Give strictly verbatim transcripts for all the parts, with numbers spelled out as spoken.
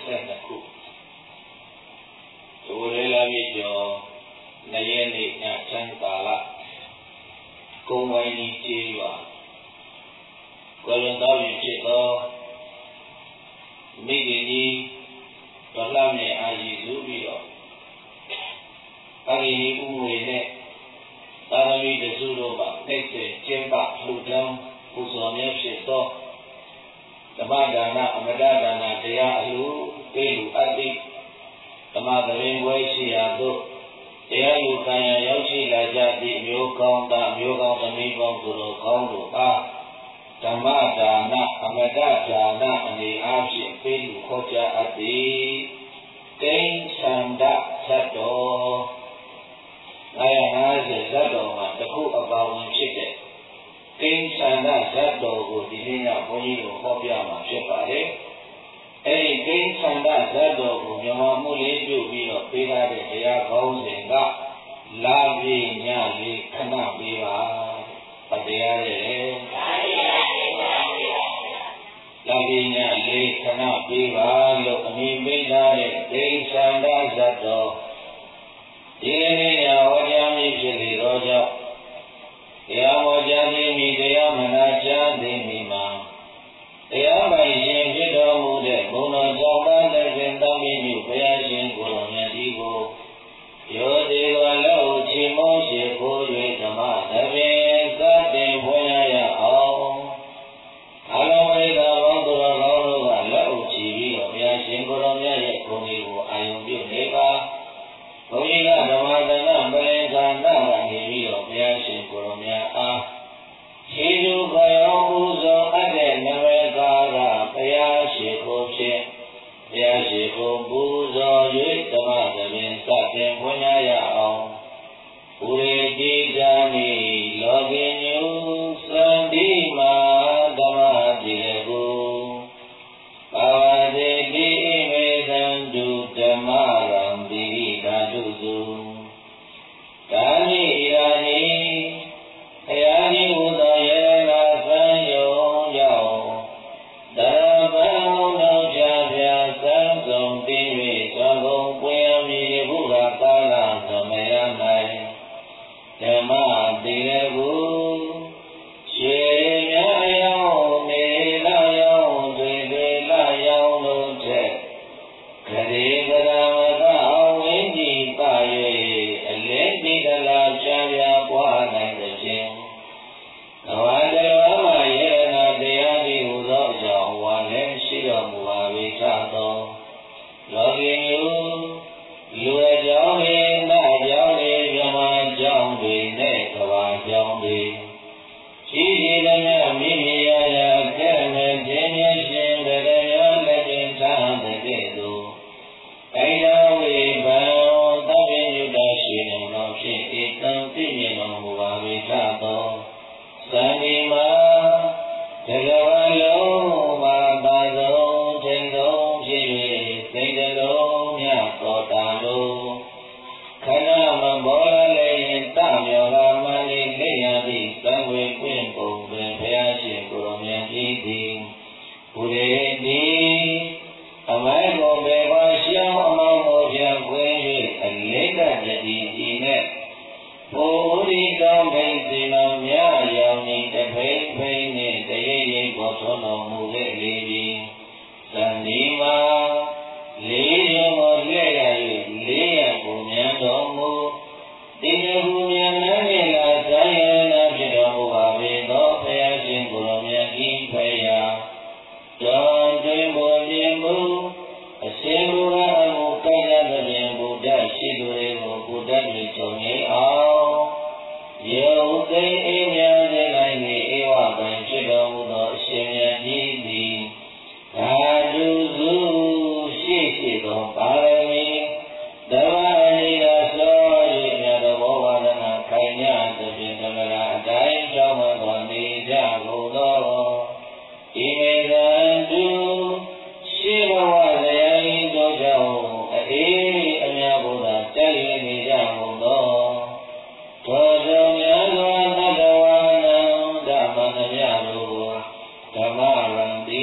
set the coup. To relate your Nayeni Chantala, Kuwaini Chiva, Golondavi Chito, Migini, Palame Aji Zubio, Agini Umuene, Tarami the Zudoba, Nexe, Chemba, Lutam, Uzomia Shito, the Madana, Amadana, Dea Alu, Pelu Adi, the Madarin Waisiado. There you can Yoshi Laja, the Mukong, the Mukong, the Mukong to the Kongo, Tamadana, Amadana, and the Ashi, Pin, Koja at the King Sanda, Sato. I am a Sato, the cook of our chicken. King Sanda, Sato, who did not for you, Hopiama, Shepare. Any King Sanda Zado, Yamamuli, you be a Pira de Hea Gauzenga, Lavi, Yali, Kana Biva, Padea, Lavi, Yali, Kana Biva, Lokami Bida, King Sanda Zado, Yenia, Wajami, Chili Roja, Yamojani, Midea, Manaja, Dimima. Yamaishin Jido Mude, Muno Jamba, Zendami, Payashin, Guronyadigo, Yodigo, Low, Chimo, Shifu, Yama, Navin, Satin, Poyaya, all. Alaweda, Vandura, Laura, Low, Chibi, Yashin, Guronyadi, Kunigo, Ayumbi, Neva, Koyina, Namadana, Balenzana, Nivio, Yashin, Guronya, Hidu Kayamuzo, Ade, Namakara, Payashi, Kopshe, Payashi, Kombuzo, Yutama, the Vinsatin, Punyaya, Uri Dani, Login you, Sandima, Dama, Dilebu, Pavade, Dimedan, Du, Damaram, Dida, Duzu, Dani, Irani, Ayani Udayana Sanyo Yao Darabano no Javya Samsung Tivi Sangong Puyami Buddha Kala Samayanai Tema Dilebu Shemya Yao Nela Yao Dwele Yao No Che Kare Garamada Awenji Paye Alendi Dala Javya Kwana Dajin Nawadeva Yena Deadi Uzo Jawan Shira Muavitato Login you Lua Jawi Na Jawi Yama Jambi Nekava Jambi Chidi Dana Mimia Keme Jenya Shin Vedaya Legend Tan Dedu Aidawi Bao Tabin Yudashin No Shin Itam Timin Muavitato Sandima, Tegavalo, Mabado, Tendo, Jiri, Tendalo, Yakotalo, Kanama, Bola, Tamio, Mali, Leadi, Sangwe, Quimpo, Peashi, Kuromiaki, Uredi, Amago, Bevasha, Amamo, Yakwe, and later the Dine. Uri Dambenzina Mia Yami, the Pain Pain, the Yay Botono Mugeli, Sandima, Lea or Lea, Lea Pumiadomu, Dina Pumianamila, Diana Jidamu, Avido, Payashin, Guromia, Paya, Don Jimbo Jimbo, a Simura Mukaya, the Jimbo, Dashi, Buddha, Mitoni, all. Yo, they in your delight, Ewa, and Chido, Shimya, Didi, Kaduzu, Shishi, Parami, Davani, Sorry, Yadabo, and Kanya, the Gentleman, Dai, Jama, Bandi, Jago, Imeda, Do, Shiva, the Yain, Dojo, a Eri, and Yabuda, telling me, Jago, Tojo, Yadwa, Nadawana, Damana, Yadu, Tamaran,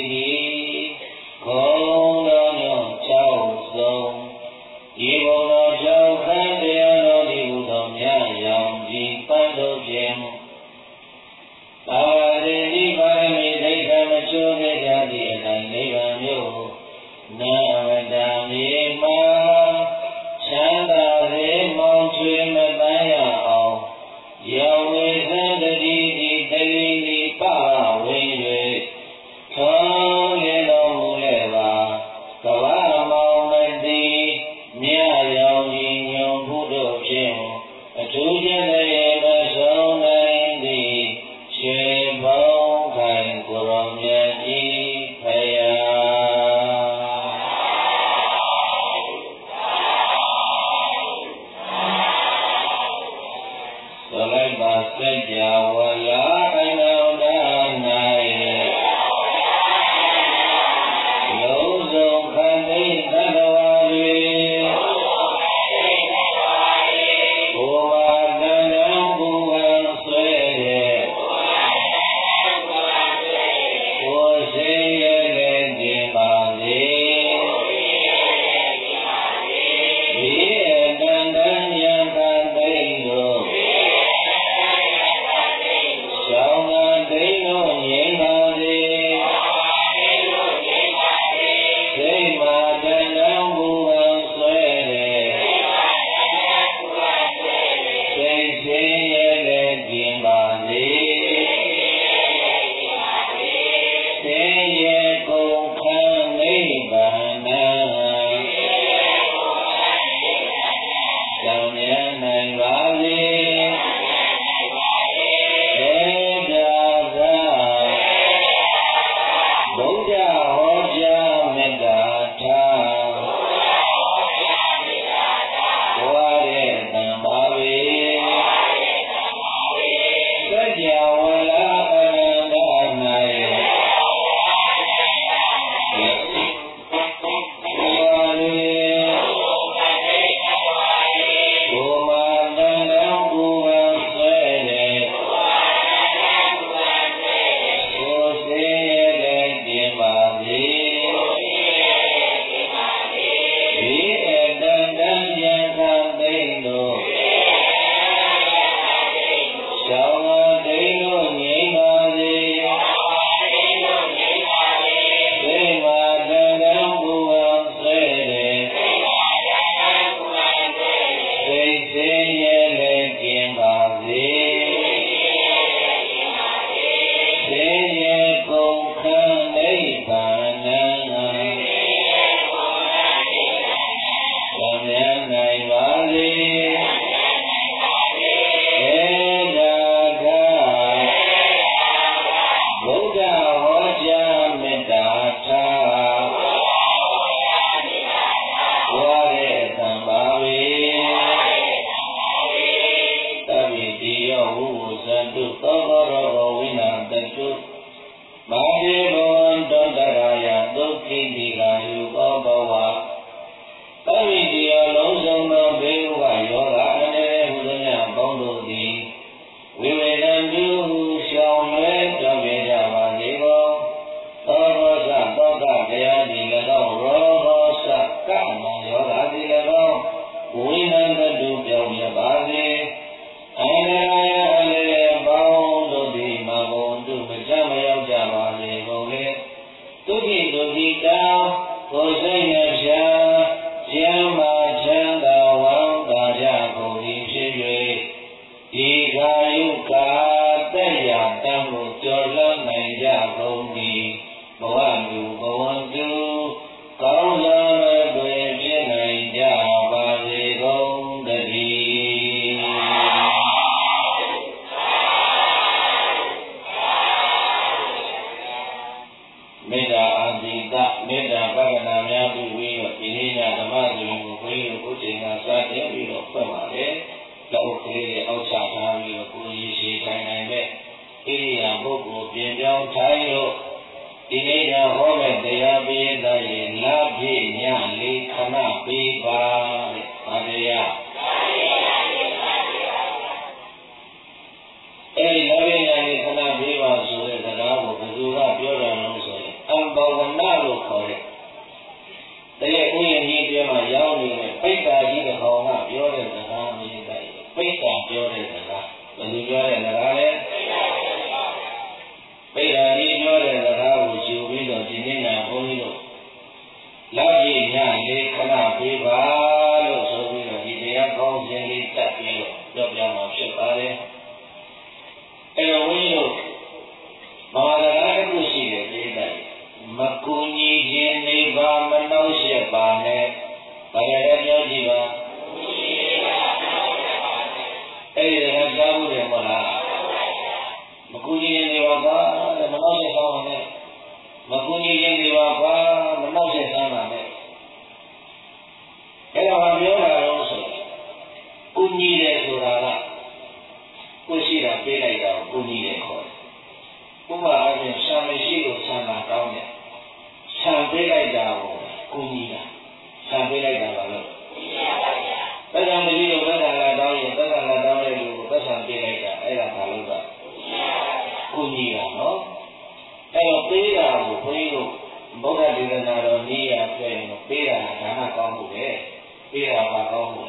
နာဝတမေမချမ်းသာစေမောင်ချွေမတန်းရအောင်ယောဝေသံတတိတိတလီလီပဝေ၍ထောင်းရတော်မူလေပါကဗ္ဗမောင်မတိမြတ်ရောင်ကြီးညွန်ဘုဒ္ဓဖြင့်အထူးခြင်းရဲ့မဆုံးနိုင်သည်ရွှေဘုံခိုင်ကိုရောမြတ်ကြီးဖယားဆိုလိုက်ပါစัจ java လာအနန္တ၌လုံးစုံခန္တိသတ္တဝါတွေကိုယ်ပါတန်တန်ပူပန်ဆွဲတဲ့ကိုယ်စိတ်ရဲ့လည်းကျင်ပါစေဒီအတန်တန်ဉာဏ်ခန္တိတို့ရှောင်းသာတိန်တို့ငြိမ်းပါစေစိတ်မှာတန်တန်ပူပန်ဆွဲတဲ့စိတ်စိတ်ရဲ့လည်းကျင်ပါစေစိတ်ရဲ့ကုန်ခံနိဗ္ဗာန်ကြောင့်မြတ်နိုင်ပါစေဗုဒ္ဓဟောကြားမေတ္တာထားဘဝရဲ့တန်ပါပေစัจ java လာအနန္တ၌ဘဝတွေကိုယ်မှာတန်တန်ပူပန်ဆွဲတဲ့ကိုယ်စိတ်ရဲ့လည်းကျင်ပါစေဒီအတန်တန်ဉာဏ်ခန္တိတို့ရှောင်းသာတိန်တို့ငြိမ်းပါစေစိတ်မှာတန်တန်ပူပန်ဆွဲတဲ့စိတ်စိတ်ရဲ့လည်းကျင်ပါစေစိတ်ရဲ့ကုန်ခံနိဗ္ဗာန်ကြောင့်မြတ်နိုင်ပါစေဧဒါကဗုဒ္ဓဟောကြားမေတ္တာထားဘဝရဲ့တန်ပါပေသဗ္ဗေတိယောဝုဝဇန္တုသောဘောရောဝိနာတတုမာတိဘဝံတောတရာယဒုက္ခိတိကာယုကောဘဝသဗ္ဗေတိယောလုံးစုံသောဘေးဥပယောဂအန္တရာယ်ဟူသောများပေါင်းတို့သည်ဝိဝေနံပြုရှောင်လွဲတော်ပြကြပါစေကုန်သောဘောဇသောကတရားသည်၎င်းရောဟောစကမံယောဂသည်၎င်းဝိနံတတုပြောင်းရပါစေအန္တရာယ်အန္တရာယ်ပေါင်းတို့သည်မဘုံတုမကြမရောက်ကြပါစေကုန်လေတုခိတုခိတောကိုယ်စိတ်နှပြကျမ်းမာချမ်းသာဝမ်းသာကြကုန်သည်ဖြစ်၍ဒီကာယုကာတက်ရတမ်းကိုကျော်လွှမ်းနိုင်ကြကုန်သည်ဘဝလူဘဝသူကောင်းစွာတွေဖြစ်နိုင်ကြပါစေကုန်သတည်းမေတ္တာအာသီတမေတ္တာပက္ခဏာများပြုပြီးတော့ဒီနေ့ညဓမ္မစရိကိုဘုန်းကြီးတို့ကိုယ်ချိန်ကစတင်ပြီးတော့ဖွင့်ပါလေလောက်ကလေးတွေအောက်ချထားပြီးတော့ကိုယ်ရည်ရှိထိုင်နိုင်တဲ့ဣရိယာပုဂ္ဂိုလ်ပြင်ပြောင်းထိုင်လို့ဒီနေ့ညဟောတဲ့တရားပိယတာရေလာပြည့်ညလေးခဏပေးပါတဲ့။ဘာတရားအဲဒီလာပြည့်ညလေးခဏပေးပါဆိုတဲ့စကားကိုဘယ်သူကပြောတယ်လို့ဆိုရင်အံဘဝနာလို့ခေါ်တဲ့တကယ်ဥယျာဉ်ကြီးပြမှာရောက်နေတဲ့ပိဋကကြီးတစ်ကောင်ကပြောတဲ့စကားမျိုးတိုင်းပိဋကပြောတဲ့စကားဘယ်လိုပြောတဲ့စကားလဲပိဋကကြီးပြောတဲ့စကားကိုယူပြီးတော့ဒီနေ့ညဘုန်းကြီးတို့လာပေးပါလို့ဆိုပြီးတော့ဒီတရားကောင်းခြင်းလေးတက်ပြီးတော့ပြောပြမှာဖြစ်ပါတယ်အဲတော့ဝိညာဉ်ဘာဝရကတစ်ခုရှိတယ်ဒီတိုင်းမကူညီခြင်းနေပါမနှောက်ယှက်ပါနဲ့ဘာလဲပြောကြည့်ပါအဲ့ဒီကကြားမှုတယ်မဟုတ်လားမကူညီခြင်းနေပါကွာမနှောက်ယှက်ပါနဲ့မကူညီခြင်းနေပါကွာမနှောက်ယှက်ပါနဲ့အဲ့ဒါဘာပြောတာလဲဆိုကူညီတယ်ဆိုတာကကိုရှိတာပေးလိုက်တာကိုကူညီတယ်ခေါ်တယ်ဥပမာအားဖြင့်ဆံမရှိကိုဆံတာကောင်းတယ်ဆံပေးလိုက်တာကိုကူညီတာဆံပေးလိုက်တာပါလို့သက်သာမရှိလို့သက်သာလာတောင်းရင်သက်သာလာတောင်းတဲ့လူကိုသက်သာပေးလိုက်တာအဲ့ဒါဘာလို့လဲကူညီတာနော်အဲ့တော့ပေးတာကိုဘုန်းကြီးတို့ဘုရားဒေသနာတော်နည်းရပြည့်ရင်ပေးတာဒါနကောင်းမှုပဲပေးတာပါကောင်းမှု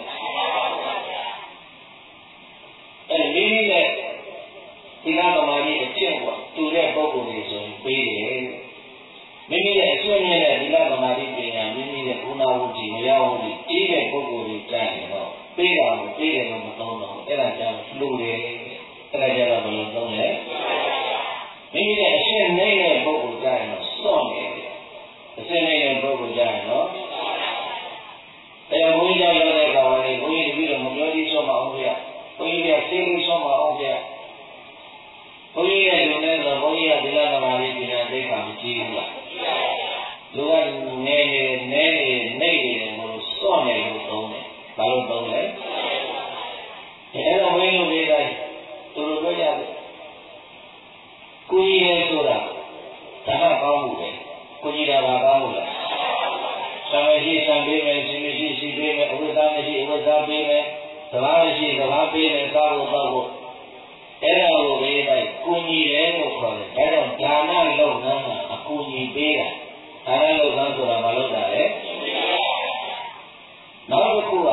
အဲ့ဒီမိမိနဲ့ဒီကသမားကြီးအကျင့်ပေါ့တူတဲ့ပုံပုံတွေဆိုရင်ပေးတယ်မိမိရဲ့အစွမ်းရတဲ့ဒီကသမားကြီးပညာမိမိရဲ့ဘုနာဝတ္တိမရဝတ္တိကြီးတဲ့ပုံပုံတွေကြားရင်တော့ပေးတာကိုပေးတယ်လို့မသုံးတော့အဲ့ဒါကြောင့်လှူတယ်အဲ့ဒါကြောင့်ဘယ်လိုသုံးလဲမိမိရဲ့အရှင်းနေတဲ့ပုံပုံကြားရင်တော့စွန့်တယ်အရှင်းနေတဲ့ပုံပုံကြားရင်တော့အဲ့ဘုန်းကြီးရောက်တဲ့ကောင်လေးဘုန်းကြီးတပည့်တော်မပြောသေးဆုံးမအောင်ဗျာဘုန်းကြီးကသိလို့ဆုံးမအောင်ဗျာဘုန်းကြီးရဲ့လူနဲ့ဆိုဘုန်းကြီးကဒီလာသမားလေးပြည်နယ်သိက္ခာမကြည့်ဘူးလားလူကနေနေနေနေနေနေလို့စွန့်နေလို့သုံးတယ်ဘာလို့သုံးလဲအဲ့တော့ဘုန်းကြီးတို့ဒီတိုင်းသူတို့ပြောကြတယ်ကိုကြီးရဲ့ဆိုတာဒါကကောင်းမှုပဲကိုကြီးတာကကောင်းမှုလားသံမရှိသံပေးမယ်ရှင်မရှိရှိပေးမယ်အဝိဇ္ဇာမရှိအဝိဇ္ဇာပေးမယ်သဘာဝရှိသဘာဝပေးမယ်သာဖို့သာဖို့အဲ့ဒါကိုပဲလိုက်ကိုကြီးတယ်လို့ခေါ်တယ်ဒါကြောင့်ဒါနလုပ်ငန်းကအကူကြီးပေးတာဒါနလုပ်ငန်းဆိုတာမလုပ်တာလေနောက်တစ်ခုက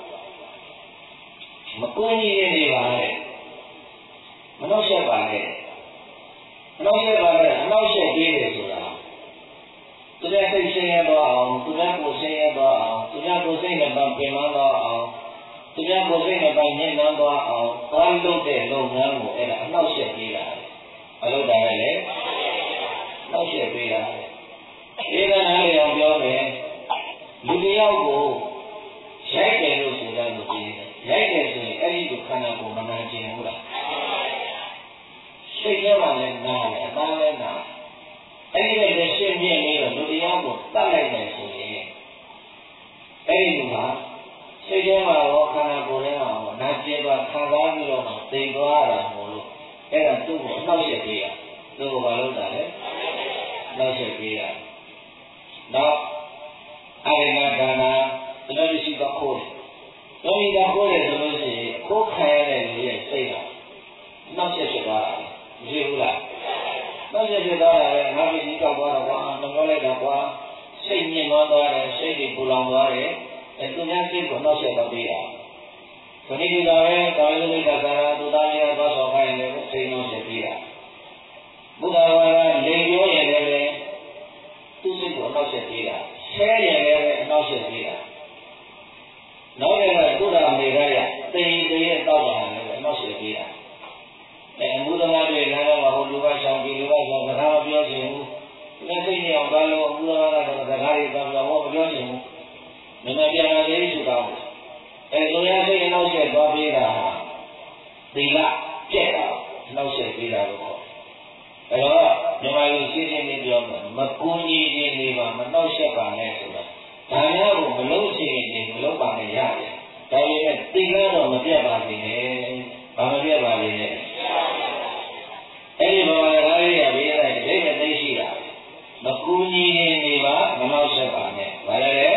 မကူညီနေပါနဲ့မနှောက်ယှက်ပါနဲ့မနှောက်ယှက်ပါနဲ့အနှောက်ယှက်ပေးတယ်ဆိုတာသူများစိတ်ဆင်းရဲသွားအောင်သူများကိုယ်ဆင်းရဲသွားအောင်သူများကိုယ်စိတ်နဲ့ပင်ပန်းသွားအောင်သူများကိုယ်စိတ်နဲ့ပင်ညှဉ်းနှံသွားအောင်ဘာလုပ်တဲ့လုပ်ငန်းကိုအဲ့ဒါအနှောက်ယှက်ပေးတာလေအလုပ်တာပဲလေနှောက်ယှက်ပေးတာလေဒီကနေ့လေးအောင်ပြောမယ်လူတယောက်ကိုရိုက်တယ်လို့ဆိုတာကိုကြည့်တယ်ရိုက်တယ်ဆိုရင်အဲ့ဒီကိုခန္ဓာကိုယ်မနာကျင်ဘူးလားစိတ်ထဲမှာလည်းနားတယ်အသားလည်းနားအဲ့ဒီနဲ့ရှင်းပြနေတော့လူတရားကိုတတ်လိုက်တယ်ဆိုရင်အဲ့ဒီမှာစိတ်ထဲမှာရောခန္ဓာကိုယ်ထဲမှာရောနာကျင်သွားခံစားပြီးတော့သိသွားတာမို့လို့အဲ့ဒါသူ့ကိုအနှောက်ယှက်ပေးရသူ့ကိုဘာလုပ်တာလဲအနှောက်ယှက်ပေးရနောက်အရိဏဒါနာတဏှာရှိကခိုးတယ်။တော့ဒီကခိုးတယ်ဆိုလို့ရှိရင်ခိုးခံရတဲ့လူရဲ့စိတ်ကနောက်ဆက်ဖြစ်သွားတာမရှိဘူးလား။နောက်ဆက်ဖြစ်သွားတာလည်းငါပြည်ကြီးကောက်သွားတော့ကွာနှောလိုက်တာကွာစိတ်ညစ်သွားတယ်စိတ်တွေပူလောင်သွားတယ်အဲသူများစိတ်ကိုနောက်ဆက်တော့ပေးတာ။ဒီနေ့ကလည်းကာယဝိတ္တကာရသူသားရဲ့သွားဆောင်ခိုင်းတယ်စိတ်နောက်ဆက်ပေးတာ။ဘုရားဝါဒလေပြောရင်လည်းသူစိတ်ကိုနောက်ဆက်ပေးတာ။ဆဲရင်လည်းအနောက်ဆက်ပေးတာနောက်လည်းဘုရားမေရရသိသိရဲ့တောက်တာလည်းအနောက်ဆက်ပေးတာအဲဘုရားတွေလည်းတော့ဟိုလူကဆောင်ပြီးလူကဆောင်စကားမပြောချင်ဘူးလက်စိတ်နဲ့အောင်သွားလို့ဘုရားကတော့စကားတွေတော့မပြောချင်ဘူးမင်းမပြန်လာသေးဘူးတော့အဲလူရစိတ်အနောက်ဆက်သွားပေးတာဟာဒီကပြက်တာအနောက်ဆက်ပေးတာလို့ခေါ်အဲတော့မြန်မာလူရှင်းရှင်းလေးပြောမယ်မကူညီခြင်းတွေပါမနှောက်ယှက်ပါနဲ့ဆိုတာဒါများကိုမလုံးချင်ရင်မလုံးပါနဲ့ရတယ်ဒါပေမဲ့သိကတော့မပြတ်ပါစေနဲ့ဘာမပြတ်ပါလေနဲ့အဲ့ဒီဘာသာရေးရပြီးတဲ့ဒိဋ္ဌိသိရှိတာမကူညီခြင်းတွေပါမနှောက်ယှက်ပါနဲ့ဘာလဲလဲ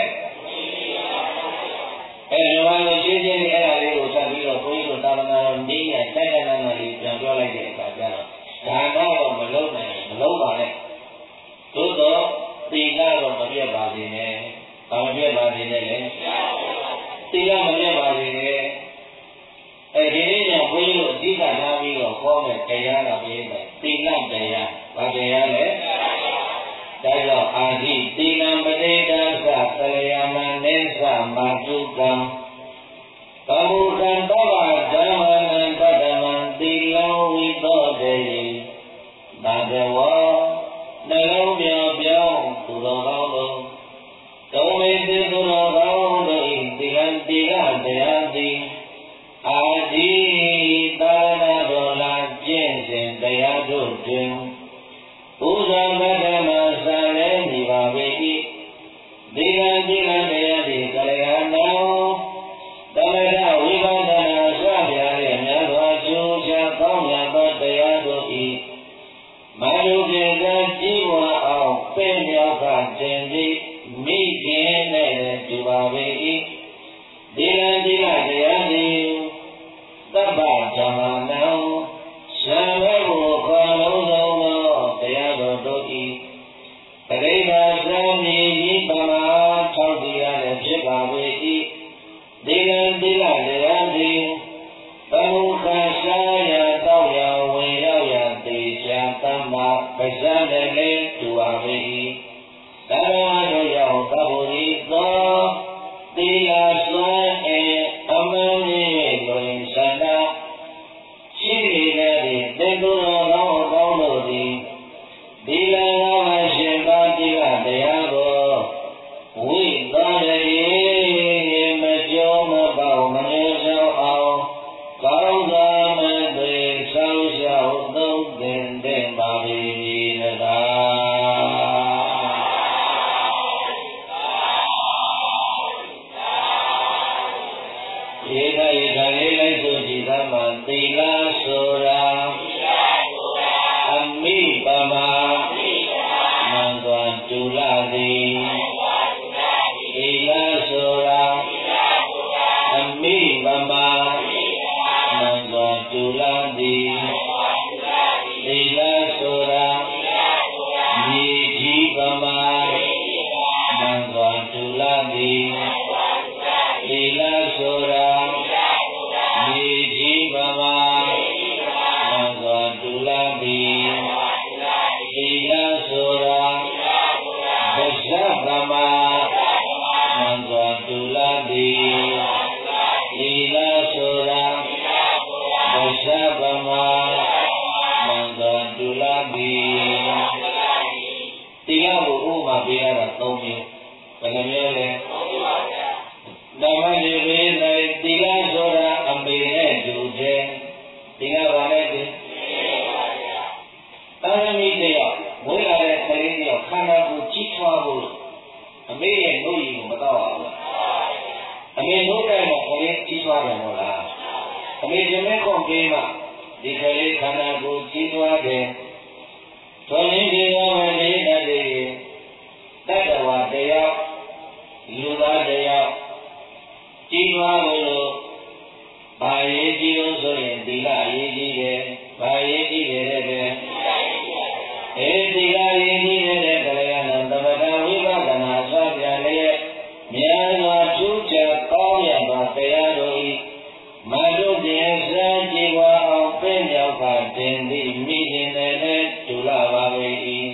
အဲ့ဒီဘာလို့ရှင်းရှင်းလေးအဲ့ဒါလေးကိုဆက်ပြီးတော့ဘုန်းကြီးတို့သာသနာတော်နေနဲ့တိုက်တိုက်နာနာလေးပြန်ပြောလိုက်တဲ့အခါကျတော့ဒါတော့မလုံးနိုင်မလုံးပါနဲ့သို့တော့သီလတော့မပြတ်ပါစေနဲ့ဘာမပြတ်ပါစေနဲ့လေသီလမပြတ်ပါစေနဲ့အဲဒီနေ့ညဘုန်းကြီးတို့အဓိကထားပြီးတော့ခေါ်မယ်တရားတော်ပြည့်တယ်သီလတရားဘာတရားလဲဒါကြောင့်အာဟိတိနံပဋိဒံသကလျာဏနိသမတုကံသဗုကံတဝဓမ္မနံတတမံတိလောဝိသောတေသံဃဝနှလုံးမြောင်ပြောင်းသူတော်ကောင်းတို့သုံးမိတ်သူတော်ကောင်းတို့ဤတိလံတိလတရားသည်အာဒီသာရဏတော်လာကျင့်စဉ်တရားတို့တွင်ဥဇံဗဒမဆံလည်းနေပါပေ၏ဒီလံတိလတရားသည်ကလျာဏံသမထဝိပဿနာစပြရတဲ့မြတ်စွာဘုရားကောင်းမြတ်သောတရားတို့ဤမနုကေကကြည်ဝအောင်ပြည့်မြောက်ကတင်ပြီးမိခင်နဲ့တူပါပေ၏ဒီလံတိလတရားသည်သဗ္ဗဓမ္မနံရှံမေကိုခေါ်လုံးစုံသောတရားတော်တို့ဤပရိဒါသံမြည်ဤပမာထောက်တရားလည်းဖြစ်ပါပေ၏ဒီလံတိလတရားသည်သမုခာရှားရတောက်ရဝင်ရောက်ရတေချာသမ္မာပဇ္ဇနဲ့လည်းတူပါပေ၏သာရဝတို့ရောက်သဗ္ဗုရိသောသီလစွမ်းအင်အမှန်ကြီးလွင်ဆန္ဒရှိနေတဲ့တေသူတော်ကောင်းကောင်းတို့သည်ဒီလံငါးပါးရှင်သာတိလတရားကိုဝိသောရေမကျော်မပေါမငယ်ဆောင်အောင်ကောင်းစွာမသွေဆောင်းရှောက်သုံးသင်တဲ့ပါပြီနဂါဧကဧကလေးလိုက်ဆိုကြည်သမံသီလဆိုတာအမိပမာမံစွာတူလာသည်သီလဆိုတာအမိပမာမံစွာတူလာသည်သီလဆိုတာမြေကြီးပမာမံစွာတူလာသည်သီလဆိုတာမြေကြီးပမာမံစွာတူလာသည်သီလဆိုတာဗဇ္ဇပမာမံစွာတူလာသည်သီလဆိုတာဗဇ္ဇပမာမံစွာတူလာသည်သီလကိုဥပမာပေးရတာသုံးမျိုးဘယ်နှမျိုးလဲဓမ္မရေဝေ၌သီလဆိုတာအမေနဲ့တူတယ်သီလပါနဲ့တူတာရမီတယောက်ဝိလာတဲ့ကလေးတယောက်ခန္ဓာကိုယ်ကြီးထွားဖို့အမေရဲ့နှုတ်ရည်ကိုမတော့ပါဘူးအမေနှုတ်တိုင်းတော့ကလေးကြီးထွားတယ်မဟုတ်လားအမေရှင်မဲ့ခွန်ပေးမှဒီကလေးခန္ဓာကိုယ်ကြီးထွားတယ်သွန်ရင်းဒီဝမလေးတတ်တယ်တတ္တဝါတယောက်လူသားတယောက်ကြီးထွားလို့ဘာရေးကြီးလို့ဆိုရင်သီလအရေးကြီးတယ်ဘာရေးကြီးတယ်တဲ့အေသီလအရေးကြီးတဲ့ကလျာဏသမထဝိပဿနာဆွာပြန်လျက်မြန်စွာထူးခြားကောင်းရသောတရားတို့ဤမတို့ပြင်စံကြည်ဝအောင်ပြည့်မြောက်ကတင်သည့်မိခင်နဲ့လည်းတူလာပါပေ၏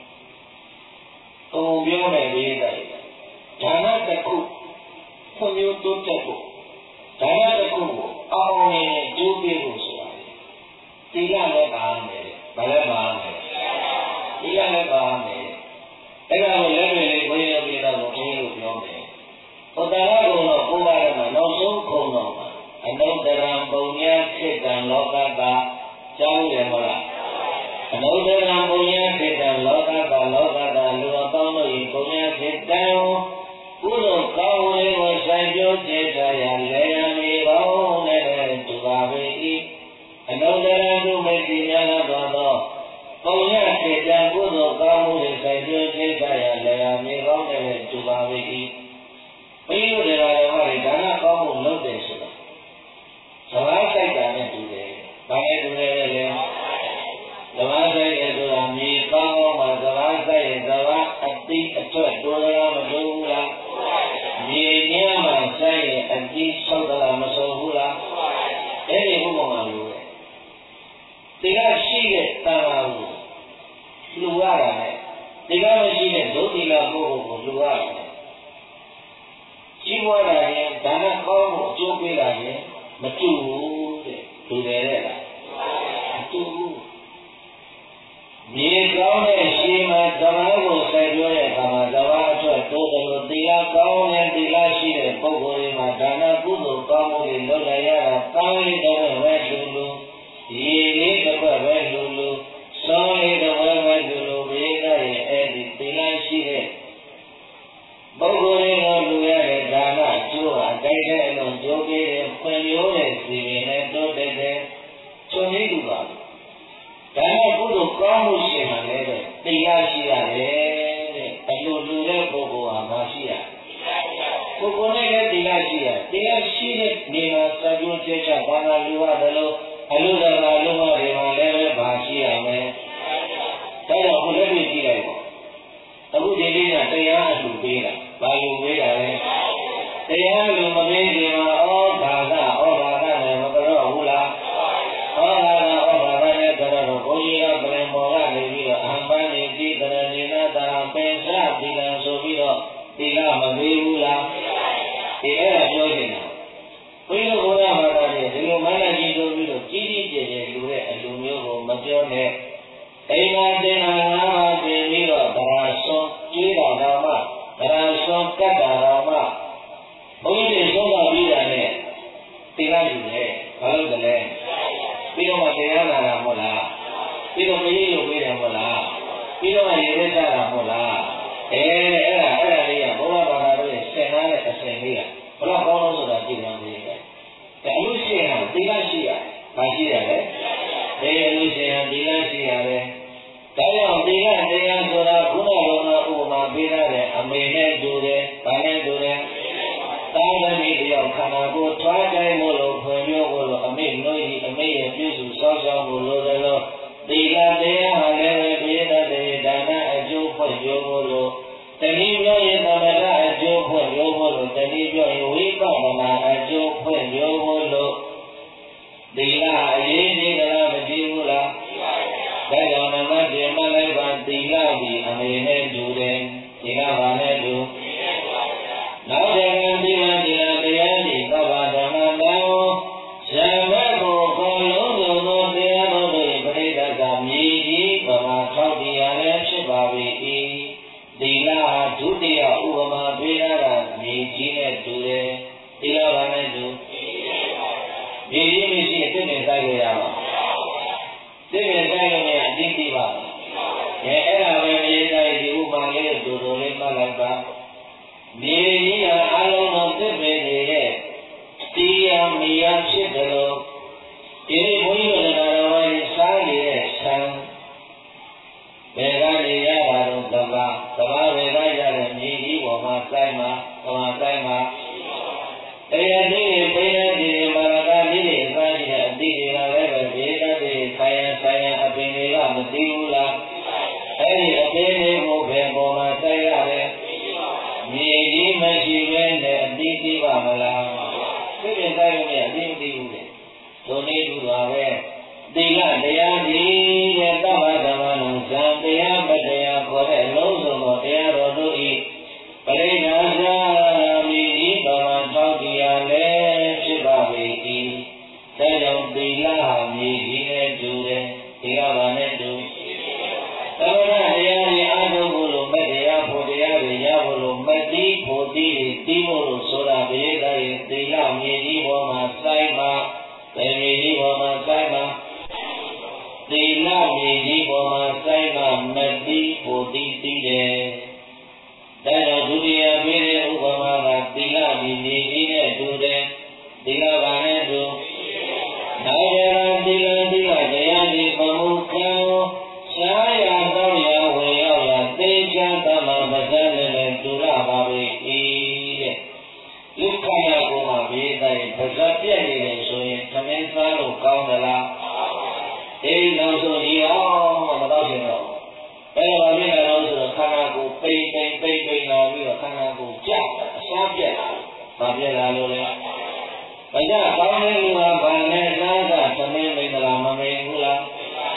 ကိုယ်ပြောမယ်ပြီးတဲ့ဒါနတစ်ခုဖွံ့ဖြိုးတိုးတက်ဖို့ဒါနတစ်ခုကိုအောင်းနေကျိုးပြဖို့ဆိုတာသီလလည်းပါမယ်ဗလည်းပါမယ်သီလလည်းပါမယ်အဲ့ဒါကိုလည်းလည်းကိုယ်ရပြီးတော့ဘုန်းကြီးတို့ပြောမယ်ဟောတာကတော့ကိုယ်ပါရမှာနောက်ဆုံးခုံတော့မှာအနုတ္တရံပုံညာခေတ္တံလောကတာကြားလို့ရမလားအနုတ္တရံပုံညာခေတ္တံလောကတာလောကတာလူအပေါင်းတို့ဤပုံညာခေတ္တံကုသိုလ်ကောင်းဝင်ကိုဆိုင်ကျိုးကျေးဇူးရလေရမည်ပေါင်းနဲ့တူပါပေ၏အနုတ္တရံသူမေတ္တိများသောသောပုံညာခေတ္တံကုသိုလ်ကောင်းမှုတွေဆိုင်ကျိုးကျေးဇူးရလေရမည်ပေါင်းနဲ့တူပါပေ၏ဘုရားတရားတော်ကဒါနကောင်းမှုလုပ်တယ်ဆိုတာသဘာဝစိတ်ဓာတ်နဲ့တူတယ်။ဘာနဲ့တူလဲလဲ။သဘာဝစိတ်ရဲ့ဆိုတာမြေကောင်းအောင်မှာသဘာဝစိတ်ရဲ့သဘာဝအတိအထွက်တိုးရမတိုးဘူးလား။မြေညံ့မှာစိတ်ရဲ့အတိဆောက်သလားမဆောက်ဘူးလား။အဲ့ဒီဥပမာလိုပဲ။ဒီကရှိတဲ့တဏှာကိုလူရတာနဲ့တဒီကမရှိတဲ့ဒုတိယပုဂ္ဂိုလ်ကိုလူရတယ်ကြီးပွားတာရင်ဒါနကောင်းမှုအကျိုးပေးတာရင်မတူဘူးတဲ့လူတယ်တဲ့လားမတူဘူးမြေကောင်းတဲ့ရှင်းမှာဓမ္မကိုဆက်ပြောတဲ့အခါမှာဓမ္မအတွက်တိုးတယ်လို့သီလကောင်းတဲ့သီလရှိတဲ့ပုဂ္ဂိုလ်တွေမှာဒါနကုသိုလ်ကောင်းမှုတွေလုပ်လိုက်ရတာကောင်းလေးတော့ပဲလူလူရေလေးတစ်ခွက်ပဲလူလူစောင်းလေးတော့ပဲလူလူဘေးကရဲ့အဲ့ဒီသီလရှိတဲ့ပုဂ္ဂိုလ်တွေကိုလူရတဲ့ဒါနအကျိုးဟာတိုက်တဲ့အလုံးကျိုးပေးတဲ့ဖွံ့ဖြိုးတဲ့စီရင်နဲ့တိုးတက်တဲ့ချုံရည်တူပါဒါနဲ့ကုသိုလ်ကောင်းမှုရှိမှလည်းတဲ့တရားရှိရတယ်တဲ့အလိုလူတဲ့ပုဂ္ဂိုလ်ဟာမရှိရပုဂ္ဂိုလ်နဲ့လည်းတရားရှိရတရားရှိတဲ့နေရာစကြဝဠာကျချဘာသာလူရတယ်လို့အလိုတော်ကလူမတွေမှာလည်းပဲဘာရှိရမယ်ဒါကြောင့်ဘုရားပြကြည့်လိုက်ပေါ့အခုဒီလေးကတရားအလှပေးတာဘာလို့ပေးတာလဲတရားလူမပေးခင်မှာဩဘာသာဩဘာသာနဲ့မပြောဘူးလားဩဘာသာဩဘာသာနဲ့ကတော့ဘုန်းကြီးကပြင်ပေါ်ကနေပြီးတော့အဟံပန်းနေတိတရဏိနာတာပင်စသီလံဆိုပြီးတော့သီလမပေးဘူးလားဒီအဲ့ဒါပြောနေတာဘုရားဘုရားဘာသာနဲ့ဒီလိုမနကြီးဆိုပြီးတော့ကြီးကြီးကျယ်ကျယ်လူတဲ့အလူမျိုးကိုမပြောနဲ့အိမ်မှာတင်လာငါးပါးပြင်ပြီးတော့ဗရာစွန်ကျေးတော်တော်မှဗရာစွန်ကတ်တာတော်မှဘုန်းကြီးတွေသုံးပါပြီးတာနဲ့တင်လာယူတယ်ဘာလို့တလဲပြီးတော့မှတရားနာတာမဟုတ်လားပြီးတော့မရည်ရုပ်ပေးတယ်မဟုတ်လားပြီးတော့မှရေရကြတာမဟုတ်လားအဲအဲ့ဒါအဲ့ဒါလေးကဘုရားဘာသာတို့ရဲ့ဆင်နာတဲ့အစဉ်လေးကဘလို့ကောင်းလို့ဆိုတာကြည့်တယ်ဒီကဲအလူရှင်ဟာသီလရှိရဘာရှိရလဲအဲအလူရှင်ဟာသီလရှိရတယ်ဒါကြောင့်သီလတရားဆိုတာခုနကဥပမာပေးရတဲ့အမေနဲ့တူတယ်ဘာနဲ့တူတယ်သာသမီတယောက်ခန္ဓာကိုယ်ထွားတိုင်းလို့လို့ဖွင့်ပြောဖို့လို့အမေနှုတ်ဤအမေရဲ့ပြည့်စုံစောင့်ရှောက်ဖို့လို့လည်းသီလတရားဟာလည်းပဲပြည့်တဲ့ဒါနအကျိုးဖွင့်ပြောဖို့လို့တတိပြောရင်သမထအကျိုးဖွင့်ပြောဖို့လို့တတိပြောရင်ဝိပဿနာအကျိုးဖွင့်ပြောဖို့လို့သီလအရေးကြီးကြလားမကြီးဘူးလားဒါကြောင့်နမပြေမလိုက်ပါသီလဒီအမေနဲ့တူတယ်သီလပါနဲ့တူနောက်တဲ့ကံသီလသီလတရားဒီသဗ္ဗဓမ္မနာကိုဇံဘက်ကိုခေါ်လုံးစုံသောတရားတော်တို့၏ပရိသတ်ကမြည်ကြီးပမာထောက်တရားလည်းဖြစ်ပါ၏သီလဟာဒုတိယဥပမာပေးရတာမြည်ကြီးနဲ့တူတယ်သီလပါနဲ့တူမြည်ကြီးမရှိရင်သိနေဆိုင်ရမှာသိနေဆိုင်လို့မရအတိတ်ပါအဲအဲ့ဒါပဲမြည်တိုင်းဒီဥပမာလေးတို့တို့လေးမှတ်လိုက်ပါမြေကြီးဟာအလုံးစုံသစ်ပင်နေတဲ့တရားမီးရဖြစ်တယ်လို့ဒီဘုန်းကြီးတို့တရားတော်ကြီးစားနေတဲ့ဆံဘယ်ကနေရတာတော့သဘာသဘာဘယ်ကရတဲ့မြေကြီးပေါ်မှာစိုက်မှာဟောစိုက်မှာတရားဒီပိဋကဒီမာရကဒီတွေစားနေတဲ့အတိတွေကလည်းပဲဒီတတ်တွေဆိုင်ရဆိုင်ရအပင်တွေကမသိဘူးလားအဲ့ဒီအပင်တွေကိုဘယ်ပေါ်မှာစိုက်ရတယ်မြေကြီးမရှိဘဲနဲ့အတိသိပါမလားသိတဲ့တိုင်းလည်းအတိမသိဘူးလေဒုနေတူပါပဲသီလတရားကြီးတဲ့သဗ္ဗဓမ္မနံဇံတရားမတရားခေါ်တဲ့လုံးစုံသောတရားတော်တို့ဤပရိနာဇာမိဤပမာထောက်တရားလည်းဖြစ်ပါပေ၏ဒါကြောင့်သီလဟာမြေကြီးနဲ့တူတယ်သီလပါနဲ့တူသဗ္ဗတရားကြီးအားထုတ်ဖို့လို့မတရားဖို့တရားတွေရဖို့လို့မတိဖို့တိတွေတီးဖို့လို့ဆိုတာဘိဓာရဲ့သီလမြေကြီးပေါ်မှာစိုက်မှာသင်္မြေကြီးပေါ်မှာစိုက်မှာသီလမြေကြီးပေါ်မှာစိုက်မှာမတိဖို့တိတီးတယ်ဒါကြောင့်ဒုတိယပေးတဲ့ဥပမာကသီလမြေကြီးနဲ့တူတယ်သီလကနဲ့တူနောက်ရသီလသီလတရားကြီးပမှုခံရှားရတော့ရဝင်ရောက်ရသေချာတမမဇ္ဇနဲ့တူရပါပေ၏တဲ့ဒုက္ခရကိုမှဘေးတိုင်းပါဇက်ပြက်နေတယ်ဆိုရင်သမင်းစားလို့ကောင်းသလားအေးနောက်ဆုံးဒီအောင်မတော့ချင်တော့ဘယ်လိုဖြစ်လဲလို့ဆိုတော့ခန္ဓာကိုယ်ပိတ်ပိတ်ပိတ်ပိတ်လာပြီးတော့ခန္ဓာကိုယ်ကြောက်အရှားပြက်လာဘာပြက်လာလို့လဲဘာကြောင့်ကောင်းတဲ့လူကဘာနဲ့စားတာသမင်းမိန်လားမမိန်ဘူးလား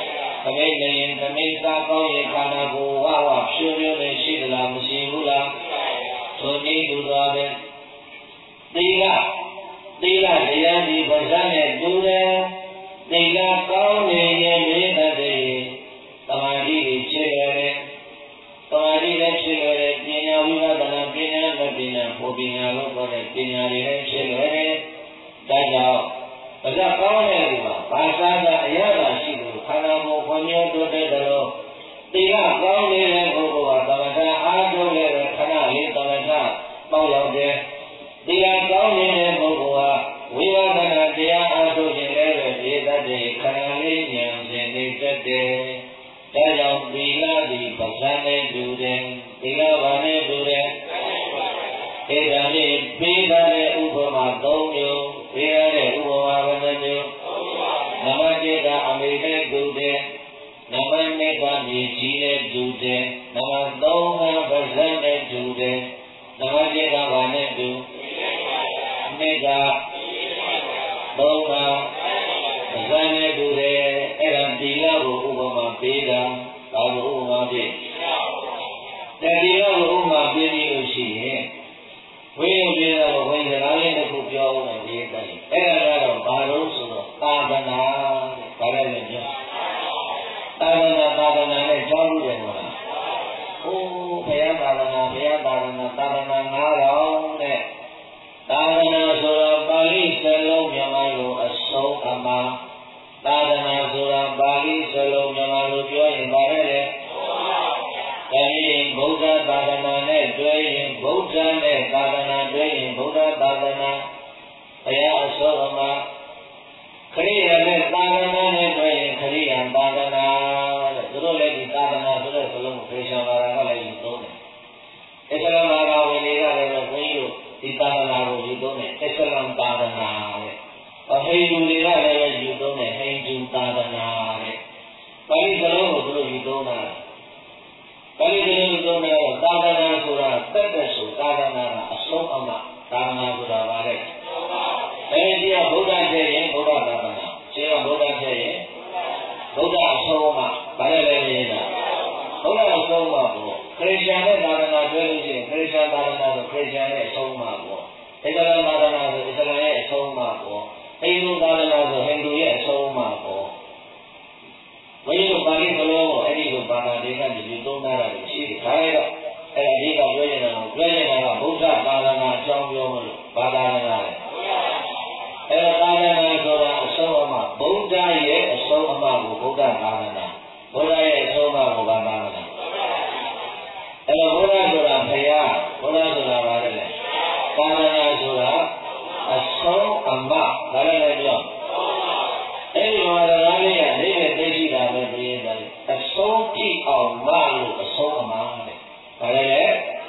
ခမိတ်နေရင်ခမိတ်စားကောင်းရင်ခန္ဓာကိုယ်ဝဝဖြိုးဖြိုးနဲ့ရှိသလားမရှိဘူးလားထိုနည်းတူသောပဲသီလသီလတရားဒီပဇာနဲ့တူတယ်သီလကောင်းနေရင်မေတ္တာတွေသမာဓိတွေဖြစ်ရတယ်သမာဓိလည်းဖြစ်ရတယ်ပညာဝိပဿနာပညာနဲ့ပညာဘုပညာလို့ခေါ်တဲ့ပညာတွေလည်းဖြစ်ရတယ်ဒါကြောင့်ပဇာကောင်းတဲ့လူမှာဘာသာကအရသာရှိလို့ခန္ဓာကိုယ်ခွန်ညှိုးတိုးတက်တယ်လို့သီလကောင်းနေတဲ့ပုဂ္ဂိုလ်ကသမထအားထုတ်တဲ့ခဏလေးသမထပေါ့ရောက်တယ်သီလကောင်းနေတဲ့ပုဂ္ဂိုလ်ဟာဝိပဿနာတရားအားထုတ်ခြင်းလည်းပဲဒီတတ်တဲ့ခန္ဓာလေးဉာဏ်ရှင်နေတတ်တယ်ဒါကြောင့်သီလသည်ပဇာနဲ့တူတယ်သီလဘာနဲ့တူတယ်ဧကံလေးပေးထားတဲ့ဥပမာသုံးမျိုးပေးရတဲ့ဥပမာဘယ်နှမျိုးနမတေကအမေနဲ့တူတယ်နမနဲ့ကမြေကြီးနဲ့တူတယ်နမသုံးကပဇာနဲ့တူတယ်နမတေကဘာနဲ့တူနေကသုံးကပဇာနဲ့တူတယ်အဲ့ဒါသီလကိုဥပမာပေးတာဒါကိုဥပမာပေးတဲ့သီလကိုဥပမာပေးပြီးလို့ရှိရင်ဝိညာဉ်ပြေတာကိုဝိညာဉ်စကားလေးတစ်ခုပြောဦးမယ်ဒီတိုင်းအဲ့ဒါကတော့ဘာလို့ဆိုတော့သာသနာတဲ့ဘာလဲလဲပြောသာသနာသာသနာနဲ့ကြောင်းလို့တယ်ဟုတ်လားဟိုးဘုရားသာသနာဘုရားသာသနာသာသနာငါးတော်တဲ့သာသနာဆိုတာပါဠိစလုံးမြန်မာလိုအဆုံးအမသာသနာဆိုတာပါဠိစလုံးမြန်မာလိုပြောရင်ဘာလဲလဲဒါရင်ဗုဒ္ဓသာသနာနဲ့တွဲရင်ဗုဒ္ဓနဲ့သာသနာတွဲရင်ဗုဒ္ဓသာသနာဘုရားအစောအမခရိယာနဲ့သာသနာနဲ့တွဲရင်ခရိယာသာသနာတဲ့သူတို့လည်းဒီသာသနာဆိုတဲ့စလုံးကိုခရစ်ယာန်ဘာသာကလည်းယူသုံးတယ်အစ္စလာမ်ဘာသာဝင်တွေကလည်းဘုန်းကြီးတို့ဒီသာသနာကိုယူသုံးတယ်အစ္စလာမ်သာသနာတဲ့ဟိန္ဒူတွေကလည်းယူသုံးတယ်ဟိန္ဒူသာသနာတဲ့ပါဠိစလုံးကိုသူတို့ယူသုံးတာပါဠိစလုံးသုံးတယ်သာသနာဆိုတာတက်တက်ဆိုသာသနာကအဆုံးအမသာသနာဆိုတာဗါတဲ့အဲဒီကဗုဒ္ဓရဲ့ရင်ဗုဒ္ဓသာသနာရှင်းကဗုဒ္ဓရဲ့ရင်ဗုဒ္ဓအဆုံးအမဗါတဲ့လည်းရေးတာဗုဒ္ဓအဆုံးအမကိုခရစ်ယာန်နဲ့သာသနာတွဲလို့ရှိရင်ခရစ်ယာန်သာသနာဆိုခရစ်ယာန်ရဲ့အဆုံးအမကိုအစ္စလာမ်သာသနာဆိုအစ္စလာမ်ရဲ့အဆုံးအမကိုဟိန္ဒူသာသနာဆိုဟိန္ဒူရဲ့အဆုံးအမကိုဝိညာဉ်ပါဠိစလုံးကိုအဲ့ဒီလိုဘာသာတွေကယူသုံးတာလည်းရှိတယ်ဒါလည်းတော့အဲ့ဒါဒီကပြောနေတာကိုပြောနေတာကဗုဒ္ဓသာသနာအကြောင်းပြောမလို့ဘာသာနာလဲအဲ့ဒါသာသနာဆိုတာအဆုံးအမဗုဒ္ဓရဲ့အဆုံးအမကိုဗုဒ္ဓသာသနာဗုဒ္ဓရဲ့အဆုံးအမကိုဘာသာနာအဲ့တော့ဗုဒ္ဓဆိုတာဘုရားဗုဒ္ဓဆိုတာဘာလဲသာသနာဆိုတာအဆုံးအမဒါလည်းပြောအဲ့ဒီမှာတရားလေးကလေးနဲ့သိရှိတာပဲပြည့်တယ်အဆုံးကြည့်အောင်မလို့အဆုံးအမတဲ့ဘာလဲလဲ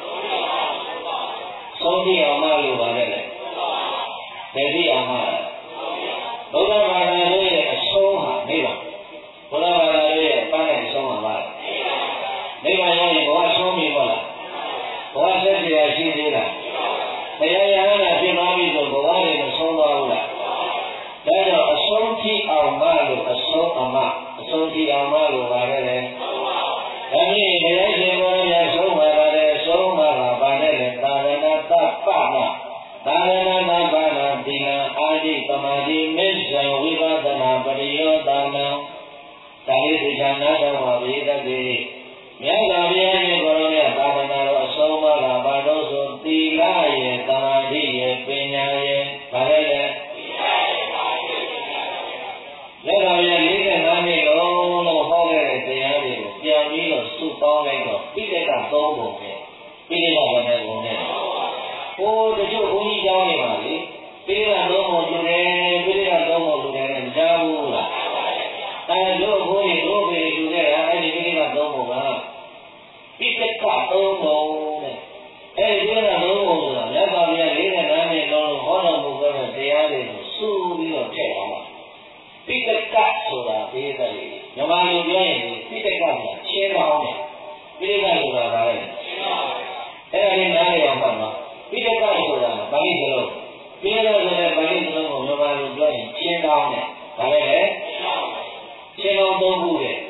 ဆုံးကြည့်အောင်မလို့ဘာလဲလဲသိကြည့်အောင်မဘုရားဘာသာလေးရဲ့အဆုံးဟာနေပါဘုရားဘာသာလေးရဲ့အပန်းနဲ့အဆုံးဟာပါနေပါရောရင်ဘဝဆုံးပြီမဟုတ်လားဘဝဆက်ကြရရှိသေးလားတရားရဟန္တာဖြစ်သွားပြီဆိုဘဝတွေမဆုံးသွားဘူးလားဒါတော့အဆုံးထိအောင်မလို့အဆုံးအမအဆုံးထိအောင်မလို့ပါလေလေဒါမြင်တရားရှင်ဘောရဆုံးပါပါတယ်ဆုံးပါပါပါနဲ့လေသာရဏသပ္ပမသာရဏသပ္ပနာသီလအာတိသမာဓိမစ္ဆံဝိပဿနာပရိယောသနာဒါလေးသိချာနာတော်ပါဘိသတိမြတ်စွာဘုရားရှင်ကိုယ်တော်မြတ်သာသနာတော်အဆုံးပါပါပါတော့ဆိုသီလရဲ့သမာဓိရဲ့ပညာရဲ့ဗါလဲလေလက်တော်ရလေးနဲ့ငါးနှစ်လုံးလို့ဟောခဲ့တဲ့တရားတွေကိုပြန်ပြီးတော့စုပေါင်းလိုက်တော့ပိဋကသုံးပုံနဲ့ပိဋကဘာနဲ့ပုံနဲ့ဟိုတချို့ဘုန်းကြီးကျောင်းနေပါလေပိဋကသုံးပုံကျတယ်ပိဋကသုံးပုံလူတယ်နဲ့ကြားဘူးလားအဲတို့ဘုန်းကြီးတို့ပဲယူခဲ့တာအဲဒီပိဋကသုံးပုံကပိဋကသုံးပုံနဲ့အဲဒီပိဋကသုံးပုံဆိုတာလက်တော်ရလေးနဲ့ငါးနှစ်လုံးဟောတော်မူခဲ့တဲ့တရားတွေကိုစုပြီးတော့ထည့်အောင်ပါပိဋကဆိုတာဘေးသက်လေးမြန်မာလိုပြောရင်ပိဋကဆိုတာချင်းပေါင်းတယ်ပိဋကဆိုတာဘာလဲချင်းပေါင်းအဲ့ဒါလေးနားလည်အောင်ပါနော်ပိဋကဆိုတာပါဠိစလုံးပိဋကဆိုတဲ့ပါဠိစလုံးကိုမြန်မာလိုပြောရင်ချင်းပေါင်းတယ်ဒါလည်းလေချင်းပေါင်းသုံးခုတဲ့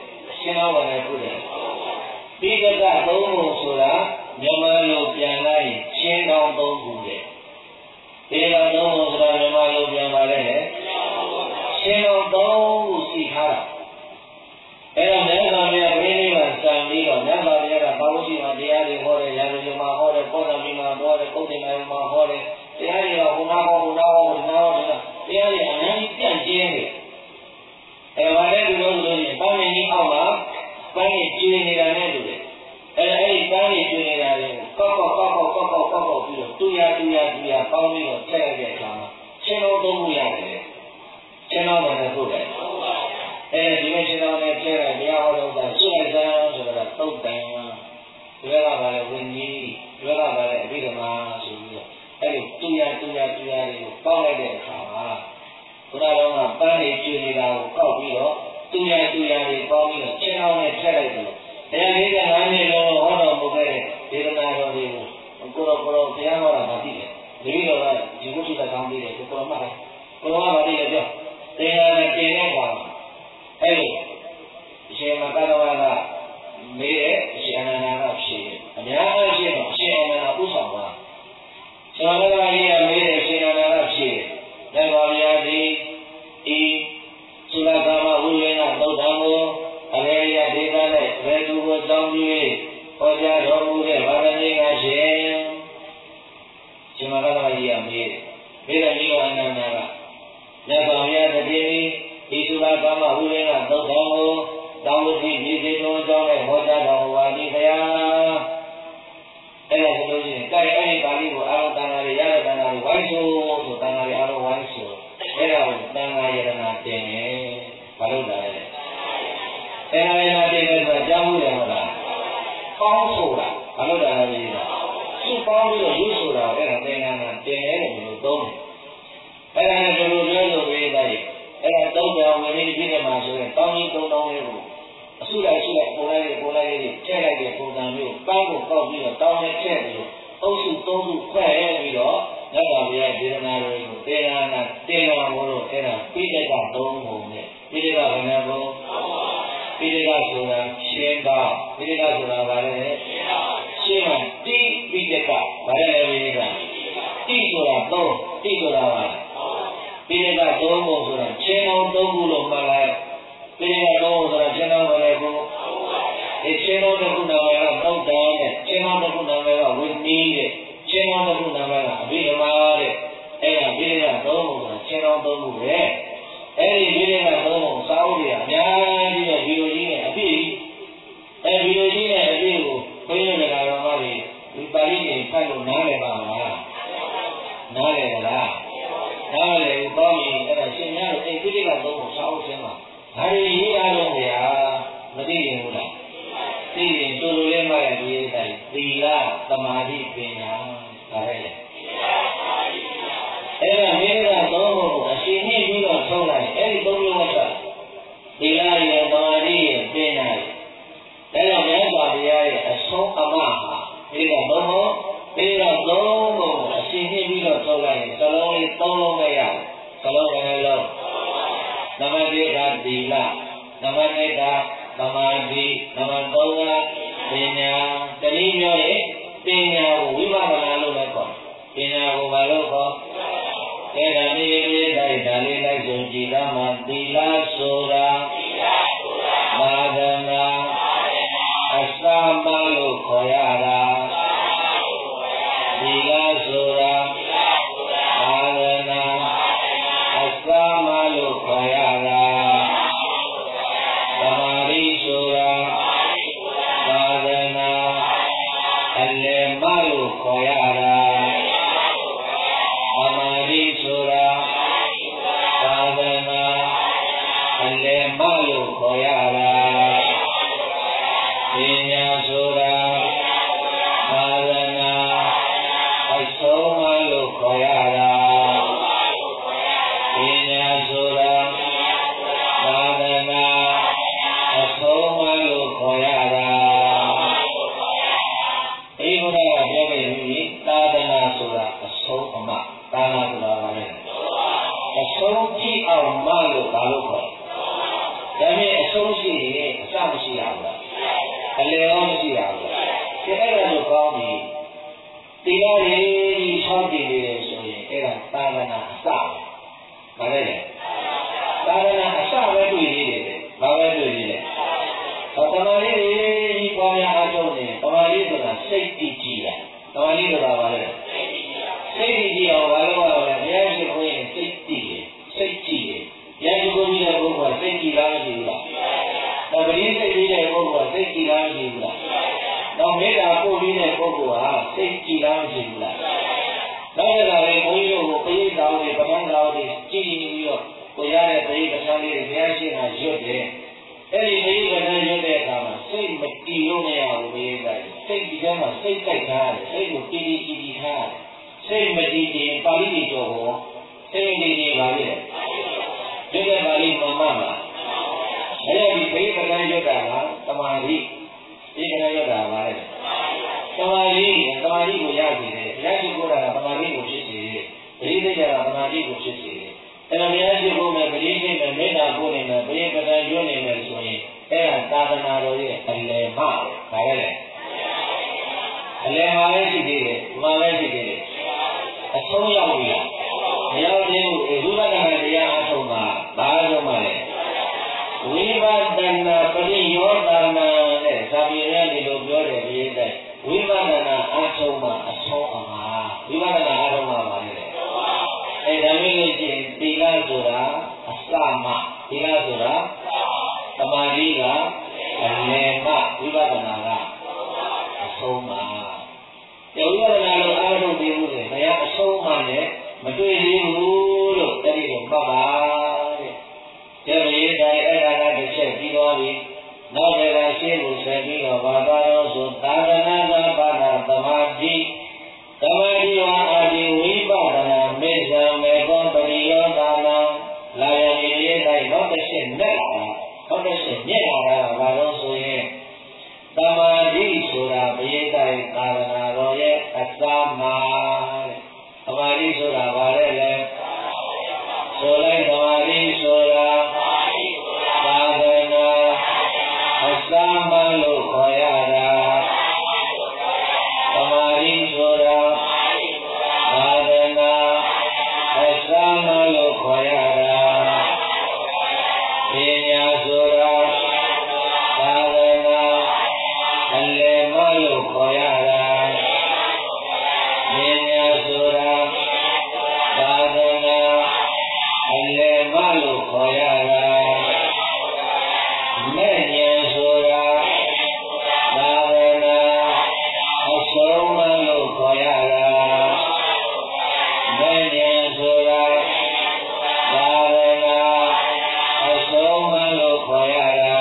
ရှင်းတော့ဝင်နေခုတယ်ပိဋကသုံးပုံဆိုတာမြန်မာလိုပြန်လိုက်ရှင်းတော်သုံးခုတဲ့ပိဋကသုံးပုံဆိုတာမြန်မာလိုပြန်ပါလေရှင်းတော်သုံးခုစီထားတာအဲ့တော့မြတ်စွာဘုရားပြိဋိဘံစံပြီးတော့မြတ်စွာဘုရားကဘာလို့ရှိမှတရားတွေဟောတယ်ရာဇဝမှာဟောတယ်ပေါ်တော်ပြီးမှဟောတယ်ကုတ်တင်တိုင်းမှာဟောတယ်တရားတွေကဘုနာဟောဘုနာဟောဘုနာဟောတရားတွေအများကြီးပြန့်ကျင်းတယ်အဲဘာလဲဒီလိုဆိုရင်ပေါင်းနေကြီးအောက်မှာပန်းကြီးကျွေးနေတာနဲ့တူတယ်အဲအဲ့ဒီပန်းကြီးကျွေးနေတာတွေကိုကောက်ကောက်ကောက်ကောက်ကောက်ကောက်ကောက်ကောက်ပြီးတော့တူရတူရတူရပေါင်းပြီးတော့ထည့်လိုက်တဲ့အခါမှာရှင်းတော်သုံးခုရတယ်ရှင်းတော်တယ်ဟုတ်တယ်အဲဒီလိုရှင်းတော်နဲ့ထည့်လိုက်တရားဟောတော့တာရှင်းလိုက်စမ်းဆိုတော့သုတ်တန်ဒီကကလည်းဝိနည်းဒီကကလည်းအဘိဓမ္မာဆိုပြီးတော့အဲ့ဒီတူရတူရတူရတွေကိုပေါင်းလိုက်တဲ့အခါမှာဘုရားတော်ကပန်းလေးကျွေးနေတာကိုကောက်ပြီးတော့တူရတူရတွေပေါင်းပြီးတော့ရှင်းတော်နဲ့ထည့်လိုက်တယ်တရားလေးကငါးနှစ်လုံးဟောတော်မူခဲ့တဲ့ဒေသနာတော်တွေကိုကိုရောကိုရောဘုရားဟောတာမသိတယ်ဒီလိုတော့ဒီကုသကကောင်းပြီးတယ်ကိုရောမှတ်တယ်ကိုရောကမသိရပြောတရားနဲ့ပြင်တဲ့အခါအဲ့လိုအရှင်မကတော်ကမေးတဲ့အရှင်အနန္ဒာကဖြေအများအားဖြင့်တော့အရှင်အနန္ဒာဥဆောင်ပါရှင်မကတော်ကြီးကမေးတဲ့အရှင်အနန္ဒာကဖြေလက်ပါဗျာဒီဤသုလကာမဝိဝေနသုတ်တံကိုအရေရဒေသနဲ့ဘယ်သူကိုတောင်းပြီးဟောကြားတော်မူတဲ့ဗာမဏိကရှင်ရှင်မကတော်ကြီးကမေးတယ်မေးတဲ့မိဘအနန္ဒာကလက်ပါဗျာတတိဤသုလကာမဝိဝေနသုတ်တံကိုတောင်းလို့ဒီဒီဒီတော်ကြောင့်လည်းဟောကြားတော်မူပါသည်ခရာအဲ့ဒါဆိုလို့ရှိရင်တိုက်အဲ့ဒီပါဠိကိုအာရုံတန်ခါရရတဲ့တန်ခါတွေဝိုင်းဆိုဆိုတန်ခါတွေအာရုံဝိုင်းဆိုအဲ့ဒါကိုတန်ခါယရနာတင်တယ်ဘာလို့လဲတန်ခါယရနာတင်တယ်ဆိုတာကြားမှုတယ်ဟုတ်လားပေါင်းဆိုတာဘာလို့လဲလဲစုပေါင်းပြီးတော့ရွတ်ဆိုတာအဲ့ဒါသင်္ကန်းကတင်တယ်လို့မျိုးသုံးတယ်အဲ့ဒါနဲ့ဘယ်လိုပြောလို့ပြေးတယ်အဲ့ဒါသုံးတယ်ဝင်ပြီးဒီကမှာဆိုရင်တောင်းကြီးသုံးတောင်းလေးကိုအစုလိုက်ရှိလိုက်ပုံလိုက်ပုံလိုက်လေးထည့်လိုက်တဲ့ပုံစံမျိုးပန်းကိုပေါက်ပြီးတော့တောင်းနဲ့ထည့်ပြီးတော့အုပ်စုသုံးစုခွဲပြီးတော့မြတ်စွာဘုရားဒေသနာတော်ကိုတေနာနာတေနာဘုလို့အဲ့ဒါပိဋကသုံးပုံနဲ့ပိဋကဘယ်နှပုံပိဋကဆိုတာရှင်းပါပိဋကဆိုတာဗါလဲရှင်းပါတိပိဋကဗါလဲပိဋကတိဆိုတာသုံးတိဆိုတာဗါပိဋကသုံးပုံဆိုတာရှင်းအောင်သုံးခုလို့မှတ်လိုက်ပိဋကသုံးပုံဆိုတာရှင်းအောင်ပဲကိုဒီရှင်းအောင်တဲ့ခုနာမည်ကသုတ်တံတဲ့ရှင်းအောင်တဲ့ခုနာမည်ကဝိနည်းတဲ့ရှင်းအောင်တဲ့ခုနာမည်ကအဘိဓမ္မာတဲ့အဲ့ဒါပိဋကသုံးပုံဆိုတာရှင်းအောင်သုံးခုပဲအဲ့ဒီပိဋကသုံးပုံစာအုပ်တွေအများကြီးနဲ့ဗီဒီယိုကြီးနဲ့အပြည့်အဲ့ဗီဒီယိုကြီးနဲ့အပြည့်ကိုဘုန်းကြီးတွေကတော်မတွေဒီပါဠိတွေဖတ်လို့နားလည်ပါမလားနားလည်ကြလားနားလည်ကောင်းရင်အဲ့ဒါရှင်းများလို့အဲ့ပိဋကသုံးပုံစာအုပ်ရှင်းပါဒါတွေရေးရလို့ဗျာမသိရင်ဘူးလားသိရင်တူတူလေးမှလည်းဒီအတိုင်းသီလသမာဓိပညာဒါပဲလေအဲ့ဒါမိမိကသုံးဖို့အရှင်နှိပ်ပြီးတော့ဆုံးလိုက်အဲ့ဒီသုံးမျိုးကသီလရဲ့သမာဓိရဲ့ပညာရဲ့ဒါကြောင့်မြတ်စွာဘုရားရဲ့အဆုံးအမဟာဒီကသုံးဖို့ဒီကသုံးဖို့အရှင်နှိပ်ပြီးတော့ဆုံးလိုက်ရင်သလုံးလေးသုံးလုံးပဲရသလုံးပဲလုံးနံပါတ်တစ်ကသီလနံပါတ်နှစ်ကသမာဓိနံပါတ်သုံးကပညာတနည်းပြောရင်ပညာကိုဝိပဿနာလို့လည်းခေါ်ပညာကိုဘာလို့ခေါ်အဲ့ဒါနည်းလေးတိုင်းဒါလေးလိုက်ဆိုကြည်သားမှာသီလဆိုတာမာဒနာအသမလို့ခေါ်ရတာသီလဆိုတာမာဒနာအသမလို့ခေါ်ရတာသမာဓိဆိုတာသာသနာအလယ်မလို့ခေါ်ရတာသမာဓိဆိုတာသာသနာအလယ်မလို့ခေါ်ရတာပညာဆိုတာသာသနာအဆုံးမလို့ခေါ်ရတာပညာဆိုတာသာသနာအဆုံးမလို့ခေါ်ရတာဒီဘုရားကပြောခဲ့ပြီးသာသနာဆိုတာအဆုံးအမသာသနာဆိုတာဘာလဲအဆုံးကြည့်အောင်မလို့ဘာလို့ခေါ်ဒါနဲ့အဆုံးရှိရင်အစမမရှိရဘူးလားအလယ်ရောမရှိရဘူးလားဒီအဲ့ဒါဆိုကောင်းပြီဒီလာရေးချောင်းတည်နေတယ်ဆိုရင်အဲ့ဒါသာသနာအစပဲမလဲသာသနာအစပဲတွေ့နေတယ်ဘာပဲတွေ့နေလဲဟောတမာရီကြီးပေါ်များအားထုတ်နေတမာရီဆိုတာစိတ်တည်ကြည်တယ်တမာရီဆိုတာဘာလဲစိတ်တည်ကြည်အောင်ဘာလို့ရလဲဘုရားရှိခိုးရင်စိတ်တည်တယ်စိတ်ကြည်တယ်ဘုရားရှိခိုးကြီးတဲ့ပုဂ္ဂိုလ်ကစိတ်ကြည်လားမရှိဘူးလားတပတိစိတ်ကြီးတဲ့ပုဂ္ဂိုလ်ကစိတ်ကြည်လားမရှိဘူးလားတော့မေတ္တာပို့ပြီးတဲ့ပုဂ္ဂိုလ်ဟာစိတ်ကြည်လားမရှိဘူးလားနောက်ရတာလေဘုန်းကြီးတို့ကိုပရိသတ်တွေပဋ္ဌာန်းတော်တွေကြည်ပြီးတော့ကိုရတဲ့ပရိသတ်တွေဘုရားရှိခိုးရွတ်တယ်အဲ့ဒီပရိသတ်ရွတ်တဲ့အခါမှာစိတ်မတည်လို့မရဘူးပရိသတ်စိတ်ဒီကမှာစိတ်တိုက်ထားတယ်စိတ်ကိုတည်တည်ကြည်ကြည်ထားတယ်စိတ်မတည်ရင်ပါဠိတော်ဟောစိတ်တည်ရင်ပါလေဒီကပါဠိမှန်မှန်ပါအဲ့ဒီပရိသတ်ရွတ်တာကသမာဓိဒီကနေ့ရွတ်တာပါလေသမာဓိသမာဓိကိုရပြီလေဘုရားရှိခိုးတာကသမာဓိကိုဖြစ်စေတယ်ပရိသေယကသမာဓိကိုဖြစ်စေတယ်အဲ့တော့ဘုရားရှိခိုးမယ်ပရိသေနဲ့မေတ္တာပို့နေမယ်ပရိပဒံရွတ်နေမယ်ဆိုရင်အဲ့ဒါသာသနာတော်ရဲ့အလယ်မှပဲဒါလည်းအလယ်မှာပဲရှိသေးတယ်ဒီမှာပဲရှိသေးတယ်အဆုံးရောက်ပြီလားမရောက်သေးဘူးဝိပဿနာတရားအဆုံးမှာဘာလို့မှလဲဝိပဿနာပရိယောသနာနဲ့ဇာတိရဒီလိုပြောတယ်ပြည့်တဲ့ဝိပဿနာအဆုံးမှာအဆုံးအမှာဝိပဿနာအဆုံးမှာပါလေအဲဒါမျိုးလို့ရှိရင်သီလဆိုတာအစမသီလဆိုတာသမာဓိကအလယ်မှဝိပဿနာကအဆုံးမှာဝိပဿနာလို့အားထုတ်ပြီးလို့ဘုရားအဆုံးမှနဲ့မတွေ့သေးဘူးလို့တတိယမှတ်ပါတဲ့ကျက်ရေးတိုင်းအဲ့ဒါကတစ်ချက်ပြီးသွားပြီနောက်ကြတာရှင်းလို့ဆက်ပြီးတော့ဘာသာရောဆိုသာသနာ့ဘာသာသမာဓိသမာဓိဝါအာဒီဝိပဿနာမေဇံမေကောပရိယောသနာလာယမီရေးတိုင်းနောက်တစ်ချက်နဲ့လာနောက်တစ်ချက်ညက်လာတာဘာလို့ဆိုရင်သမာဓိဆိုတာဘိတိုင်းသာသနာတော်ရဲ့အစမှာတဲ့သမာဓိဆိုတာဘာလဲလဲဆိုလိုက်သမာဓိဆိုတာသာသနာအစမှလို့ခေါ်ရတာသမာဓိဆိုတာသာသနာအစမှလို့ခေါ်ရတာပညာဆိုတာသာသနာအလယ်မှလို့ခေါ်ရတာပညာဆိုတာသာသနာအလယ်မှလို့ခေါ်ရတာမဲ့ဉာဏ်ဆိုတာသာသနာအဆုံးမှလို့ခေါ်ရတာမဲ့ဉာဏ်ဆိုတာသာသနာအဆုံးမှလို့ခေါ်ရတာ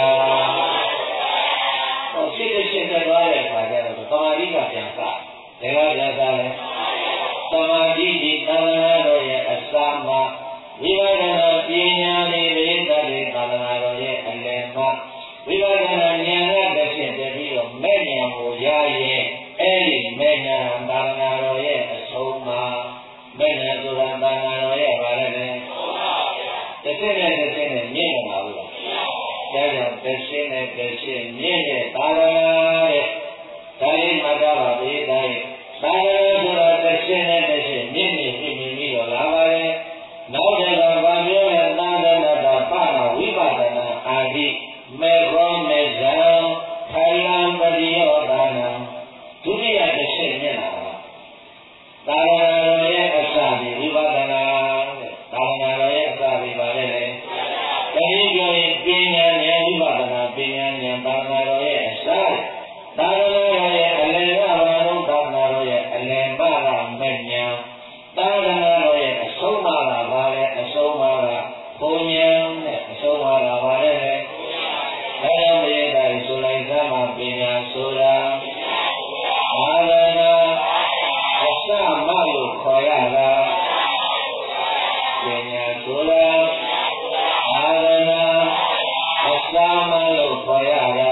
ဟောဖြစ်တဲ့ဖြစ်တဲ့သွားတဲ့ခါကျတော့သမာဓိကပြန်စတယ်ဒါကပြန်စတယ်သမာဓိဒီသာသနာတော်ရဲ့အစမှဝိပဿနာပညာလေးတွေသာလေသာသနာတော်ရဲ့အလယ်မှာဝိပဿနာဉာဏ်ကတစ်ချက်တည်းပြီးတော့မဲ့ဉာဏ်ကိုရရင်အဲ့ဒီမဲ့ဉာဏ်သာသနာတော်ရဲ့အဆုံးမှာမဲ့ဉာဏ်ဆိုတာသာသနာတော်ရဲ့ဘာလဲလဲတစ်ချက်နဲ့တစ်ချက်နဲ့မြင့်နေတာဘူးလားဒါကြောင့်တစ်ချက်နဲ့တစ်ချက်မြင့်တဲ့သာသနာရဲ့ဒါလေးမှတ်သားပါဘေးတိုင်းသာသနာဆိုတာတစ်ချက်နဲ့တစ်ချက်မြင့်နေပြီပြီးတော့လာပါတယ်နောက်ကြတော့ဗာပြောတဲ့သာသနာတော်ပါဏဝိပဿနာအာဒီမေခောမေဇံထိုင်လံပရိယောသနာဒုတိယတစ်ချက်မြင်လာတာသာသနာတော်ရဲ့အစဒီဝိပဿနာတဲ့သာသနာတော်ရဲ့အစဒီပါလေလေတတိယပြောရင်ပညာဉာဏ်ဝိပဿနာပညာဉာဏ်သာသနာတော်ရဲ့အစသာသနာတော်ရဲ့အလယ်ကဘာလို့သာသနာတော်ရဲ့အလယ်မှကမဲ့ဉာဏ်သာသနာတော်ရဲ့အဆုံးအမကဘာလဲအဆုံးအမကဘုံဉာဏ်နဲ့အဆုံးအမကဘာလဲလဲအဲဒါမရတဲ့ဆိုလိုက်သမှာပညာဆိုတာသာသနာအစမလို့ခေါ်ရတာပညာဆိုတာသာသနာအစမလို့ခေါ်ရတာ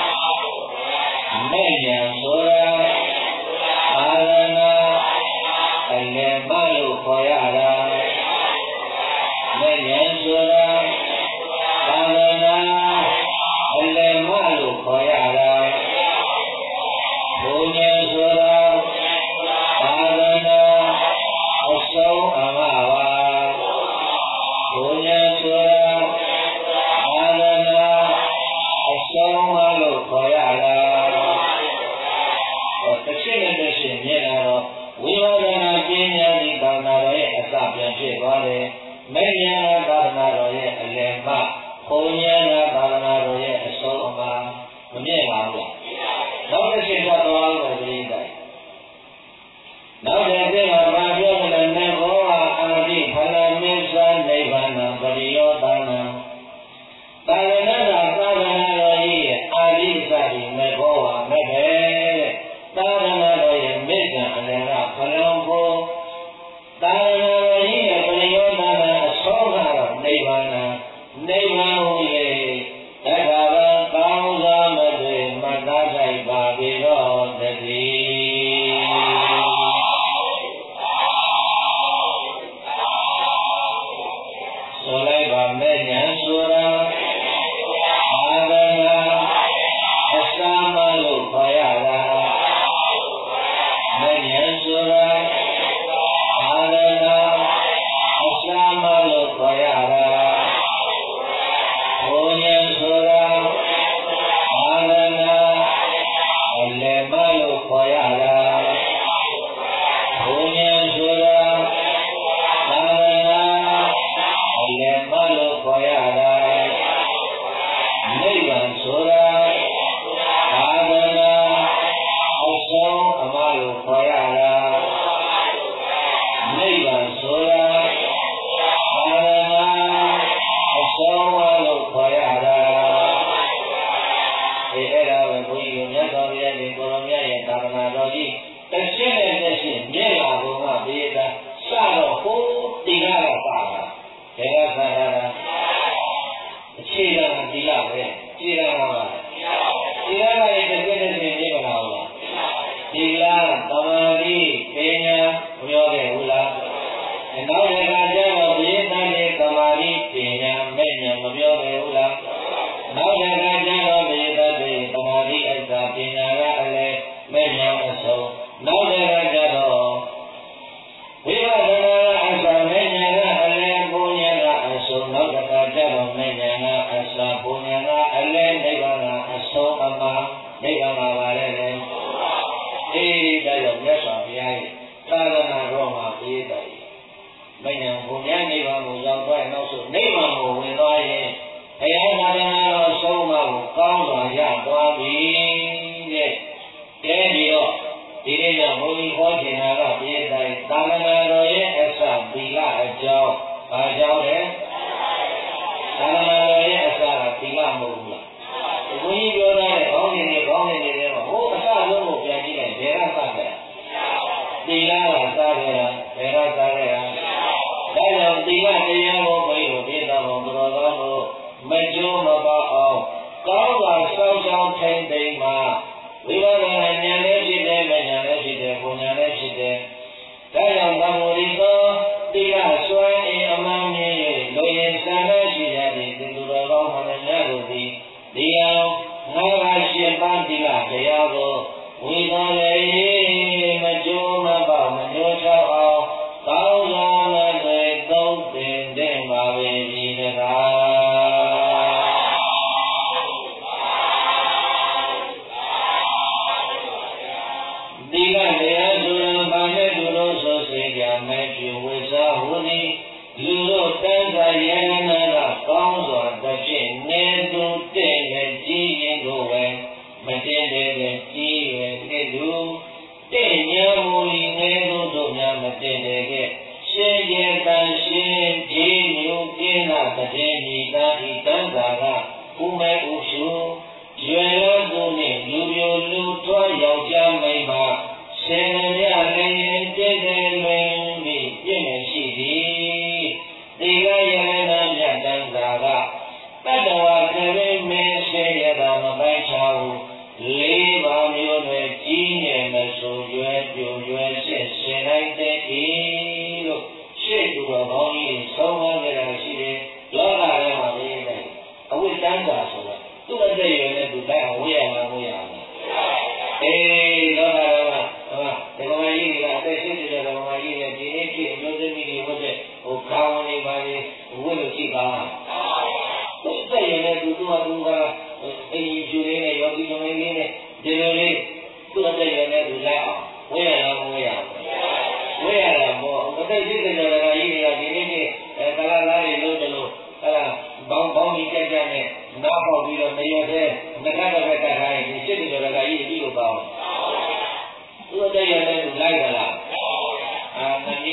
မဲ့ဉာဏ်ဆိုတာသာသနာအလယ်မလို့ခေါ်ရတာမဲ့ဉာဏ်ဆိုတာသာသနာအလယ်မဖြစ်သွားတယ်မေညာသာသနာတော်ရဲ့အလယ်မှဘုံညာသာသနာတော်ရဲ့အဆုံးအမမမြင်ပါဘူးနောက်တစ်ချက်တော့သွားလို့ပြိတ္တိုင်နောက်တစ်ချက်မှာဘာပြောမလဲမေဘောဝအာတိဖလမေသနိဗ္ဗာန်ပရိယောသနာသာသနာတော်သာသနာတော်ရဲ့အာရိသတိမေဘောဝမေဘေသာသနာတော်ရဲ့မေတ္တာအလယ်ကဖလောင်ဖို့သာသနာတော်ရဲ့ပရိယောသနာအဆုံးကတော့နိဗ္ဗာန်နိဗ္ဗာန်ဟူ၍တခါတော့ကောင်းစွာမတွေ့မှတ်သားဆိုင်ပါပြီတော့တည်းဆိုလိုက်ပါမဲ့ညာဆိုတာအာသနာအစာမလို့ခေါ်ရတာမဲ့ညာဆိုတာအာသနာအစာမလို့ခေါ်ရတာဘုံညာဆိုတာအာသနာအလယ်မလို့ခေါ်ရတာဘုံညာဆိုတာအာသနာအလယ်မလို့ခေါ်ရတာနိဗ္ဗာန်ဆိုတာအာသနာအဆုံးအမလို့ခေါ်ရတာနိဗ္ဗာန်ဆိုတာအာသနာအဆုံးအမလို့ခေါ်ရတာဒီအဲ့ဒါပဲဘုန်းကြီးတို့မြတ်စွာဘုရားရှင်ကိုရောမြတ်ရဲ့သာသနာတော်ကြီးတစ်ရှင်းနဲ့တစ်ရှင်းမြဲလာဘုံကပြေးတာစတော့ဟိုတိကကပါတာဘယ်ကဆန္ဒတာအခြေခံဒီလပဲခြေခံပါခြေခံရဲ့တစ်ရှင်းတစ်ရှင်းမြဲမလာဘူးလားဒီလားသမာဓိပညာမပြောခဲ့ဘူးလားနောက်တစ်ခါကျတော့ပြေးတဲ့သမာဓိပညာမဲ့ညာမပြောခဲ့ဘူးလားနောက်တစ်ခါကျတော့ပြေးတဲ့သမာဓိအစ္စာပညာကအလည်းမဲ့ညာအဆုံးနောက်တစ်ခါကျတော့ဝိပဿနာအစ္စာမဲ့ညာကအလည်းဘုံညာကအဆုံးနောက်တစ်ခါကျတော့မဲ့ညာကအစ္စာဘုံညာကအလည်းနိဗ္ဗာန်ကအဆုံးအမှနိဗ္ဗာန်ပါပါလေအေးဒါကြောင့်မြတ်စွာဘုရားရဲ့သာသနာတော်မှာပြေးတယ်မဉ္ဇဉ်ဘုရားနိဗ္ဗာန်ကိုရောက်သွားရင်နောက်ဆုံးနိဗ္ဗာန်ကိုဝင်သွားရင်ဘုရားသာသနာတော်ဆုံးမကိုကောင်းစွာရသွားပြီတဲ့ကဲပြီးတော့ဒီနေ့ကဘုန်းကြီးဟောချင်တာကပြေးတယ်သာသနာတော်ရဲ့အစသီလအကြောင်းဘာကြောင့်လဲသာသနာတော်ရဲ့အစကသီလမဟုတ်ဘူးလားဘုန်းကြီးပြောတဲ့ခေါင်းစဉ်တွေခေါင်းစဉ်တွေထဲမှာဟိုအစလုံးကိုပြန်ကြည့်လိုက်ဘယ်ကစတယ်သီလကစားခဲ့တာဘယ်ကစားခဲ့တာဒါကြောင့်သီလတရားကိုဘုန်းကြီးတို့ပြသဖို့ဘုရားတော်ကိုမကျိုးမပေါအောင်ကောင်းစွာစောင့်ရှောက်ထိန်သိမ်းမှာဝိပဿနာဉာဏ်လည်းဖြစ်တယ်ဉာဏ်လည်းဖြစ်တယ်ဘုံဉာဏ်လည်းဖြစ်တယ်ဒါကြောင့်သံဃာရိသောသီလစွမ်းအင်အမှန်မြင်၍လူရင်ဆန္ဒရှိကြသည့်သူတော်ကောင်းမှန်များတို့သည်ဒီအောင်ငါးပါးရှင်းပါးသီလတရားကိုဝိသလေမကျိုးမပေါမညှိုးချောက်အောင်ကောင်းစွာမသွေသုံးသင်တဲ့ပါပဲဒီတကားသီလတရားဆိုရင်ဘာနဲ့သူတို့ဆိုစေကြမဲ့ပြုဝိစာဟုသည်လူတို့တန်ခါယန္နာကကောင်းစွာတစ်ဖြစ်နေသူတဲ့နဲ့ကြီးရင်ကိုပဲမတင်တဲ့ကြီးရတဲ့လူတဲ့ညာမူဤနေသူတို့များမတင်တဲ့ကရှင်းရတန်ရှင်းကြီးမျိုးပြင်းလာတဲ့မိသားဤတန်ခါကဥမဲဥရှုရွယ်တော်သူနှင့်လူပြိုလူထွားယောက်ျားမိန်းမရှင်ရလည်းတည်တယ်လွင်ပြီးပြည့်မရှိသည်ဒီကယန္နာမြတ်တန်ခါကတတ္တဝါကရိမေရှိရတာမပိုင်ချဘူးလေးပါးမျိုးတွေကြီးငယ်မဆိုရွယ်ပြိုရွယ်ရှင်းရှင်လိုက်တဲ့ဤလို့ရှေ့သူတော်ကောင်းကြီးဆုံးမခဲ့တာရှိတယ်လောကထဲမှာနေတယ်အဝိတ္တန်တာဆိုတာသူ့အသက်ရွယ်နဲ့သူလိုက်အောင်ဝေးရမှာဝေးရမှာအေးလောကထဲမှာဟောဒီကောင်ကြီးကအသက်ရှင်နေတဲ့ကောင်ကြီးရဲ့ဒီနေ့ဖြစ်အမျိုးသမီးတွေဝတ်တဲ့ဟိုခေါင်းလေးပါလေးဝတ်လို့ရှိပါသူ့အသက်ရွယ်နဲ့သူသူ့အတူကအင်းကြီးကျူလေးနဲ့ယောဂီသမီးလေးနဲ့ဒီလိုလေးသူ့အသက်ရွယ်နဲ့သူလိုက်အောင်ဝေးရမှာဝေးရမှာဝေးရတာပေါ့အသက်ရှင်နေတဲ့ကောင်ကြီးတွေကဒီ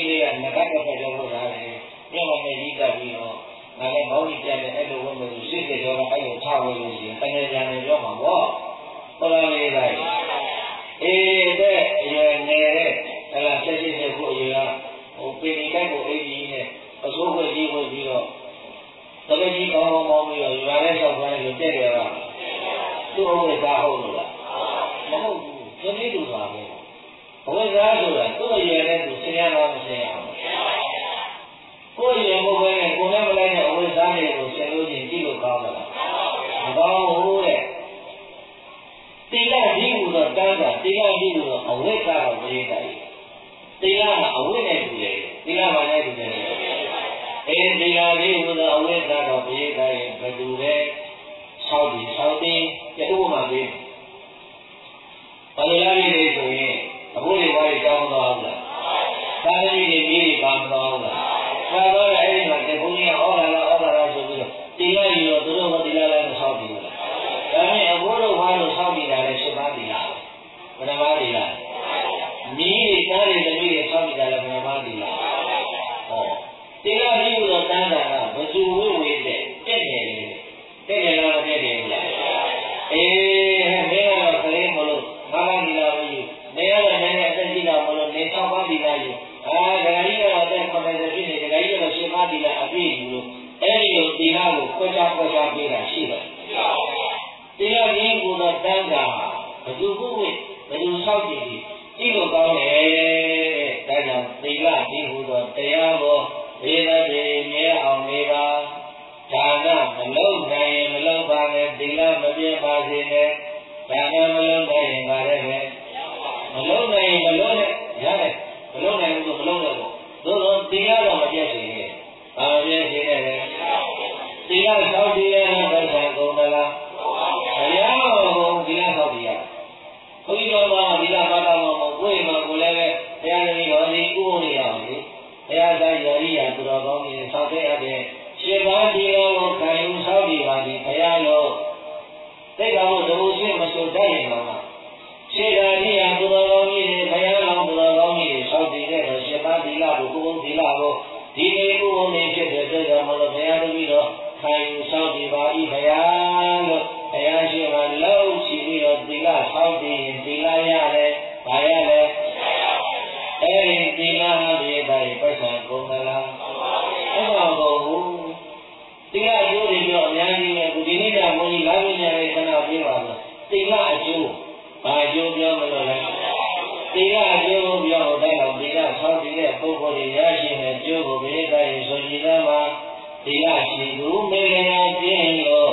လေးကငါကတစ်ဖက်လုံးလုပ်ထားတယ်မျက်မှောက်နဲ့ကြီးကပ်ပြီးတော့ငါလည်းမောင်းကြီးပြန်တယ်အဲ့လိုဝင်လို့ရှစ်စိတ်ကျော်ကအဲ့လိုချဝင်လို့ရှိရင်တကယ်ကြတယ်ပြောမှာပေါ့ဟုတ်လားလေလိုက်အေးတဲ့အရွယ်ငယ်တဲ့အဲ့ဒါဆက်ရှိနေဖို့အရွယ်ကဟိုပင်ဒီတိုက်ကိုအိမ်ကြီးနဲ့အစိုးရကြီးဝင်ပြီးတော့တကယ်ကြီးကောင်းကောင်းမောင်းပြီးတော့ရွာထဲဆောက်သွားလို့တက်တယ်ကသူ့အဝိဇ္ဇာဟုတ်လို့လားမဟုတ်ဘူးသူနည်းတူပါပဲအဝိဇ္ဇာဆိုတာသူ့အရွယ်နဲ့သူဆင်းရဲတော့မဆင်းရဘူးကိုယ်ရင်ကိုယ်ပဲကိုယ်နဲ့မလိုက်တဲ့အဝိဇ္ဇာတွေကိုဆင်လို့ချင်းကြည့်လို့ကောင်းမလားမကောင်းဘူးတဲ့တိလကြီးဟူသောတန်းတာတိလကြီးဟူသောအဝိဇ္ဇာကိုပြိတ္တာတိလကအဝိဇ္ဇာနဲ့တူတယ်တိလဘာနဲ့တူတယ်အေးတိလကြီးဟူသောအဝိဇ္ဇာကိုပြိတ္တာရဲ့ဘယ်သူလဲဆောက်ပြီးဆောက်ပြီးတူမှပြီးဘာလို့လဲလေဆိုရင်အခုဒီဘာတွေကြောင်းသွားအောင်လားသာသမီတွေမြေတွေပါမသွားအောင်လားသာတော့အဲ့ဒီမှာတခုကြီးဟောလာတော့ဟောလာတော့ဆိုပြီးတော့တိလကြီးရောသူတို့ကတိလလည်းမဆောက်ဘူးလားဒါနဲ့အခုတို့ဘာလို့ဆောက်နေတာလဲရှင်းပါသေးလားဘယ်နှပါးသေးလားမြေတွေသားတွေသမီးတွေဆောက်နေတာလဲဘယ်နှပါးသေးလားဟောတိလကြီးရောတန်းတာကဘယ်သူဝိဝေတဲ့တက်တယ်တက်တယ်လားတက်တယ်ဘူးလားအေးဟဲ့မင်းကတော့ခလေးမလို့ငါးပါးဒီလားဘူးနေရတဲ့နေနဲ့အသက်ကြီးတာမလို့နေ၆ပါးဒီလားယူအာဒဂရီကတော့အသက်၇၀ဖြစ်နေဒဂရီကတော့၈ပါးဒီလားအပြည့်ယူလို့အဲ့ဒီလိုဒီလားကိုခွဲခြားခွဲခြားပေးတာရှိတယ်တိလကြီးကိုတော့တန်းတာဘယ်သူဘုဝိဘယ်သူဆောက်ကြည့်ကြည့်လို့ကောင်းတယ်တဲ့ဒါကြောင့်တိလကြီးဟူသောတရားကိုဒေသတွေမြဲအောင်နေပါဒါနမလုံးနိုင်ရင်မလုံးပါနဲ့တိလမပြည့်ပါစေနဲ့ဒါနမလုံးနိုင်ရင်ပါရဲပဲမလုံးနိုင်ရင်မလုံးနဲ့ရတယ်မလုံးနိုင်ဘူးဆိုမလုံးနဲ့ပေါ့သို့တော့တိလတော့မပြည့်စေနဲ့ဘာမပြည့်စေနဲ့လဲတိလဆောက်တည်ရတဲ့ဆံကုန်သလားဘုရားတော်ဒီလဆောက်တည်ရဘုရားတော်မှာဒီလဘာသာမှာကိုယ်မှာကိုယ်လည်းပဲဘုရားရှင်တော်ဒီဥပုပ်နေရအောင်လေဘုရားဆိုင်ရရိယာသူတော်ကောင်းကြီးဆောက်တဲ့အတဲ့ရှင်ဘာဒီတော်ကိုခံယူဆောက်တည်ပါသည်ဘုရားတော်တိတ်တော်ဘုရားရှင်မဆိုတတ်ရင်တော့ရှင်သာရိယာသူတော်ကောင်းကြီးဘုရားတော်သူတော်ကောင်းကြီးဆောက်တည်တဲ့တော့ရှင်ဘာဒီလကိုဥပုပ်ဒီလကိုဒီနေ့ဥပုပ်နေဖြစ်တဲ့အတွက်ကြောင့်မလို့ဘုရားတပည့်တော်ခံယူဆောက်တည်ပါ၏ဘုရားလို့ဘုရားရှင်ကလောက်ချီပြီးတော့ဒီလဆောက်တည်ရင်ဒီလရတယ်။ဘာရလဲ။အဲဒီဒီလဟာဒီတိုင်းပတ်စံကုန်သလား။အဲ့တော့ဘူး။ဒီလအကျိုးတွေပြောအများကြီးပဲဒီနေ့ကဘုန်းကြီးလာမင်းရဲ့ခဏပြေးပါလို့ဒီလအကျိုးဘာအကျိုးပြောမလို့လဲ။ဒီလအကျိုးပြောတဲ့တော့ဒီလဆောက်တည်တဲ့ပုဂ္ဂိုလ်တွေရရှိတဲ့ကျိုးကိုဘယ်တိုင်းဆိုကြည်သားမှာဒီလရှိသူမေလျာကျင်းလို့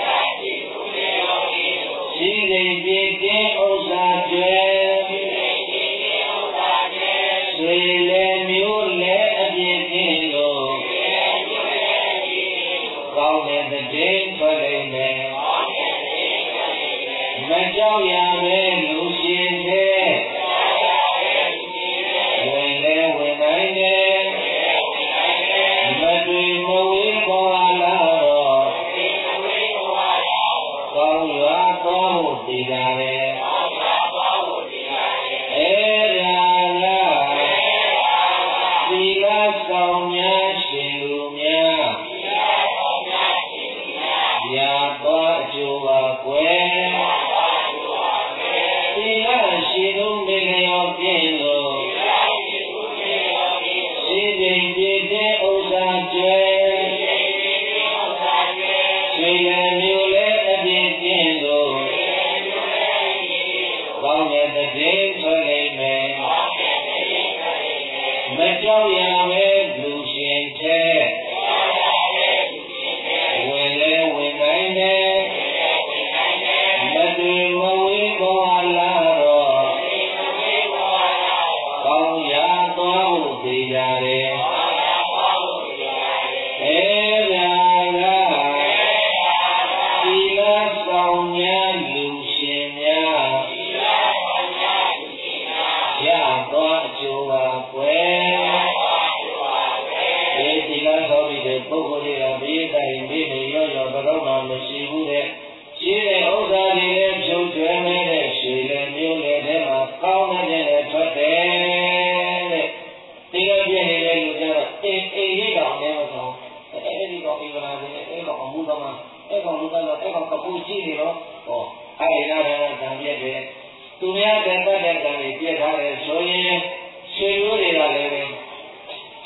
ရှိနေပြည့်တင်းဥစ္စာကျွဲဆွေလည်းမျိုးလည်းအပြည့်တင်းလို့ကောင်းတဲ့တဲ့ထွက်လိမ့်မယ်မကြောက်ရပဲလူရှင်တဲ့ဝင်လည်းဝင်နိုင်တယ်မတွေ့မဝေးပေါ်လာတော့ကောင်းရွာသွားဖို့တည်တာပဲအဲ့ဒါကသီလဆောင်များရှင်လူများရာသွားအကျိုးပါကွယ်သီလရှင်သူမင်းရောပြည့်လို့ရှိနေပြည့်တဲ့ဥစ္စာကျွဲဆွေလည်းမျိုးလည်းအပြည့်ကျင်းလို့ကောင်းတဲ့တဲ့ထွက်လိမ့်မယ်မကြောက်ရပဲလူရှင်တဲ့ဝင်လဲဝင်နိုင်တယ်မတွေ့မဝေးပေါ်လာတော့ကောင်းရသွားဖို့သိကြတယ်အဲ့ဒါကသီလဆောင်များလူရှင်များရသွားအကျိုးပါကွယ်ဒီသီလဆောင်တဲ့ပုဂ္ဂိုလ်တွေကဘေးတိုင်းဘေးနေရောရောဘယ်တော့မှမရှိဘူးတဲ့ရှိတဲ့ဥစ္စာတွေလည်းဖြုတ်ကျွဲနေတဲ့ရွှေလည်းမျိုးလည်းထဲမှာကောင်းတဲ့နဲ့ထွက်တယ်တဲ့ဒီလိုပြည့်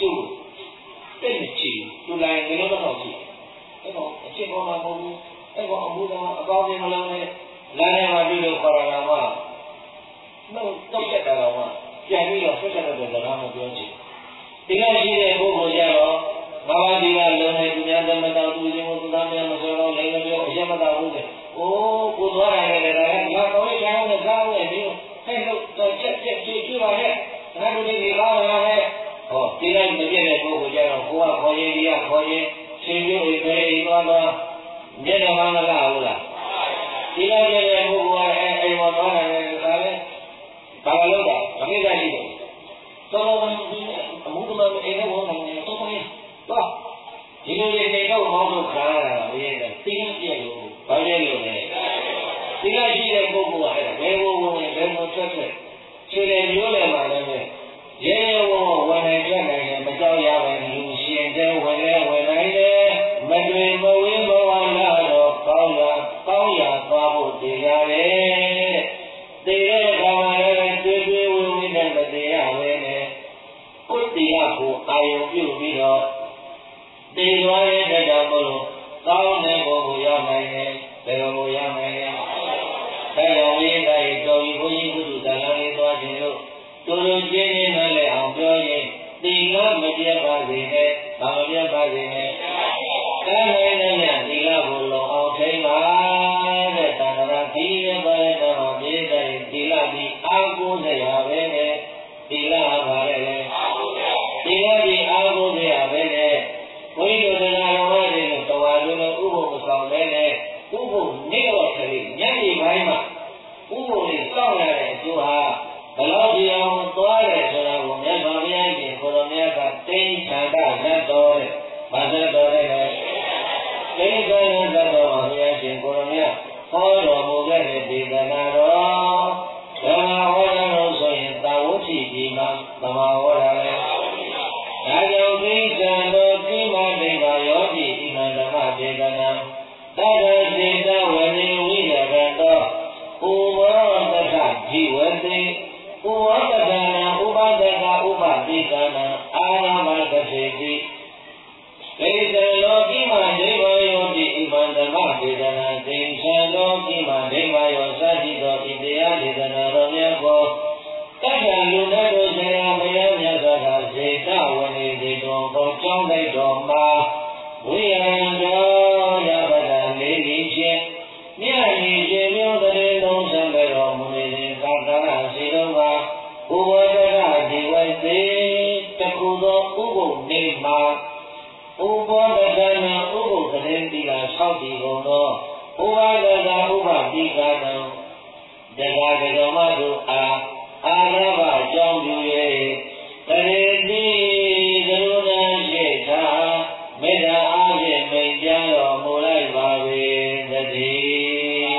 သူ့တိတ်မကြည့်သူလိုက်ငယ်တော့ကြည့်အဲ့တော့အချင်းကောင်းမှာမဟုတ်ဘူးအဲ့တော့အမှုတော်အကောင်းကြီးမလုံးနဲ့လမ်းထဲမှာပြုလို့ခေါ်ရတာမှမဟုတ်တော့တက်တာတော့မှပြန်ပြီးတော့ဆက်ဆက်တဲ့စကားမပြောချင်ဒီကရှိတဲ့ပုဂ္ဂိုလ်ကြတော့ဘာဝတိကလုံးနဲ့သူများသမတော်သူချင်းကိုသူသားများမဆိုတော့လည်းမပြောအရင်မတော်ဘူးတဲ့။အိုးကိုသွားရတယ်လေ။ငါတော့ကြောင်းနဲ့စားနေပြီ။ဟဲ့လို့တော့ချက်ချက်ကြည့်ကြည့်ပါနဲ့။ငါတို့ဒီကောင်းလာတဲ့ဟောဒီလိုက်မပြည့်တဲ့ပုဂ္ဂိုလ်ကြတော့ကိုကခေါ်ရင်ဒီကခေါ်ရင်ရှင်ပြုတ်တွေတွေသွားတော့မျက်နှာမမလာဘူးလား။ဒီလိုက်ပြည့်တဲ့ပုဂ္ဂိုလ်ကအဲအိမ်မှာသွားတယ်ဒါလည်းဘာလို့လဲအမိသားရှိတယ်။တော်တော်အမှုတမအိမ်ထဲဝင်နေတော့တော်တော်တော့ဒီလိုလေးနေတော့မောင်းလို့ခါရတာဘယ်ရဲ့သိနေပြည့်လို့ဘာလဲလို့လဲသိရရှိတဲ့ပုဂ္ဂိုလ်ကအဲ့ဒါဘယ်ဘုံဝင်ဘယ်မှာဆက်ဆက်ခြေလေမျိုးလည်းမှလည်းရဲရဲဝဝဝင်နေပြနိုင်တယ်မကြောက်ရပါဘူးလူရှင်တဲ့ဝင်လဲဝင်နိုင်တယ်မတွေ့မဝင်းဘဝလာတော့ကောင်းရာကောင်းရာသွားဖို့တည်ရတယ်တည်တဲ့အခါမှာလည်းတွေ့တွေ့ဝင်းဝင်းနဲ့မတည်ရဘဲနဲ့ကိုယ်တရားကိုအာရုံပြုပြီးတော့တည်သွားတဲ့ကြောင့်မို့လို့ကောင်းတဲ့ဘုံကိုရောက်နိုင်တယ်ဘယ်လိုကိုရောက်နိုင်လဲဒါကြောင့်လေးတိုင်းတော်ပြီဘုန်းကြီးကုသဇာလလေးသွားခြင်းလို့တို့လိုကျင်းနေမှလည်းအောင်ပြောရင်တိလမပြတ်ပါစေနဲ့ဘာမပြတ်ပါစေနဲ့ကာနိုင်တဲ့ညတိလကိုလုံအောင်ထိမ့်ပါတဲ့တဏ္ဍာခီးရဲ့ပါတဲ့တော့မြေတိုင်းတိလဒီအာကိုးစရာပဲနဲ့တိလဟာပါလေတိလဒီအာကိုးစရာပဲနဲ့ဘုန်းကြီးတို့တရားတော်တွေကိုတော်ပါလို့ဥပုပ်မဆောင်ပဲနဲ့ဥပုပ်နေတော့ခရီးညနေပိုင်းမှာဥပုပ်လေးစောင့်ရတဲ့အကျိုးဟာဘယ်လောက်ကြီးအောင်သွားတယ်ဆိုတာကိုမြတ်စွာဘုရားရှင်ကိုတော်မြတ်ကတိဋ္ဌာန်ကလက်တော်တဲ့ဘာသက်တော်တဲ့လဲတိဋ္ဌာန်လက်တော်ဘုရားရှင်ကိုတော်မြတ်ဟောတော်မူခဲ့တဲ့ဒေသနာတော်ဓမ္မဟောတော်လို့ဆိုရင်သာဝတိဒီမှာသမာဟောတာလေဒါကြောင့်သိက္ခာတော်ကိမတေကယောတိဣမံဓမ္မဒေသနာသတ္တစေတဝေဝိရကတောဥဘောတထဇိဝတိဥဝတ္တနာဥပဒကဥပတိကနာအာရမကစေတိဒေသလောကိမဒေဝယောတိဣမံဓမ္မဒေသနာသိက္ခာတော်ကိမဒေဝယောသတိတော်ဣတရားဒေသနာတော်မြတ်ကိုတက္ကလူနဲ့တို့ဆရာမယမြတ်စွာဘုရားစေတဝနေစေတော်ကိုကြောင်းလိုက်တော်မှာဝိရံတော်ရပဒလေးကြီးဖြင့်မြတ်ကြီးရှင်မျိုးတည်းလုံးဆံပဲတော်မူနေစဉ်ကာကရစီတော်ကဥဝဒရဒီဝိသေတခုသောဥပုပ်နေမှာဥဘောဒကနာဥပုပ်တည်းတိလာ၆ဒီကုန်သောဥပါဒကဥပတိကနာတရားတော်မတို့အားအာရဘအကြောင်းပြု၍တရေတိကရုဏာရှိသာမေတ္တာအားဖြင့်မိန့်ကြားတော်မူလိုက်ပါပေသတည်း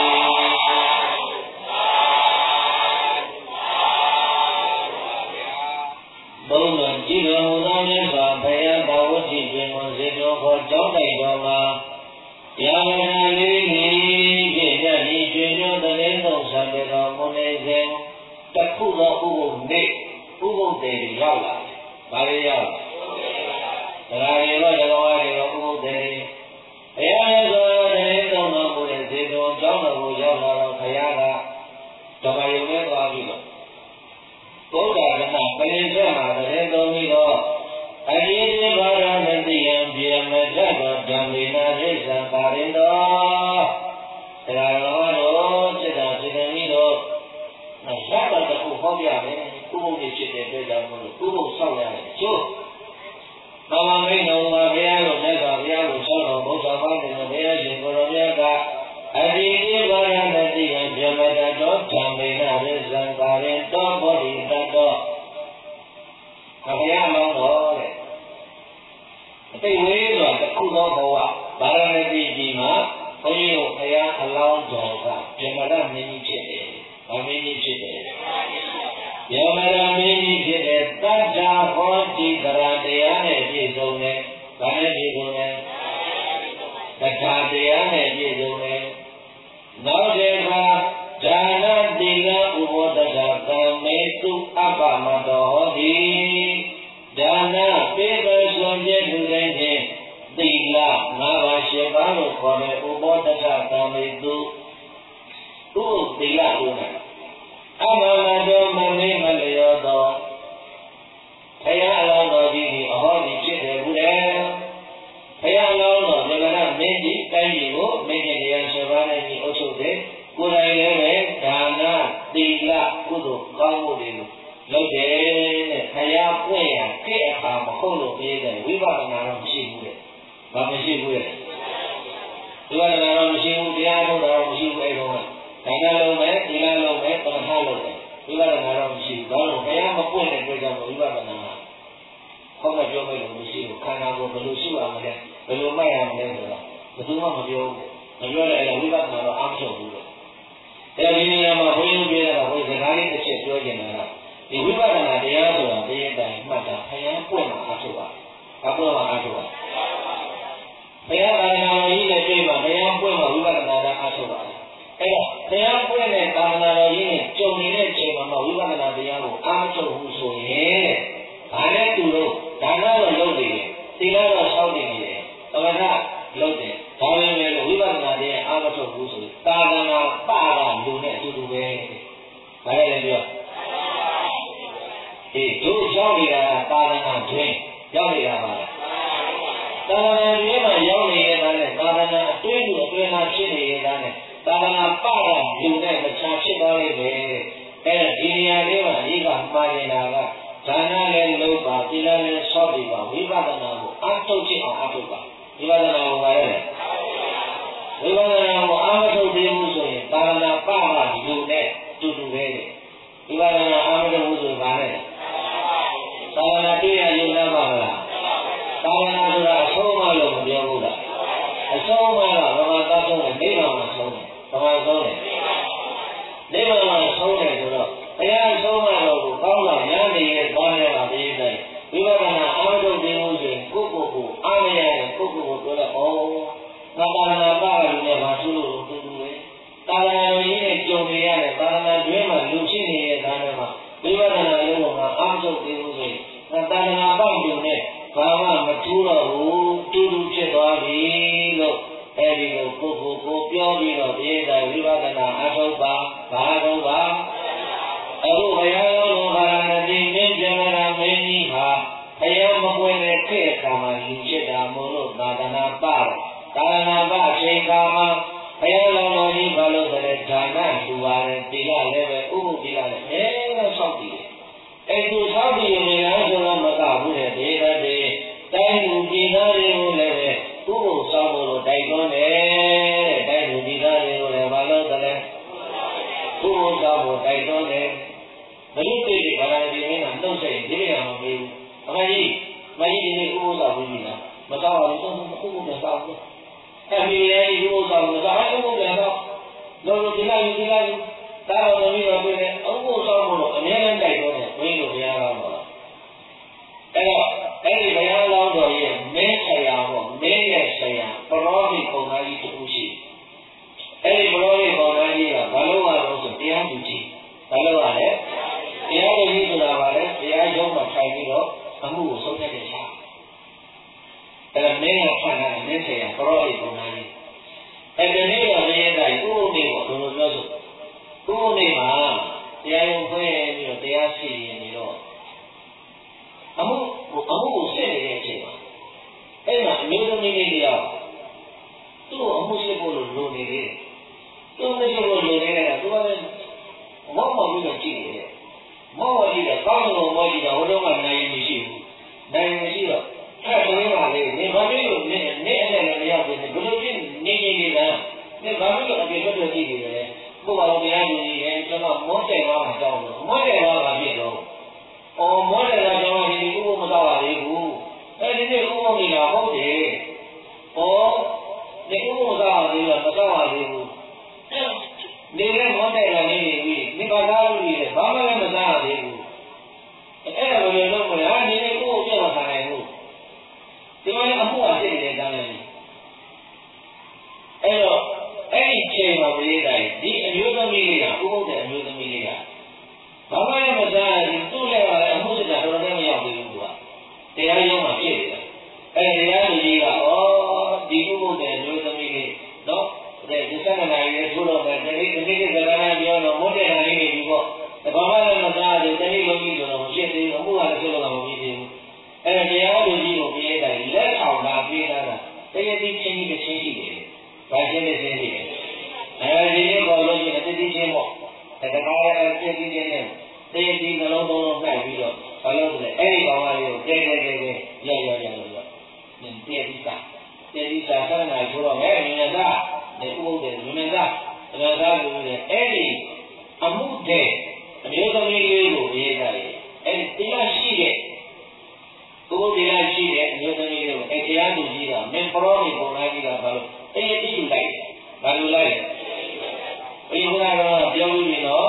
ဘုန်းတော်ကြည်တော်မူသောမြတ်စွာဘုရားဘာဝတိပင်ကိုစေတော်ခေါ်ကြောင်းတိုက်တော်မှာယာမနာလေးကြီးဖြင့်ညတိရွှေမျိုးတည်းလုံးဆံပေတော်မူနေစဉ်တခုသောဥပုပ်နေဥပုပ်တွေရောက်လာတယ်။ဘာတွေရောက်လဲ။တရားတွေတော့တရားတွေတော့ဥပုပ်တွေဘုရားရဲ့ဆိုတဲ့သုံးတော်မူတဲ့ဇေတောကျောင်းတော်ကိုရောက်လာတော့ဘုရားကဓမ္မယုံနဲ့သွားပြီးတော့ဘုရားကမှပလင်ချက်မှာတည်းသုံးပြီးတော့အရေးကြီးဘာရမသိယံပြေမတတ်တော်ဓမ္မေနာရိစ္ဆာပါရင်တော်တရားတော်တော်စိတ်တော်စိတ်သမီးတော်အစတော့တခုဟောပြမယ်ဥပုပ်တွေဖြစ်တဲ့အတွက်ကြောင့်မလို့ဥပုပ်ဆောက်ရတယ်ကျိုးဘာမှမင်းတော်မှာဘုရားကိုမြတ်စွာဘုရားကိုဆောက်တော်ဘုရားပေါင်းတယ်ဘုရားရှင်ကိုရောမြတ်ကအတိတိဘာရမတိယံပြမတတော်ဓမ္မေနရိစ္ဆံကာရင်တောဘောဓိတတော်ဘုရားမောင်းတော်တဲ့အတိတ်ဝေးဆိုတာတခုသောဘဝဘာရမတိကြီးမှာဘုန်းကြီးတို့ဘုရားအလောင်းတော်ကပြမတမင်းကြီးဖြစ်တယ်။ဘာမင်းကြီးဖြစ်တယ်။ပြမတမင်းကြီးဖြစ်တဲ့တတ္ထာဟောတိကရာတရားနဲ့ပြည့်စုံတယ်။ဘာနဲ့ပြည့်စုံလဲ။တတ္ထာတရားနဲ့ပြည့်စုံတယ်။နောက်တစ်ခါဒါနတိလဥဘောတကကံမေတုအပ္ပမတောဟောတိဒါနဘောတထသံမေတုဥတိလလို့နဲ့အမမတောမမေမလျောသောဘုရားအလောင်းတော်ကြီးဒီအဟောဒီဖြစ်တယ်ဘူးလေဘုရားအလောင်းတော်ဒီကနေ့မင်းကြီးတိုင်းပြည်ကိုမင်းကြီးတရားဆိုပါနဲ့ဒီအုပ်ချုပ်တဲ့ကိုယ်တိုင်လည်းပဲဒါနသီလကုသိုလ်ကောင်းမှုတွေကိုလုပ်တယ်တဲ့ဘုရားပွင့်ရတဲ့အခါမဟုတ်လို့ပြေးတယ်ဝိပဿနာတော့မရှိဘူးတဲ့ဘာမရှိဘူးလေဝိပဿနာတော့မရှိဘူးတရားထုတ်တာတော့မရှိဘူးအဲ့တော့ဒါနလုံးပဲသီလလုံးပဲပဋ္ဌာန်းလုံးပဲဝိပဿနာတော့မရှိဘူးဘာလို့ဘုရားမပွင့်တဲ့အတွက်ကြောင့်ဝိပဿနာခေါင်းကပြောမယ်လို့မရှိဘူးခန္ဓာကိုယ်ဘယ်လိုရှိရမလဲဘယ်လိုမှတ်ရမလဲဆိုတော့ဘယ်သူမှမပြောဘူးမပြောတဲ့အဲ့ဒါဝိပဿနာတော့အားမထုတ်ဘူးလို့အဲဒီနေရာမှာဘုန်းကြီးပြောတာဘုရားစကားလေးတစ်ချက်ပြောချင်တာကဒီဝိပဿနာတရားဆိုတာတရားတိုင်းမှတ်တာဘုရားပွင့်မှာအားထုတ်ပါဘာပွင့်မှာအားထုတ်ပါဘုရားသာသနာတော်ကြီးနဲ့တွေ့မှာဘုရားပွင့်မှာဝိပဿနာတရားအားထုတ်ပါအဲ့တော့ဘုရားပွင့်တဲ့သာသနာတော်ကြီးနဲ့ကြုံနေတဲ့ချိန်မှာဝိပဿနာတရားကိုအားထုတ်ဖို့ဆိုရင်ဘာလဲသူတို့ဒါနတော့လုပ်နေတယ်သီလတော့ဆောက်နေတယ်သမာဓိလုပ်တယ်ဒါပေမဲ့ဝိပဿနာတရားအားမထုတ်ဘူးဆိုရင်သာသနာပတာလူနဲ့အတူတူပဲဘာလဲလဲပြောအေးတို့ရောက်နေတာသာသနာတွင်ရောက်နေတာပါလားသာသနာတွင်မှာရောက်နေတာနဲ့သာသနာအတွင်းကိုအတွင်းမှာဖြစ်နေတာနဲ့သာသနာပတာလူနဲ့မချာဖြစ်သွားလိမ့်မယ်အဲ့ဒါဒီနေရာလေးမှာအဓိကမှားနေတာကဒါနလည်းလုပ်ပါသီလလည်းဆောက်ပြီးပါဝိပဿနာကိုအားထုတ်ခြင်းအောင်အားထုတ်ပါဝိပဿနာကိုပါရတယ်ဝိပဿနာကိုအားမထုတ်သေးဘူးဆိုရင်သာသနာပတာလူနဲ့တူတူပဲဝိပဿနာအားမထုတ်ဘူးဆိုရင်ဘာလဲသာသနာတရားယုံနာပါလားသာသနာဆိုတာအဆုံးမလို့မပြောဘူးလားအဆုံးမကဘာမှသာဆုံးတယ်နိဗ္ဗာန်မှာဆုံးတယ်ဘာမှဆုံးတယ်နိဗ္ဗာန်မှာဆုံးတယ်ဆိုတော့တရားဆုံးမတော့ကိုကောင်းတာရမ်းနေရဲ့သွားရတာပြီးတိုင်းဝိပဿနာအားထုတ်ခြင်းလို့ဆိုရင်ကိုယ့်ကိုယ်ကိုအားမရရင်ကိုယ့်ကိုယ်ကိုပြောတော့ဩသာသနာပါလူနဲ့ဘာသူ့လိုတူတူပဲသာသနာတော်ကြီးနဲ့ကြုံနေရတဲ့သာသနာတွင်းမှာလူဖြစ်နေတဲ့သားတွေမှာဝိပဿနာလုံးကအားထုတ်ခြင်းလို့ဆိုရင်သာသနာပေါက်လူနဲ့ဘာမှမထူးတော့ဘူးတူတူဖြစ်သွားပြီလို့အဲဒီလိုကိုယ်ကိုကိုပြောပြီးတော့ဒီတိုင်းဝိပဿနာအားထုတ်ပါဘာတော့ပါအခုဘုရားတော်ဘာရဏတိမြင့်ကျမ်းရာမင်းကြီးဟာဘုရားမပွင့်တဲ့ခေတ်ကာလကြီးဖြစ်တာမို့လို့သာသနာပသာသနာပအချိန်ကာလဘုရားတော်ကြီးဘာလို့ဆိုတဲ့ဒါနလူပါတယ်တိရလည်းပဲဥပုတိရလည်းအဲတော့ဆောက်တည်တယ်အဲသူဆောက်တည်ရင်လည်းဆိုတော့မကဘူးတဲ့ဒေသတွေတိုင်းလူပြည်သားတွေကိုလည်းပဲဥပုဆောက်ဖို့တိုက်တွန်းတယ်တဲ့တိုင်းလူပြည်သားတွေကိုလည်းဘာလို့ဆိုလဲဥပုဆောက်ဖို့တိုက်တွန်းတယ်ဘယ်လိုသိတယ်ဘာသာရေးမင်းကနှုတ်ဆက်ရင်ဒီလိုမှမပြီးဘူးအမကြီးမကြီးဒီနေ့ဥပုဆောက်ပြီးပြီလားမကောက်အောင်တော့ဥပုဆောက်ဘူးအဲဒီရဲ့ဥပုဆောက်မကောက်ဥပုဆောက်တော့လောလောဒီလိုက်ဒီလိုက်တာတော်သမီးတော်ပြည့်တယ်ဥပုဆောက်ဖို့အများနဲ့တိုက်တွန်းတယ်ဘုန်းကြီးတို့ဘုရားကောင်းတော့အဲ့တော့အဲ့ဒီဘုရားလောင်းတော်ရဲ့မင်းဆရာဟောမင်းရဲ့ဆရာပရောဟိတ်ပုံသားကြီးတူရှိအဲ့ဒီပရောဟိတ်ပုံသားကြီးကဘာလို့ရတော့ဆိုတရားသူကြီးဘာလို့ရလဲတရားသူကြီးဆိုတာပါလေတရားရုံးမှာထိုင်ပြီးတော့အမှုကိုဆုံးဖြတ်တဲ့ဆရာအဲ့ဒါမင်းကဖန်တာမင်းဆရာပရောဟိတ်ပုံသားကြီးအဲ့ဒီနေ့တော့မင်းသားကြီးဥပဒေကိုဘယ်လိုပြောဆိုဥပဒေမှာတရားရုံးဖွဲ့ပြီးတော့တရားစီရင်ပြီးတော့အမှုအမှုကိုစစ်နေတဲ့အချိန်မှာအဲ့မှာအမျိုးသမီးလေးတရားသူ့အမှုစစ်ဖို့လို့လိုနေတယ်သူ့မရှိဖို့လိုနေတာသူကလည်းမောက်မောက်ပြီးတော့ကြည့်နေတယ်မောက်ကြည့်တယ်ကောင်းလို့မောက်ကြည့်တော့ဟိုတော့ကနိုင်ရင်မရှိဘူးနိုင်ရင်မရှိတော့အဲ့ဒါလေးပါလေနေဘာဖြစ်လို့နေနေအဲ့နဲ့မရောက်ဘူးဘယ်လိုဖြစ်နေနေနေလဲနေဘာဖြစ်လို့အပြေထွက်ထွက်ကြည့်နေလဲကိုယ်ကတော့တရားယူနေတယ်ကျွန်တော်မောတယ်သွားမှာကြောက်လို့မောတယ်သွားတာဖြစ်တော့အော်မောတယ်လာကြောင်းဒီဥပမသောပါသေးဘူးအဲဒီနေ့ဥပမိလာဟုတ်တယ်။အော်ဒီဥပမသောပါသေးလားမသောပါသေးဘူး။ဒီလည်းမောတယ်လာနေပြီဒီဘာသာလူကြီးလည်းဘာမှလည်းမသားသေးဘူး။အဲ့ဒါဘယ်လိုလုပ်မလဲ။ဒီနေ့ဥပပြောတာနိုင်ဘူး။ဒီမှာလည်းအမှုအဖြစ်နေတဲ့တန်းလည်းအဲ့တော့အဲ့ဒီချိန်မှာရေးတိုင်းဒီအမျိုးသမီးလေးကဥပုပ်တဲ့အမျိုးသမီးလေးကဘာမှလည်းမစားရင်သူ့လည်းအမှုစစ်တာတော်တော်မရောက်သေးဘူးကွာတရားရုံးမှာဖြစ်နေတာအဲတရားလူကလည်းပြောလို့မပြီးသေးဘူးအဲ့ဒါတရားလူကြီးကိုပြေးတယ်လက်ဆောင်လာပြေးတာတကယ်ဒီချင်းကြီးတစ်ချင်းရှိတယ်ဘာချင်းတစ်ချင်းရှိတယ်အဲဒီနေ့ပေါ်လို့ရှိရင်တတိချင်းပေါ့တခါတည်းတတိချင်းနဲ့တည်တည်နှလုံးသုံးလုံးနှိုက်ပြီးတော့ဘာလို့လဲအဲ့ဒီကောင်လေးကိုကဲကဲကဲကဲရောက်ရောက်ရောက်ရောက်နင်တည်ပြီးသားတည်ပြီးသားဆန္ဒနာထိုးတော့မယ်မြင်သားဒီဥပုဒ်တယ်မြင်သားအနာသားလို့လေအဲ့ဒီအမှုတဲ့အမျိုးသမီးလေးကိုရေးတာလေအဲ့ဒီတရားရှိတဲ့ကိုယ်တရားရှိတဲ့အမျိုးသမီးလေးကိုအဲ့တရားသူကြီးကမင်းပရောဟိတ်ပုံလိုက်ပြီးတာဘာလို့အဲ့ဒီတိလိုက်ဘာလို့လိုက်ဘယ်လိုလဲတော့ပြောလို့ရတော့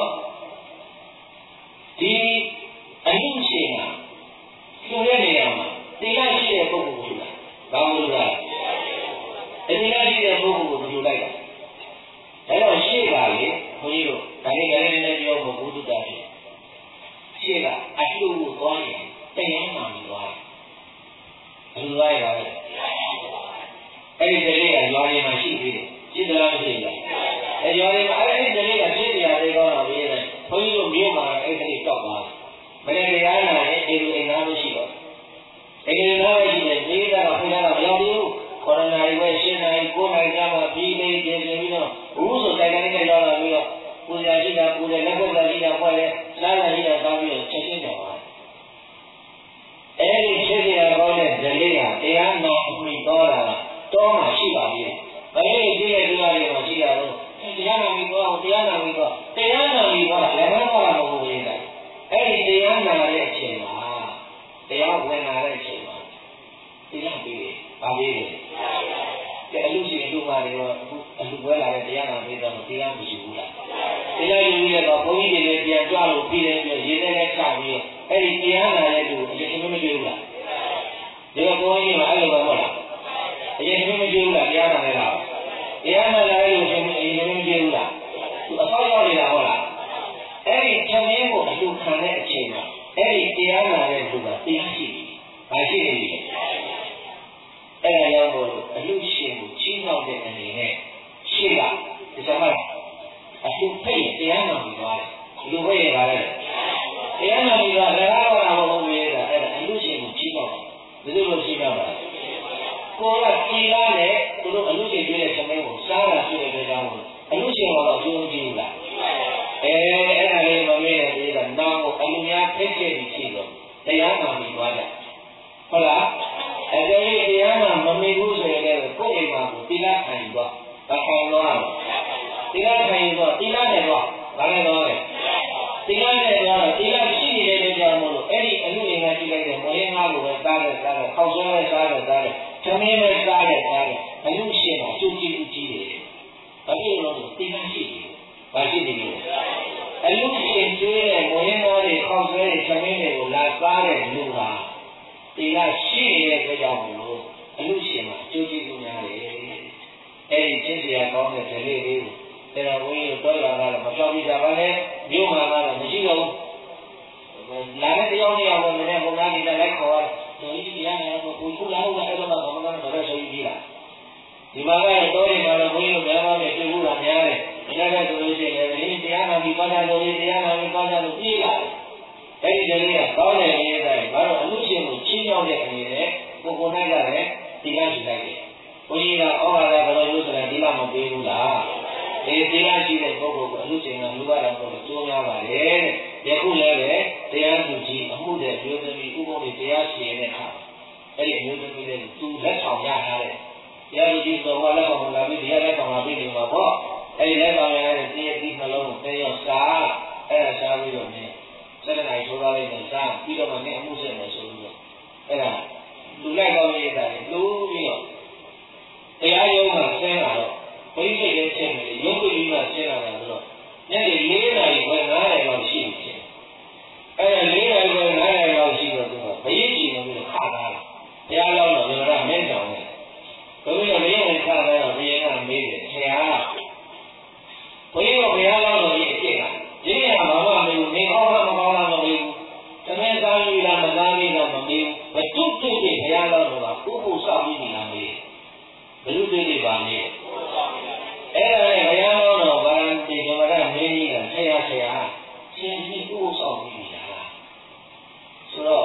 ဒီအမှုရှိတာဆိုတဲ့နေရာမှာတရားရှိတဲ့ပုဂ္ဂိုလ်ကိုဘာလို့လဲတရားရှိတဲ့ပုဂ္ဂိုလ်ကိုဘယ်လိုလိုက်လဲအဲ့တော့ရှိပါလေဘုန်းကြီးတို့ဒါနဲ့ဒါနဲ့လည်းပြောဖို့ဘုဒ္ဓတာဖြစ်ရှိကအလှကိုသွားရင်တရားမှန်ပြီးသွားတယ်ဘယ်လိုလဲပါလဲအဲ့ဒီတည်းကရွာထဲမှာရှိသေးတယ်ရှိသလားမရှိဘူးအဲရွာထဲမှာအဲ့ဒီတည်းကဖြစ်နေရတယ်ကောင်းတော့ရေးတယ်ဘုန်းကြီးတို့မြို့မှာအဲ့ဒီတောက်သွားမနေ့တရားနာရင်အေလူအိမ်သားမရှိတော့အေလူသားပဲရှိတယ်သေးတာတော့ခင်ဗျားတော့မရောက်ဘူးကိုရိုနာရီပဲရှင်းနိုင်ကိုနိုင်ကြမှာပြီးလေးပြင်ပြီးတော့ဘူးဆိုတိုင်တိုင်းနဲ့ရောက်လာပြီးတော့ပူဇာရှိတာပူတယ်လက်ကုပ်လာရှိတာဖွဲ့တယ်စားလာရှိတာတောင်းပြီးတော့ချက်ချင်းကြော်ပါအဲ့ဒီချက်ချင်းရောင်းတဲ့ဒလေးဟာတရားနာပြီးတော့တာတော့မှရှိပါသေးတယ်ဘယ်လိုကြည့်ရတဲ့တရားတွေမှာရှိတာတော့တရားနာပြီးတော့တရားနာပြီးတော့တရားနာပြီးတော့လည်းမဟုတ်ပါဘူးလေအဲ့ဒီတရားနာတဲ့အချိန်မှာတရားဝင်လာတဲ့အချိန်မှာတရားပြီးတယ်ပါပြီးတယ်ကဲအလူရှိလူပါတွေတော့အခုအလူပွဲလာတဲ့တရားနာပြီးတော့တရားမရှိဘူးလားတရားယူရတော့ဘုန်းကြီးတွေလည်းပြန်ကြွလို့ပြီးတယ်ပြီးရေးတဲ့နဲ့ချပြီးအဲ့ဒီတရားနာတဲ့လူအရင်ကမကြည့်ဘူးလားဒီကဘုန်းကြီးကအဲ့လိုပဲဟုတ်လားအရင်ကမကြည့်ဘူးလားတရားနာနေလားတရားနာလာလို့ရှင်အရင်ကမကြည့်ဘူးလားသူအဆောက်ရောက်နေတာဟုတ်လားအဲ့ဒီချက်ရင်းကိုအလူခံတဲ့အချိန်မှာအဲ့ဒီတရားနာတဲ့လူကတရားရှိတယ်။ဘာရှိနေလဲ။အဲ့ဒါကြောင့်အလူရှင်ကိုကြီးနှောက်တဲ့အနေနဲ့ရှိကဒီစမှာအလူဖိတ်တရားနာပြီးသွားတယ်။လူဖိတ်ရပါလေ။တရားနာပြီးတော့လည်းတော့တာမဟုတ်ဘူးလေ။အဲ့ဒါအလူရှင်ကိုကြီးနှောက်တယ်။ဘယ်လိုလုပ်ရှိကြပါလဲ။ကိုယ်ကကြည်လာတဲ့သူတို့အလူရှင်ပြည့်တဲ့ချက်ရင်းကိုစားတာဆိုတဲ့ကြောင့်အလူရှင်ကတော့ကြိုးကြည့်ဘူးလား။အဲအဲ့ဒါလေးမမေ့ရသေးတာနောက်အလူများဖိတ်ခဲ့ပြီးရှိတော့တရားနာပြီးသွားကြဟုတ်လားအဲ့ဒါလေးတရားနာမမေ့ဘူးဆိုရင်လည်းကိုယ့်အိမ်မှာကိုတိလခံယူတော့ဘာခံတော့တိလခံယူတော့တိလနဲ့တော့ဘာလဲတော့လဲတိလနဲ့တော့တိလရှိနေတဲ့ကြောင့်မို့လို့အဲ့ဒီအလူငါကြည့်လိုက်တဲ့မွေးငါကိုပဲစားတယ်စားတယ်ခေါက်ဆွဲပဲစားတယ်စားတယ်သမင်းပဲစားတယ်စားတယ်အလူရှိမှာကျူးကြည့်ဦးကြည့်တယ်ဘာဖြစ်လို့လဲတိလရှိတယ်ဘာရှိနေလဲအလူရှင်ကျွေးတဲ့မွေးငါတွေခေါက်ဆွဲတဲ့သမင်းတွေကိုလာစားတဲ့လူဟာဒီကရှိနေတဲ့ကြောင့်မလို့အလူရှင်မှာအကျိုးကျေးဇူးများတယ်အဲ့ဒီချင်းစရာကောင်းတဲ့ဒလေးလေးကိုအဲ့တော့ဘုန်းကြီးတို့တော်လာတာမပြောပြကြပါနဲ့မြို့မှာကတော့မရှိတော့ဘူးလာတဲ့တရားတွေအောင်လည်းဘုရားကြီးလည်းခေါ်တယ်ဒီတရားနဲ့ကိုကိုခုလာလို့အဲ့တော့ဘာမှမလုပ်တော့ဆိုပြီးလားဒီမှာကတော့တော်ရင်ကတော့ဘုန်းကြီးတို့များများနဲ့တွေ့ဖို့လာများတယ်ဒါနဲ့ဆိုလို့ရှိရင်လည်းဒီတရားနာပြီးပါတာလို့တရားနာပြီးပါတာလို့ပြေးလာတယ်အဲ့ဒီတည်းကကောင်းတဲ့ရေးတိုင်းဘာလို့အမှုရှင်ကိုချင်းရောက်တဲ့အနေနဲ့ကိုကိုနိုင်ကလည်းဒီကရှိလိုက်တယ်။ဘုန်းကြီးကဩဃာတဘယ်လိုလုပ်ဆိုရင်ဒီကမပေးဘူးလား။ဒီဒီကရှိတဲ့ပုဂ္ဂိုလ်ကအမှုရှင်ကလူကတော့တော့ကျိုးများပါလေတဲ့။ယခုလည်းပဲတရားသူကြီးအမှုတဲ့မျိုးသမီးဥပုပ်တွေတရားရှင်တဲ့အခါအဲ့ဒီမျိုးသမီးလေးသူလက်ဆောင်ရထားတဲ့တရားသူကြီးဆိုတော့လက်ဆောင်လာပြီးတရားလက်ဆောင်လာပြီးနေမှာပေါ့။အဲ့ဒီလက်ဆောင်ရတဲ့တရားဒီနှလုံးကိုသိရောစားအဲ့ဒါစားပြီးတော့နေစက်နိုင်ထိုးထားလိုက်တဲ့စားပြီးတော့မှနေအမှုဆက်မယ်ဆိုပြီးတော့အဲ့ဒါလူလိုက်ကောင်းရတာလေလူပြီးတော့တရားရုံးမှာဆင်းလာတော့ဘုန်းကြီးရဲ့ချက်တွေရုပ်ကိုကြီးမှဆင်းလာတယ်ဆိုတော့ညနေလေးနာရီပဲနားရတော့ရှိတယ်အဲ့ဒါလေးနာရီပဲနားရတော့ရှိတော့သူကဘယင်းကြီးလို့ခါတာတရားလောက်တော့ဒီမှာမင်းတောင်တယ်ဘုန်းကြီးကလေးဝင်ခါတာတော့ဘယင်းကမေးတယ်ဆရာဘုန်းကြီးကဘုရားလောက်တော့ဒီအစ်ကဒီနေရာမှာဘာမှမလို့နေကောင်းမှမကောင်းလားမလို့သမင်းသားကြီးလားမသားကြီးလားမမေးဘယ်သူ့သူ့ဘုရားလောက်တော့ဥပုသ်ဆောက်ပြီးနေတာမေးဘယ်လိုတွေးနေပါလဲအဲ့ဒါနဲ့ဘုရားလောက်တော့ဗာဒီကမ္ဘာမင်းကြီးကဆရာဆရာရှင်ကြီးဥပုသ်ဆောက်ပြီးနေတာဆိုတော့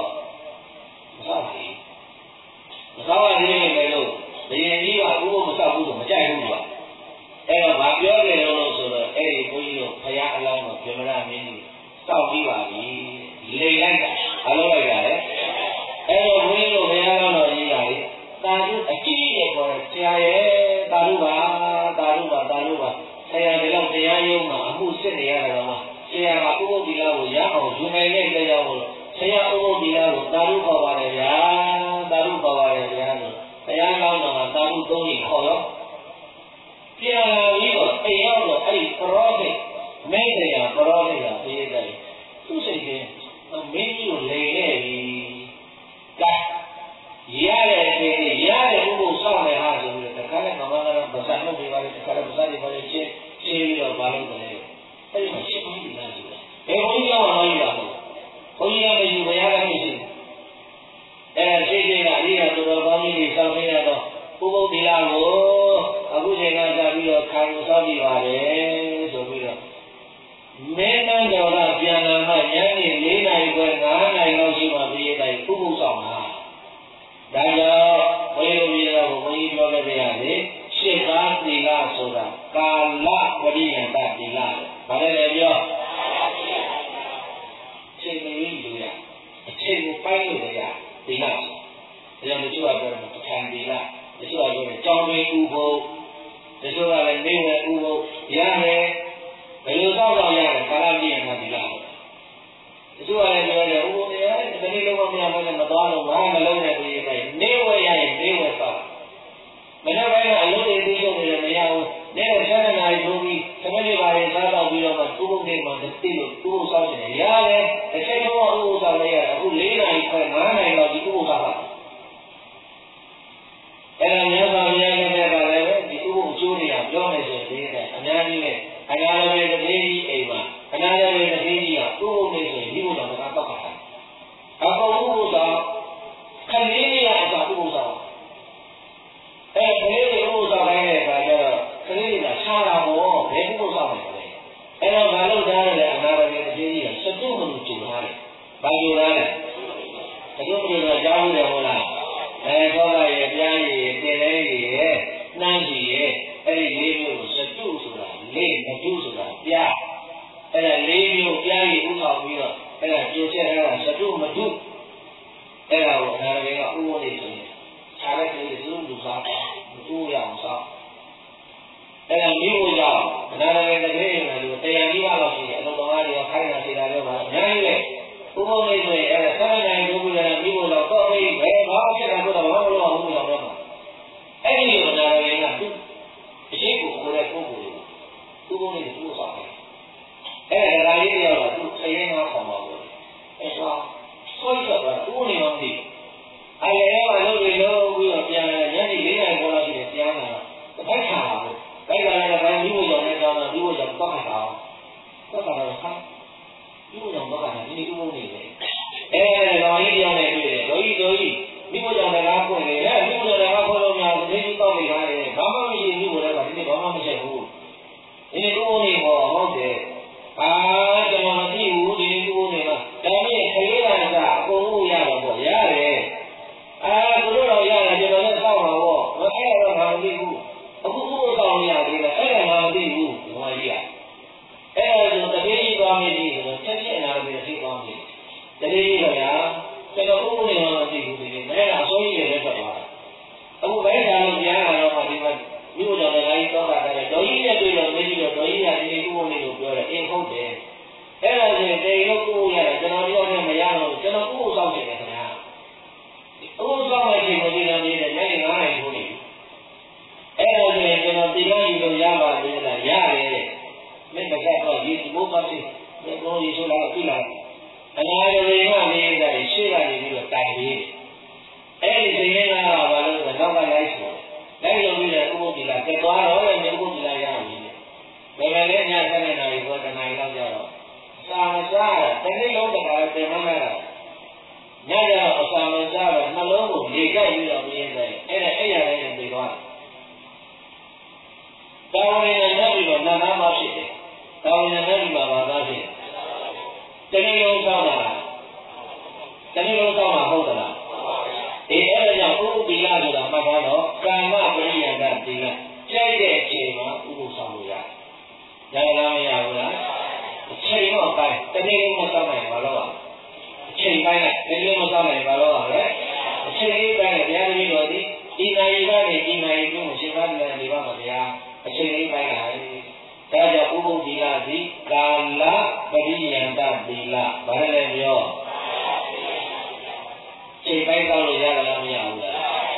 သုံးရင်ခေါ်တော့ပြန်လာပြီးတော့အိမ်ရောက်တော့အဲ့ဒီပရောဟိတ်မဲတရားပရောဟိတ်ကပြေးတယ်သူ့စိတ်ကမင်းကြီးကိုလိန်ခဲ့ပြီကဲရတဲ့ពេលရတဲ့ဥပုသ်ဆောင်နေဟာဆိုပြီးတော့တခါနဲ့မမကတော့ဗဇာနှုတ်ပြီးပါလေတခါတော့ဗဇာတွေပါလေရှင်းရှင်းပြီးတော့ဘာလို့လဲအဲ့ဒီမှာရှင်းပြီးလာကြတယ်ဘယ်ဘုန်းကြီးကမှမယူတာဟုတ်ဘုန်းကြီးကမယူဘယ်ရကမရှိအဲ့ဒါရှင်းရှင်းကအရေးရတော်တော်ကောင်းကြီးတွေစောင့်နေရတော့ဥပုသ်ဒီလာကိုအခုချိန်ကကြာပြီးတော့ခံယူဆောင်ပြီးပါတယ်ဆိုပြီးတော့မင်းတန်းတော်ကပြန်လာမှညနေလေးနာရီခွဲငါးနာရီလောက်ရှိမှပြေးတိုင်းဥပုသ်ဆောင်တာဒါကြောင့်ဘုရားပြည်တော်ကိုဘုန်းကြီးပြောခဲ့ကြရတယ်ရှစ်ပါးသီလဆိုတာကာလပရိယန္တသီလလေဘာလဲလဲပြောချိန်မီလူရအချိန်ကိုပိုင်းလို့ရသီလဒါကြောင့်ဒီလိုပြောတယ်ပဋ္ဌာန်းသီလဒီလိုပြောတယ်ကြောင်းတွင်ဥဖို့ဒီလိုကလည်းနေဝဲဥဖို့ရတယ်ဘယ်လိုသောက်တော့ရတယ်ကာလပရိယန္တသီလဒီလိုလည်းပြောတယ်ဥဖို့ရတယ်ဒီနေ့လုံးဝမရဘဲနဲ့မသွားတော့ဘာမှမလုပ်နဲ့ပြည်နေနေဝဲရရင်နေဝဲသောက်မနေ့ကအလုပ်တွေပြီးဆုံးနေတယ်မရဘူးနေ့ကဆယ်နာရီထိုးပြီးသမဏေပါရင်စားတော့ပြီးတော့မှဥပုသ်နေ့မှာတိလို့ဥပုသ်ဆောင်နေရတယ်တစ်ချိန်တော့ဥပုသ်ဆောင်လိုက်ရတယ်အခုလေးနာရီခွဲငါးနာရီလောက်ဒီဥပုသ်ဆောင်တာအဲ့ဒါများစွာများနေတဲ့ကလည်းပဲဒီဥပုသ်အကျိုးတွေကပြောနေဆိုရင်ဒီကအများကြီးနဲ့အများလည်းပဲတစ်သေးကြီးအိမ်မှာအများလည်းပဲတစ်သေးကြီးကဥပုသ်နေ့ဆိုရင်ဒီဥပုသ်ဆောင်ကတော့တောက်တာအကုန်ဥပုသ်ဆောင်ခလေးရအစားဥပုသ်ဆောင်အဲ့ကလေးတွေဥပုသ်ဆောင်တိုင်းတဲ့အခါကျတော့ကလေးတွေကရှားတာပေါ့ဘယ်ဥပုသ်ဆောင်လဲအဲ့တော့ဘာလို့ကြားရလဲအနာရရဲ့အသေးကြီးကစတုမလို့ကျူထားတယ်ဘာကျူထားလဲစတုမလို့ကြားလို့တယ်ဟုတ်လားအဲသောတာရဲ့ပြားရည်တင်လဲရည်နှမ်းကြီးရဲ့အဲ့ဒီလေးမျိုးကိုစတုဆိုတာလေးမတုဆိုတာပြားအဲ့ဒါလေးမျိုးပြားရည်ဥဆောင်ပြီးတော့အဲ့ဒါကျိုးချက်အဲ့ဒါစတုမတုအဲ့ဒါကိုအနာရရဲ့ကဥပုသ်လေးဆိုရင်ခြားတဲ့ကလေးစုလူစားမတူရအောင်စားအဲ့ဒါမျိုးကိုကြောင့်အနာရရဲ့ကလေးတွေလို့တရားကြီးပါလို့ရှိရင်အလုံးတော်တွေခိုင်းတာစေတာတွေပါအများကြီးလေဥပုသ်လေးဆိုရင်အဲ့ဒါဆက်နိုင်ဒုက္ခရတဲ့မျိုးတော့တော့ပြီးဘယ်ဘာဖြစ်တာကိုတော့ဘာလို့အောင်လို့တော့တော့အဲ့ဒီလိုအနာရရဲ့ကသူအရှိကိုကိုယ်တဲ့ပုဂ္ဂိုလ်ကိုဥပုသ်လေးကိုစားတယ်အဲ့ဒါဒါလေးတွေကတော့သူခရင်ငါခေါ်ပါဘူးအဲ့ဒါဆွဲတော့ဥပုသ်လေးမှမသိအဲ့ဒီအဲ့မှာလုပ်ပြီးလုပ်ပြီးတော့ပြန်လာညနေလေးနာရီပေါ်လာပြီးပြန်လာတော့တိုက်ခါပါဘူးတိုက်လာတဲ့ဘိုင်းမျိုးကြောင့်လည်းကြောင်းတော့မျိုးကြောင့်တော့ခါတာတော့ခါတော့ခါမျိုးကြောင့်တော့ခါတာဒီနေ့ဥပုသ်နေတယ်အဲတော်ကြီးပြောင်းနေတွေ့တယ်တော်ကြီးတော်ကြီးမျိုးကြောင့်လည်းဖွင့်နေတယ်မျိုးကြောင့်လည်းဖွင့်လို့များဒီနေ့တော့နေရတယ်ဘာမှမရှိဘူးလို့လည်းဒီနေ့ဘာမှမရှိဘူးဒီနေ့ဥပုသ်နေဟောဟုတ်တယ်အာကျွန်တော်မသိဘူးဒီနေ့ဥပုသ်နေမှာဒါနဲ့ခလေးလာတာအကုန်လုံးရတော့ပေါ့ရတယ်အာသူတို့တော့ရတယ်ကျွန်တော်လည်းစောက်ပါပေါ့မအဲ့တော့ငါမသိဘူးအခုဥပုသ်ဆောင်ရသေးတယ်အဲ့ဒါငါမသိဘူးဒီမှာကြီးอ่ะအဲ့ဒါဆိုတတိယသွားမိပြီဆိုတော့ချက်ချင်းလာပြီးသိသွားပြီတတိယကကျွန်တော်ဥပုသ်နေမှမသိဘူးဒီနေ့အဲ့ဒါအစိုးရရဲ့ထွက်သွားတာအခုဘယ်ကံလို့ပြန်လာတော့မှဒီမှာမြို့တော်လည်းလိုက်တော့တာတယ်ဒေါ်ကြီးရဲ့တွေ့တော့မကြည့်တော့ဒေါ်ကြီးကဒီနေ့ဥပုသ်နေလို့ပြောတယ်အင်းဟုတ်တယ်အဲ့ဒါဆိုရင်တေလို့ဥပုသ်ရတယ်ကျွန်တော်တယောက်နဲ့မရတော့ကျွန်တော်ဥပုသ်ဆောင်နေတယ်ခင်ဗျာဥပုသ်ဆောင်တဲ့ချိန်မှာဒီလိုနေတယ်ညနေငါးနာရီထိုးနေပြီအဲ့ဒါဆိုရင်ကျွန်တော်ဒီလိုယူလို့ရပါလေလားရတယ်မင်းကတော့ဒီဘုရားရှိဒီလိုယူဆိုလာပြီလားအနာရဝေကနေတဲ့ရှေ့ကနေပြီးတော့တိုင်ပြီးအဲ့ဒီစိတ်နဲ့ကဘာလို့လဲနောက်ကလိုက်ဆိုလိုက်လို့ပြီးတဲ့ဥပုသ်ဒီလာတက်သွားတော့လည်းဥပုသ်ဒီလာရပြီဘယ်လိုလဲညဆယ်နှစ်နာရီပေါ်တနာရီလောက်ကြတော့စာမစားတနေ့လုံးတခါတင်မလာတာညရတော့အစာမစားတော့နှလုံးကိုလေကြိုက်ပြီးတော့ပြင်းတယ်အဲ့ဒါအဲ့ရတဲ့နေပြီးသွားတာဝန်နဲ့နောက်ပြီးတော့နာနာမှဖြစ်တယ်တာဝန်နဲ့နောက်ပြီးမှဘာသာဖြစ်တနေ့လုံးစောင့်တာတနေ့လုံးစောင့်တာဟုတ်သလားအေးအဲ့ဒါကြောင့်ဥပုသ်သီလဆိုတာမှတ်ထားတော့ကာမပရိယန္တသီလကြိုက်တဲ့အချိန်မှာဥပုသ်ဆောင်လို့ရတယ်။ဒါလည်းမရဘူးလား။အချိန်တော့တိုင်းတနေ့လုံးမစောင့်နိုင်ဘာလို့လဲ။အချိန်တိုင်းနဲ့တနေ့လုံးမစောင့်နိုင်ဘာလို့လဲ။အချိန်လေးတိုင်းနဲ့ဘုရားတပည့်တော်ဒီဒီနိုင်ရကနေဒီနိုင်ရကိုရှင်သာပြန်နေပါမှာဗျာ။အချိန်လေးတိုင်းလာ။ဒါကြောင့်ဥပုသ်သီလသည်ကာလပရိယန္တသီလဘာလဲပြောချိန်ပိုင်းကောက်လို့ရလားမရဘူးလားအဲ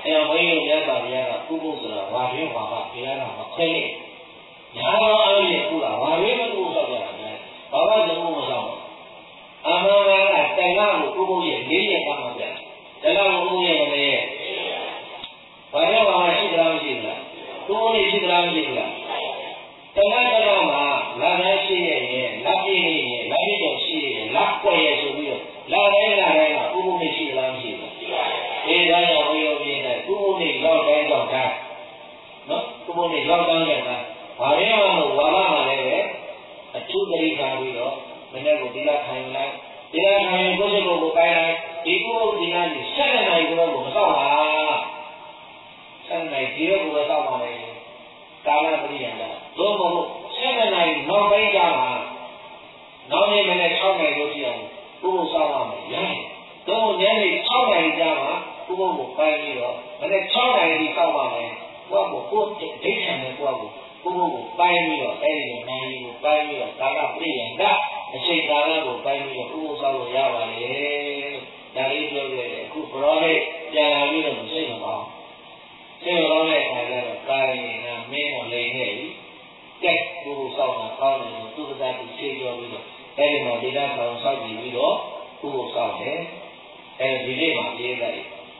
အဲဘုန်းကြီးတို့မြတ်စွာဘုရားကကုကုဆိုတာဝါရင်းဝါပါဘုရားကမခွဲနဲ့ညာတော်အားဖြင့်ကုတာဝါရင်းမကုဆောက်ကြတာလေဘာဝဇုံမဆောက်အမှန်ကတိုင်ကကိုကုကုရဲ့လေးရပါမှာဗျာတလားကုကုရဲ့လည်းဘာရဝါရှိသလားမရှိဘူးလားကုကုနေရှိသလားမရှိဘူးလားတလားတလားမှာလာတိုင်းရှိရဲ့လက်ပြည့်နေရဲ့လက်ပြည့်တော့ရှိရဲ့လက်ကွက်ရဲ့ဆိုပြီးတော့လာတိုင်းလာတိုင်းကကုကုနေရှိသလားမရှိဘူးအေးဒါကြောင့်ဘုရားပြင်းတယ်ကုကုနေလောက်တိုင်းတော့ဒါနော်ကုကုနေလောက်တိုင်းတဲ့ဒါဘာရင်းမှမဝါလာမှလည်းပဲအထူးတရိခါပြီးတော့မနေ့ကဒီလာခံလိုက်ဒီလာခံရင်ကိုယ်စိတ်ကိုကိုပိုင်းလိုက်ဒီကုကုဒီနာကြီးဆက်နေနိုင်တော့ကိုမဆောက်ပါဆက်နေဒီတော့ကိုမဆောက်ပါနဲ့ကာလပရိယံတာသို့မဟုတ်ဆက်နေနိုင်နောက်ပိုင်းကြမှာနောက်နေ့မနေ့၆နိုင်လို့ရှိအောင်ကုကုဆောက်ရမယ်ရတယ်တော့ညနေ၆နိုင်ကြမှာကုကုကိုပိုင်းပြီးတော့မနေ့၆နိုင်ဒီဆောက်ပါမယ်ကိုယ့်ကိုကိုယ်ဒိဋ္ဌံနဲ့ကိုယ့်ကိုကိုယ့်ကိုပိုင်းပြီးတော့အဲ့ဒီနိုင်ကိုပိုင်းပြီးတော့ကာလပရိယံတာအချိန်ကာလကိုပိုင်းပြီးတော့ကုကုဆောက်လို့ရပါလေဒါလေးပြောခဲ့တယ်အခုဘရောဟိတ်ပြန်လာပြီးတော့စိတ်မပေါအောင်စိတ်မပေါတဲ့အခါကျတော့ကာရင်ကမင်းကိုလိန်နေပြီကဲကုကုဆောက်တာကောင်းတယ်သူကစားပြီးချိန်ကြောပြီးတော့အဲ့ဒီမှာဒေသဆောင်ဆောက်ကြည့်ပြီးတော့ကုကုဆောက်တယ်အဲဒီနေ့မှာရေးလိုက်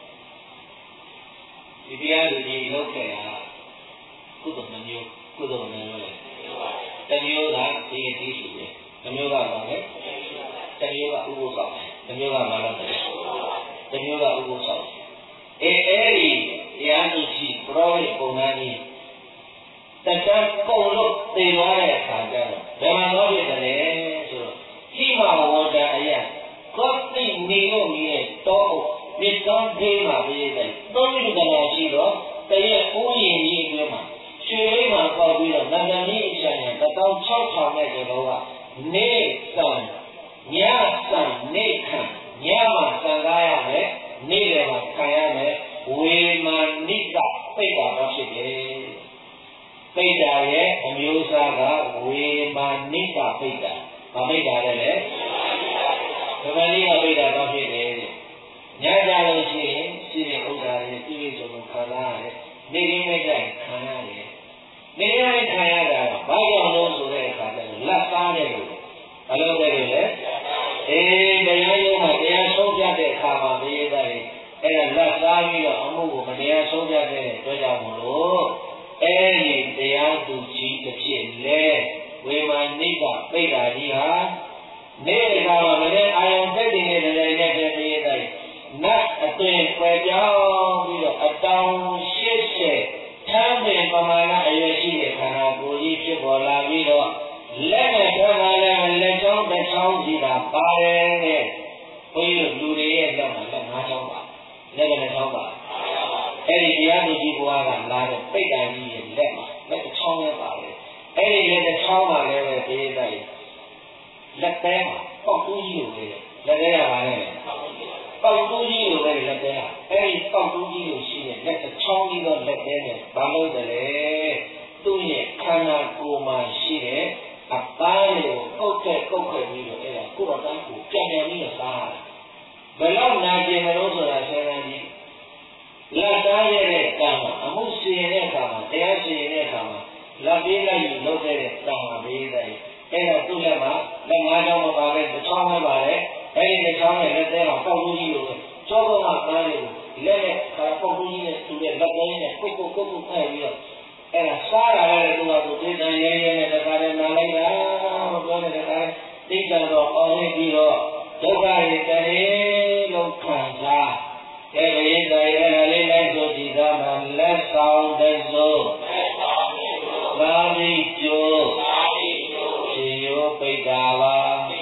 ဒီတရားလူကြီးလောက်ခဲ့တာကုသိုလ်နှမျိုးကုသိုလ်နှမျိုးလေတမျိုးကဒီအသိရှိတယ်တမျိုးကဘာလဲတမျိုးကဥပုသ်ဆောက်တမျိုးကဘာလဲတမျိုးကဥပုသ်ဆောက်အဲအဲဒီတရားလူကြီးပရောဟိတ်ပုံနာကြီးတက္ကပုံလို့သိသွားတဲ့အခါကျတော့ဘယ်မှာတော့ဖြစ်တယ်ဆိုတော့ခိမဝန္တအယကောတိနေလို့မြည်တော့မြေကောင်းသေးမှာပြည့်တယ်သုံးမိနစ်ကလေးရှိတော့တရက်ဦးရင်ကြီးအတွင်းမှာရွှေလေးမှာပေါက်ပြီးတော့နန္ဒမီအချမ်းရတပေါင်း၆ထောင်နဲ့ကျော်တော့ကနေစံညစံနေခံညမှာစံကားရမယ်နေ့လည်းမှာခံရမယ်ဝေမာနိကပိတ်တာတော့ဖြစ်တယ်ပိတ်တာရဲ့အမျိုးအစားကဝေမာနိကပိတ်တာမပိတ်တာလည်းဗမာလေးကပိတ်တာတော့ဖြစ်တယ်ညကြလို့ရှိရင်ရှိတဲ့ဥစ္စာတွေပြည့်စုံခံရတယ်နေရင်းနဲ့ကြိုင်ခံရတယ်နေရင်းခံရတာဘာကြောင့်လို့ဆိုတဲ့အခါကျတော့လက်သားတယ်လို့ဘာလို့လဲလဲအေးတရားရုံးမှာတရားဆုံးဖြတ်တဲ့အခါမှာပြည့်တဲ့အဲ့ဒါလက်သားပြီးတော့အမှုကိုမတရားဆုံးဖြတ်တဲ့အတွက်ကြောင့်မလို့အဲ့ဒီတရားသူကြီးတစ်ဖြစ်လဲဝေမာနိကပိတ်တာကြီးဟာနေ့ကမှမနေ့အာယုံသိတဲ့နေတဲ့နဲ့ပြည့်တဲ့နတ်အသွင်ပယ်ပြောင်းပြီးတော့အတောင်ရှစ်ဆယ်ထမ်းပင်ပမာဏအရွယ်ရှိတဲ့ခန္ဓာကိုယ်ကြီးဖြစ်ပေါ်လာပြီးတော့လက်နဲ့ထွက်လာတဲ့လက်ချောင်းတစ်ချောင်းစီတာပါတယ်တဲ့ဘုန်းကြီးတို့လူတွေရဲ့လက်မှာလက်ငါးချောင်းပါလက်ကတစ်ချောင်းပါအဲ့ဒီတရားသူကြီးဘုရားကလာတဲ့ပိတ်တန်ကြီးရဲ့လက်မှာလက်တစ်ချောင်းလည်းပါတယ်အဲ့ဒီလက်တစ်ချောင်းမှာလည်းပဲပြေးတဲ့လက်သဲမှာပေါက်ကူးကြီးလိုလေလက်သဲရပါနဲ့ပေါက်တူးကြီးလိုပဲလက်သေးဟာအဲဒီပေါက်တူးကြီးလိုရှိတဲ့လက်တစ်ချောင်းကြီးသောလက်သေးနဲ့ဘာလို့တလဲသူ့ရဲ့ခန္ဓာကိုယ်မှာရှိတဲ့အသားတွေကိုပုတ်တဲ့ပုတ်ခွဲပြီးတော့အဲ့ဒါကိုယ်တော်တိုင်းကိုပြန်ပြန်ပြီးတော့စားတာဘယ်လောက်နာကျင်မလို့ဆိုတာဆင်းရဲကြီးလက်သားရဲ့ကံမှာအမှုစီရင်တဲ့အခါမှာတရားစီရင်တဲ့အခါမှာလက်ပေးလိုက်ယူလုပ်တဲ့ကံမှာပေးတဲ့အဲ့ဒါသူ့လက်မှာလက်ငါးချောင်းမပါပဲတစ်ချောင်းပဲပါတယ်အဲ့ဒီတစ်ချောင်းနဲ့လက်သေးမှာပေါက်တူးကြီးလိုပဲကျောကုန်းကကားလေးလက်နဲ့ကားပေါက်တူးကြီးနဲ့သူ့ရဲ့လက်သေးနဲ့ကုတ်ကုတ်ကုတ်ကုတ်ဖဲ့ပြီးတော့အဲ့ဒါစားရတဲ့သူကသူသိတဲ့ရဲရဲနဲ့တခါတည်းနားလိုက်တာမပြောတဲ့တခါသိကြတော့အောင်းပြီးတော့ဒုက္ခတွေတည်းလုံးခံစားကဲဘိဓိရဲ့လေးလိုက်ဆိုဒီကမှာလက်ဆောင်တဲ့ဆိုသာဝိကျိုးရှင်ယောပိတ္တာပါ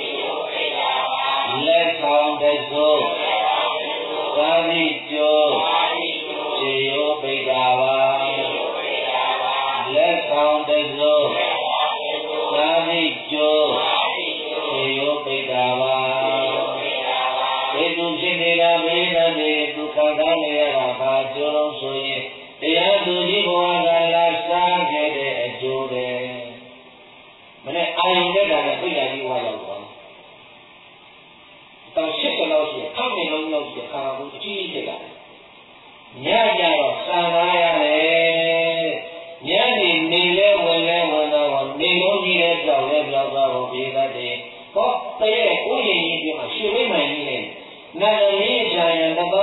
လက်ဆောင်တဲ့ဆိုသာဝိကျိုးရှင်ယောပိတ္တာပါလက်ဆောင်တဲ့ဆိုသာဝိကျိုးရှင်ယောပိတ္တာပါဒီသူဖြစ်နေတာမေတ္တာတွေသူခံစားနေရတာဘာကျိုးလို့ဆိုရင်တရားသူကြီးဘဝကလာစားခဲ့တဲ့အကျိုးပဲမနေ့အာယုန်တဲ့တာနဲ့ပြိတ္တာကြီးဝါရောက်သွားတော့ရှစ်ကလောက်ရှိခန့်နေလုံးလောက်ရှိခါဘူးအကြီးကြီးဖြစ်လာတယ်ညကြတော့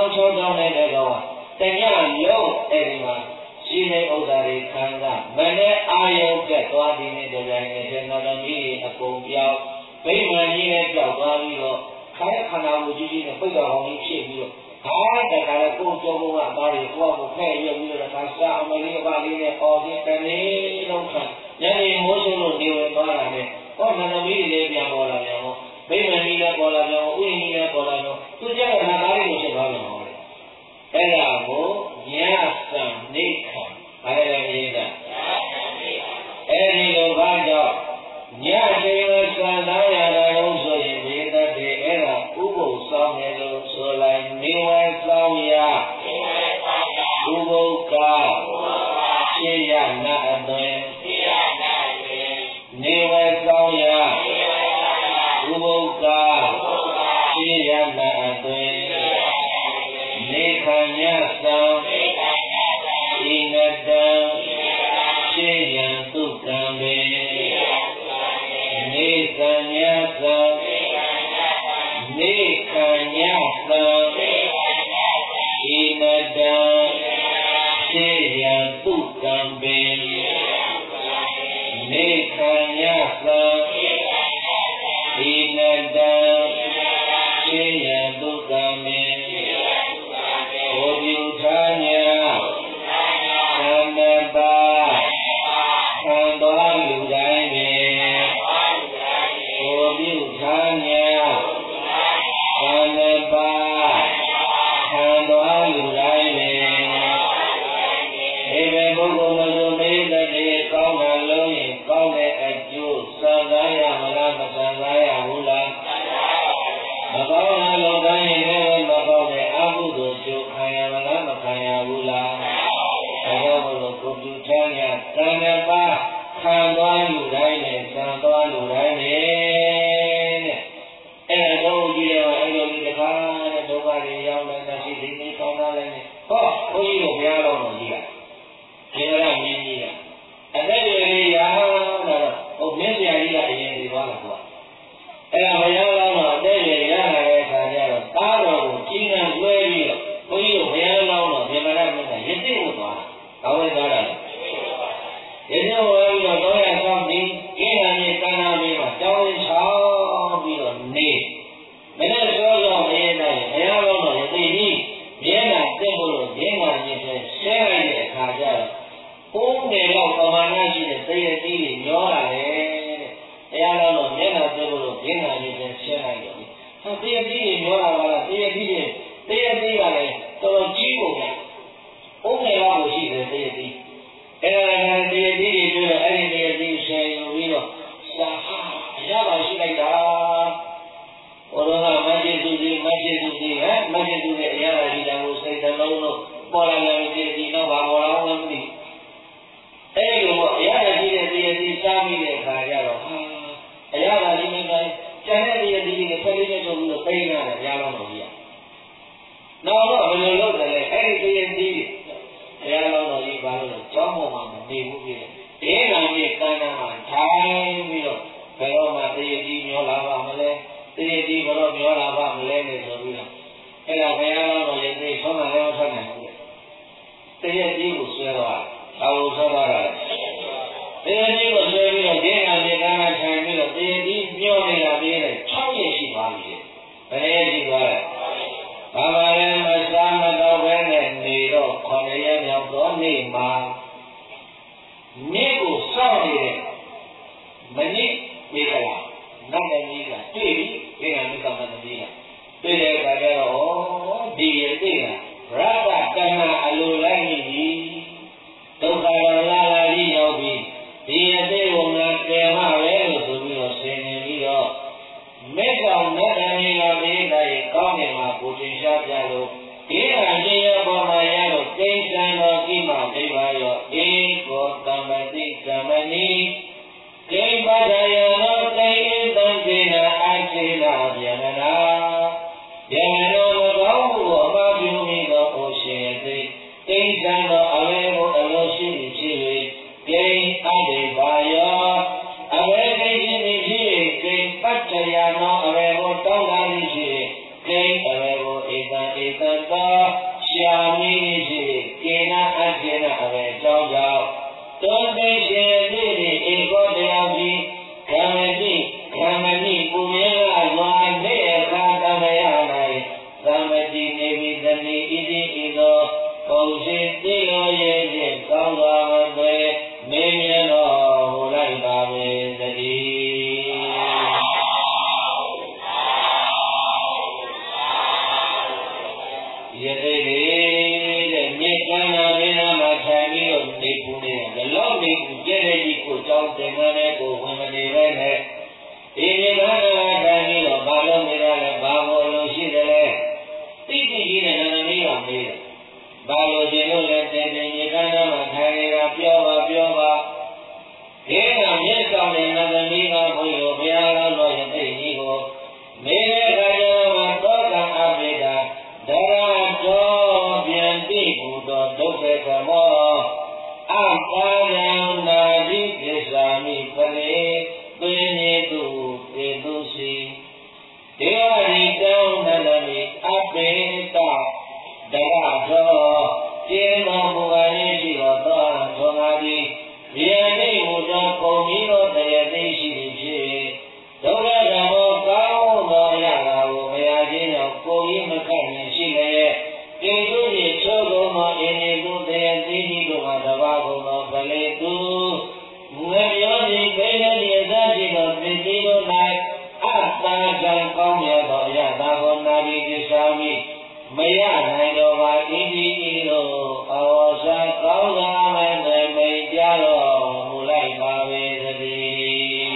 င်း၆တောင်းနေတဲ့ကောင်ကတညလုံးအဲ့ဒီမှာရှိတဲ့ဥစ္စာတွေခံစားမနဲ့အာယုပြတ်သွားပြီးနေတဲ့ကြိုင်နေတဲ့နာတော်ကြီးအကုန်ပြောင်းဗိမာန်ကြီးနဲ့ကြောက်သွားပြီးတော့ခါရခန္ဓာကိုကြီးကြီးနဲ့ပိတ်တော်ဟောင်းကြီးဖြစ်ပြီးတော့ဟာတခါလေကိုယ်ကြောဘုံကအသားတွေကိုယ့်ကိုဖဲ့ရွက်ပြီးတော့ခါစားအမလေးအပါလေးနဲ့အော်ပြတနေ့လုံးခံညနေမိုးဆိုးလို့နေဝင်သွားတာနဲ့ဟောနာသမီးတွေလည်းပြန်ပေါ်လာပြန်ဟောဗိမာန်ကြီးလည်းပေါ်လာပြန်ဟောဥယျာဉ်ကြီးလည်းပေါ်လာပြန်သူကြောက်နာသားလေးကိုဖြစ်သွားပြန်ဟောတယ်အဲ့ဒါကိုညစံနေခံဘာလဲမြင်တာအဲ့ဒီလိုဘာကြောင့်ညချိန်စံသားရတာလို့ဆိုရင်ဒီတတ်တယ်အဲ့ဒါဥပုသ်ဆောင်ရလို့ဆိုလိုက်နေဝဲဆောင်ရဥပုသ်ကရှေးရနာအသွင်နေဝဲဆောင်ရဥပုသ်ကရှေးရနာအသွင်နေခံညစံဣနတံရှေးရန်သုကံပေနေခံညစံနေခံညစံဣနတံရှေးရန်သုကံပေနေခံညစံဣနတံရှေးရန်သုကံပေဘုပြုထာညာသံတပါခံတော်လူတိုင်းပင်ဘုပြုထာညာသံတပါခံတော်လူတိုင်းပင်ဒီပဲပုဂ္ဂိုလ်မဆိုမေတ္တာတွေကောင်းတာလုံးရင်ကောင်းတဲ့အကျိုးစံစားရမလားမစံစားရဘူးလားမကောင်းတာလုံးတိုင်းရင်လည်းမကောင်းတဲ့အကုသိုလ်ကျိုးခံရမလားမခံရဘူးလားအဲဒါမို့လို့ကိုပြုချမ်းရသံဃပါခံသွားလူတိုင်းနဲ့စံသွားလူတိုင်းနဲ့တဲ့အဲတော့ကြည့်ရအောင်အဲ့လိုဒီတခါတဲ့ဒုက္ခတွေရောက်နေတာရှိဒီနေ့ကောင်းတာလည်းဟောဘုန်းကြီးတို့ဘုရားတော်တော်ကြီးကဒီကရမင်းကြီးကအဲ့ဒါတွေရတော့ဟိုမင်းဆရာကြီးကအရင်ဒီသွားတာကွာအဲ့ဒါဘုရားတော်တော်အတဲ့ရရလာတဲ့အခါကျတော့သားတော်ကိုကြီးနှံလွှဲပြီးတော့ဘုန်းကြီးတို့ဘုရားတော်တော်မြေမရမင်းကရစ်သိကိုသွားတာဘာဝင်သွားတာလဲရစ်သိကိုဝင်ပြီးတော့တော့ရဆောင်ပြီးအင်းဟာမြေကန္နာမြေမှာတောင်းချောင်းပြီးတော့နေမနေ့စောစောအေးတိုင်းဘုရားတော်တော်ရစ်သိကြီးမျက်နှာတက်ဖို့လို့ရင်းမှန်ခြင်းနဲ့ရှင်းလိုက်တဲ့အခါကျတော့ဘုန်းငယ်တော့ပမာဏရှိတဲ့သေရတိတွေညောလာတယ်တဲ့တရားတော်တော့မျက်နှာတက်ဖို့လို့ရင်းမှန်ခြင်းနဲ့ရှင်းလိုက်တယ်ဟာသေရတိတွေညောလာပါလားသေရတိတွေသေရတိကလည်းတော်တော်ကြီးပုံကဘုန်းငယ်တော့ရှိတယ်သေရတိအဲ့ဒါကသေရတိတွေတွေ့တော့အဲ့ဒီသေရတိဆယ်ယူပြီးတော့စာဟာအရပါရှိလိုက်တာဘုရားကမကျေသူစီမကျေသူစီဟဲ့မကျေသူနဲ့အရာရှိတယ်ကိုစိတ်နှလုံးလို့ပေါ်လာတယ်ဒီဒီတော့ဘာပေါ်လာမှမသိအဲ့ဒီလိုအရာရှိတဲ့တရားစီစားမိတဲ့အခါကျတော့ဟာအရာရှိမင်းတိုင်းကျန်တဲ့တရားစီတွေဖက်လေးနဲ့ဆိုပြီးတော့သိနေတာကြားလို့မဟုတ်ဘူး။နောက်တော့ဘယ်လိုလုပ်တယ်လဲအဲ့ဒီတရားစီတရားလုံးတော်ကြီးဘာလို့လဲကြောင်းပေါ်မှာမနေဘူးပြည့်တယ်။ဒီနာမြေကန္နာမှာထိုင်ပြီးတော့ဘယ်တော့မှတရားစီမျောလာပါမလဲတည်ကြည်ဘရောပြောလာပါမလဲနဲ့ဆိုပြီးတော့အဲ့ဒါဘုရားတော်ရဲ့သိဆုံးတာလည်းဆက်နိုင်ဘူးတည်ကြည်ကိုဆွဲသွားတာဘာလို့ဆွဲသွားတာလဲတည်ကြည်ကိုဆွဲပြီးတော့ဒီနာမြေကမ်းထိုင်ပြီးတော့တည်ကြည်မျောနေတာပြီးတယ်၆ရက်ရှိသွားပြီဘယ်ရက်ရှိသွားလဲဘာမှလည်းမစားမတော့ဘဲနဲ့နေတော့ခုနှစ်ရက်မြောက်သောနေ့မှာနေ့ကိုစောင့်နေတဲ့မနစ်ဝေကလာနတ်သမီးကတွေ့ပြီဒီကံကမ္မသမီးကတွေ့တဲ့အခါကျတော့ဒီရရှာမီးရှိကေနာအကျေနာအပဲကြောင်းကြောင့်တွန်သိရှင်တိတိဧကောတရားကြီးကမ္မတိကမ္မတိပူမြဲလာရွာနေအခါတမယ၌သမ္မတိနေမိတတိဣတိဣသောပုံရှိတိရောရဲ့ဖြင့်ကောင်းစွာမသွေမေးမြန်းတော်မူလိုက်ပါပေသတည်းယသိတဲ့မြေကမ်းနာမင်းနာမှာထိုင်ပြီးတော့နေပူနေတယ်ဘလောက်နေပူကြဲတဲ့ကြီးကိုကြောင်းတင်တဲ့ကိုဝင်မနေပဲနဲ့ဒီမြေကမ်းနာထိုင်ပြီးတော့ဘာလို့နေရလဲဘာလို့လို့ရှိတယ်လဲတိတိကြီးနဲ့နာမည်ကမေးတယ်ဘာလို့ဒီလိုလဲတင်တင်မြေကမ်းနာမှာထိုင်နေတာပြောပါပြောပါဒီကမျက်ဆောင်တဲ့နာမည်ကဘုရားဘုရားတော်ရဲ့သိကြီးကိုမေးတဲ့အခါကျတော့သောကံအပိဒါဒရာတော်ပြန်တိကူတော်ဒုက္ခကမောအပါယံနာတိကိစ္ဆာမိပလေပိနေတုတေတုစီဒေဝရိတောနန္ဒမိအပိတဒရာတော်ကျေမောမူပါ၏ရှိတော်သောသောငါသည်ဗျာတိမူသောပုံပြီးသောတရားသိရှိသည်ဖြစ်ဒုက္ခကမောကောင်းသောရတာကိုမရခြင်းကြောင့်ကိုယ်ကြီးမခန့်ရင်ရှိလျက်တေတု၏သောကုန်သောအင်းဤသို့တရားသိရှိတို့မှာတပါးကုန်သောပလေတုငွေပြောသည်ခေတ္တဒီအစရှိသောသစ္စီတို့၌အတ္တကံကောင်းမြတ်သောရတာကိုနာပြီးကိစ္ဆာမိမရနိုင်တော့ပါဣတိဤတို့အဝါစာကောင်းစွာမဲ့မိတ်ကြတော်မူလိုက်ပါပေသတည်း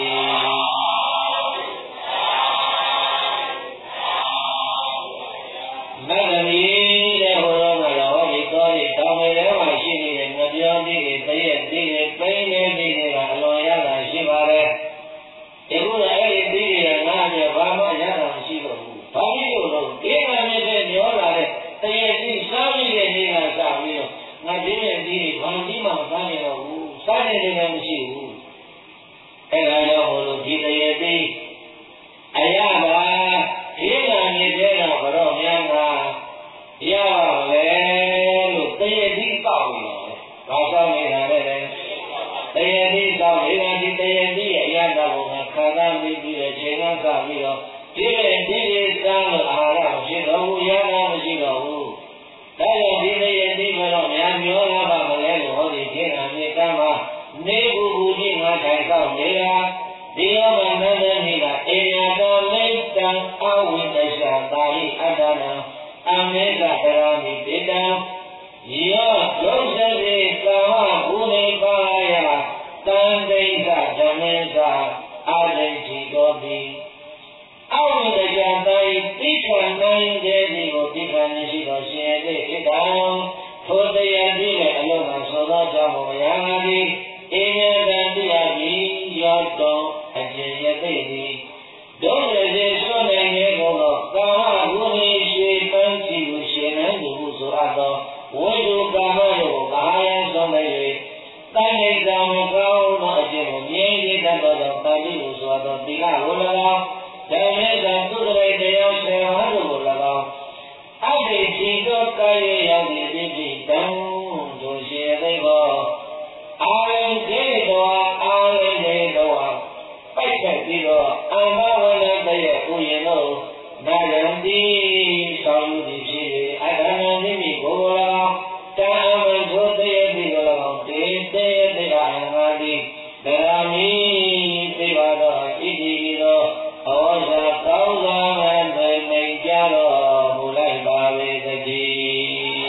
မဂ္ဂမီတဲ့ဟောတော်မှာဟောဒီတော်ဒီတောင်းမေထဲမှာရှိနေတဲ့ငပြောတိတွေတရက်တိတွေပိန်းနေတိတွေကအလွန်ရတာရှိပါတယ်ဒီခုလည်းအဲ့ဒီတိတွေကငါ့ရဲ့ဘာမှရတာမရှိတော့ဘူးဘာဖြစ်လို့လဲကိစ္စမြစ်တဲ့မျောလာတဲ့တရက်တိစားပြီးတဲ့နေ့ကစပြီးတော့ငါဒီရဲ့တိတွေဘာတိမှမစားနိုင်တော့ဘူးစားနေတယ်လည်းမရှိဘူးအဲ့ဒါကြောင့်ဟိုလိုဒီတရက်တိအရပါဒီကံမြစ်တဲ့ကဘရောများကရပါလေလို့တရက်တိတောက်နေတယ်ဘာဆောင်နေတာလဲတရက်တိတောက်နေတာဒီတရက်တိရဲ့အရသာကိုခါသာမိပြီးတဲ့ချိန်ကစပြီးတော့ဒီလေဒီလေစားလို့အာဟာရမရှိတော့ဘူးရတာမရှိတော့ဘူးဒါကြောင့်ဒီတရက်တိကတော့များမျောလာပါမလဲလို့ဟောဒီခေတ်အမြစ်ကမ်းမှာနေဘူးဘူးကြီးငါထိုင်ဆောင်နေတာဒီရောမနန္ဒနိကအေယတာမိတ္တံအဝိတ္တရှာတာဟိအတ္တနံအမေကတရာမိတေတံယောလုံးစတိကာမဘူနေပါယတံဒိဋ္ဌဓမ္မေသာအာဒိဋ္ဌိတော်တိအဝိတ္တရှာတာဟိတိခဏနိုင်တဲ့ဒီကိုတိခဏရှိတော်ရှင်ရဲ့ဣဒံထိုတရားကြီးနဲ့အလုံးစုံသောသောကြောင့်မရငါသည်အေယတံတရားကြီးယောတော်အကျဉ်းရသိသည်ဒုရစေဆွနိုင်တဲ့ကောကာမဂုဏီရှိပန်းကြည့်ကိုရှင်နိုင်သူဆိုအပ်သောဝိတုကာမတို့ကာယံဆုံးနေ၍တိုင်နေသောကောင်းသောအကျင့်ကိုမြင်ရတတ်သောတန်တိကိုဆိုသောသီလကို၎င်းဓမ္မေသံသုတရိတရားဆေဝါတို့ကို၎င်းအတ္တိတိသောကာယရောက်သည့်အဖြစ်တံတို့ရှင်သိသောအာရုံဒေတော်အာရုံဒေတော်ပိုက်ဆက်ပြီးတော့အမ္မဝနတရဲ့ဥယျာဉ်တို့နာယံတိဆောင်ယူသည်ဖြစ်၍အတ္တနာမိမိကိုယ်တော်တာမန်ထိုတရဲ့ဒီကိုယ်တော်တေတေတရားအငါတိဒရာမိသိပါတော့ဣတိသောဩဇာကောင်းစွာမိတ်မိတ်ကြတော်မူလိုက်ပါလေသတည်း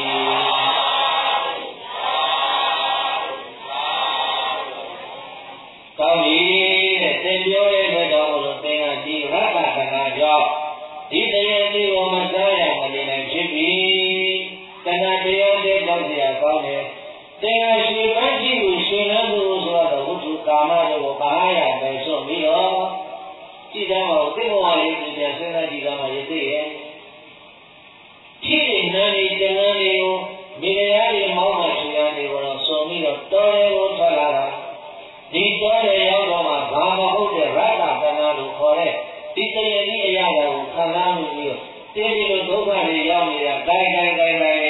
ကောင်းပြီတဲ့သင်ပြောတဲ့ဘက်တော်လို့သင်ကဒီရတ္တကနာကြောင့်ဒီတရားလေးကိုမစားရမနေနိုင်ဖြစ်ပြီတဏှာတရားတွေကြောင့်ကြာကောင်းတယ်သင်ကရှင်ပန်းကြီးကိုရှင်နှံလို့ဆိုတော့ဝိတုကာမတို့ကိုဘာရပဲဆိုပြီးတော့ကြည်တယ်မဟုတ်သိမောလေးဒီကျစဉ်းစားကြည့်တော့မှရသေးရဲ့ဒီနာနေတဏှာတွေကိုမိဂယာတွေမောင်းမှရှင်ရနေတော့ဆိုပြီးတော့တော်ရဲကိုထွက်လာတာဒီတော်ရဲရောက်တော့မှဘာမဟုတ်တဲ့ရတ္တကနာလို့ခေါ်တဲ့ဒီတရားကြီးအရာကိုခံစားမှုပြီးတော့တင်းပြီးတော့ဒုက္ခတွေရောက်နေတာတိုင်းတိုင်းတိုင်းတိုင်း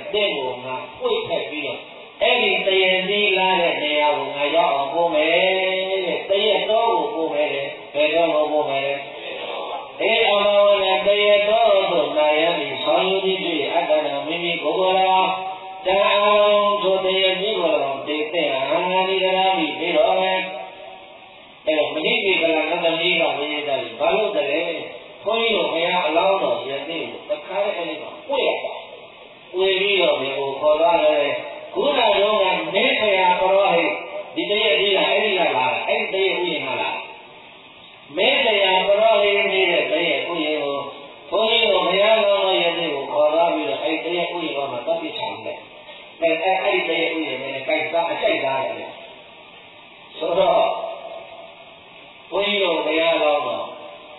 တဲ့ကိုငါပွေ့ဖက်ပြီးတော့အဲ့ဒီတရေသီးလာတဲ့နေရာကိုငါရောက်အောင်ပို့မယ်တဲ့တရေတော့ကိုပို့မယ်တဲ့ဘယ်တော့လို့ပို့မယ်တဲ့အေးအမောနဲ့တရေတော့ဆိုနာယံဒီဆောင်းယူပြီးပြည့်အတ္တနာမိမိကိုယ်ကိုယ်တော်တန်အောင်ဆိုတရေသီးကိုတော့တည်တဲ့အာနိကရာမိပြီးတော့မယ်အဲ့တော့မဏိပိကလာနတ်သမီးကဝိညာဉ်တယ်ဘာလို့တလဲဘုန်းကြီးတို့ဘုရားအလောင်းတော်ရတဲ့ကိုတခါတည်းအဲ့ဒီမှာပွေ့ရတာပွေ့ပြီးတော့ဒီကိုခေါ်သွားတယ်ခုနကတော့မဲခရာပရောဟိတ်ဒီတည့်ကြီးကအဲ့ဒီကလာတာအဲ့ဒီတည့်ဥယျာဉ်ကလာမဲခရာပရောဟိတ်နေတဲ့တည့်ဥယျာဉ်ကိုဘုန်းကြီးတို့ဘုရားလောင်းတော်ရတဲ့ကိုခေါ်သွားပြီးတော့အဲ့ဒီတည့်ဥယျာဉ်ကမှတပ်ပြချတယ်အဲ့အဲ့ဒီတည့်ဥယျာဉ်နဲ့ကြိုက်သားအကြိုက်သားရတယ်ဆိုတော့ဘုန်းကြီးတို့ဘုရားလောင်းတော်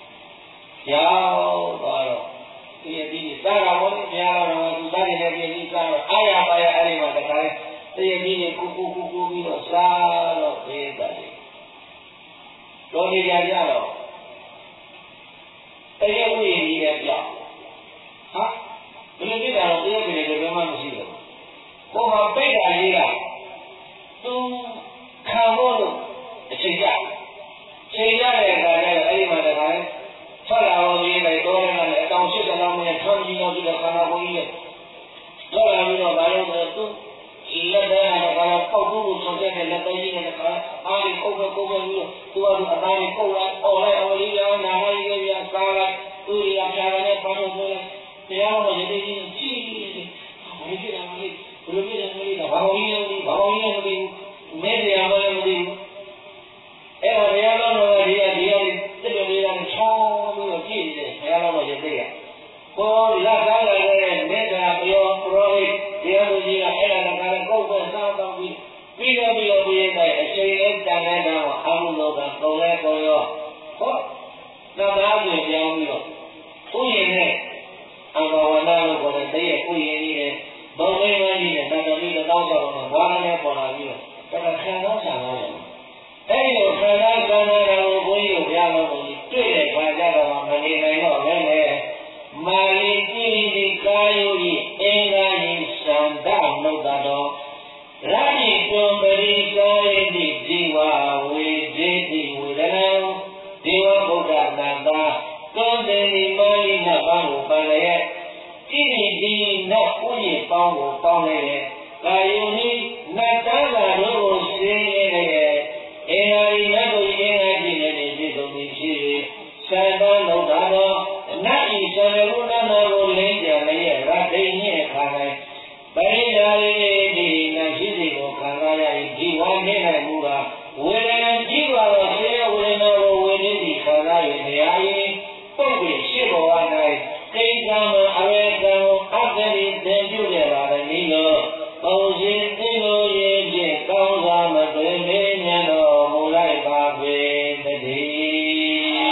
ရောက်သွားတော့ဒီအပြီးစားတော်ဘုရားလောင်းတော်သူစားနေတဲ့ပြည်ကြီးစားတော့အားရပါရအဲ့ဒီမှာတခါလေတရကြီးနဲ့ကူကူကူကူပြီးတော့စားတော့ဘေးတာလေတော်နေကြကြတော့တရဥယျာဉ်ကြီးရဲ့ပြောင်းဟာဘယ်လိုဖြစ်တာတော့တရပြည်တွေဘယ်မှမရှိဘူးဘုရားပိတ်တာလေးကသူခံဖို့လို့အချိန်ကြချိန်ရတဲ့အခါကျတော့အဲ့ဒီမှာတခါလေဆက်လာတော့ဒီတိုင်းတော်ရတဲ့အတောင်ရှိတဲ့လောက်နဲ့ထွန်းကြီးတော့ဒီခန္ဓာကိုယ်ကြီးနဲ့တော့လာပြီးတော့ဘာလို့လဲသူလက်ထဲကဘာပေါက်ဘူးလို့ဆိုတဲ့လက်သေးကြီးနဲ့ခါအားလေးကိုယ်ပဲကိုယ်ပဲပြီးတော့သူကအသားလေးပုတ်လိုက်အော်လိုက်အော်လေးရောနားလိုက်ရပြစားလိုက်သူရီအပြာနဲ့ပတ်လို့ဆိုလိုက်တရားတော်ရည်ကြီးကြီးကြီးဘာလို့ဖြစ်တာမလဲဘယ်လိုဖြစ်တယ်မလဲဘာလို့ရင်းလဲဘာလို့ရင်းလဲမဲတရားမလဲမသိဘူးအဲ့တော့ဘုရားတော်ကဒီကဒီကစစ်တယ်လေးကချောင်းပြီးတော့ကြည့်နေတယ်ဘုရားတော်ရည်သိရကိုလက်ကားလိုက်တဲ့မေတ္တာပြောပရောဟိတ်တရားသူကြီးကအဲ့ဒါကလည်းကိုယ်ပဲစားတော့ပြီးပြီးတော့ပြီးတော့ပြီးတဲ့အချိန်လေးတန်တဲ့တော့အမှုလောကပုံလဲကိုရောဟောနောက်သားပြင်ပြောင်းပြီးတော့ဥယျာဉ်နဲ့အဘဝနာလို့ခေါ်တဲ့တည့်ရဲ့ဥယျာဉ်ကြီးနဲ့ဘုံလေးဝန်းကြီးနဲ့တန်တော်ကြီးတောင်းကြတော့ဝါရနဲ့ပေါ်လာပြီးတော့တခါခံတော့ဆံလာတယ်အဲ့ဒီလိုခံစားခံရတာကိုဘုန်းကြီးတို့ဘုရားတော်ကိုတွေ့တဲ့ခါကျတော့မနေနိုင်တော့လည်းလေမာလီတိဒီကာယုဤအင်္ဂါယိသန္တနုတ္တတော်ရဟိတွန်ပရိကာယတိဒီဝဝေဒေတိဝေဒနံဒီဝဗုဒ္ဓနာတာသွန်တေဒီမာလီနတ်ပေါင်းကိုပန်လျက်တိဒီဒီနတ်ဥယျာဉ်ပေါင်းကိုပေါင်းလျက်ကာယုဤနတ်တန်းလာတို့ကိုရှင်းရတဲ့အင်္ဂါယိနတ်ကိုအင်္ဂါကြည့်နေတဲ့ဒီသုံးပြီးရှိသန္တနုတ္တတော်နတ်ဤဆန္ဒရုဏနာကိုလင်းကြလျက်ရတိညေခါ၌ပရိဒါရိဒီနရှိစီကိုခံရရ၏ဒီဝါနေ၌မူကားဝေဒနာကြီးပါတော့ဆေးဝေဒနာကိုဝေဒိခံရ၍နေရာ၏ပုဂ္ဂိုလ်ရှိဘဝ၌ကိစ္စံအဝေကံအတ္တိသင်ပြုခဲ့ပါသည်လို့ပုံရှင်သိလို့ရင်ဖြင့်ကောင်းစွာမသွေမေးမြန်းတော်မူလိုက်ပါပေတည်း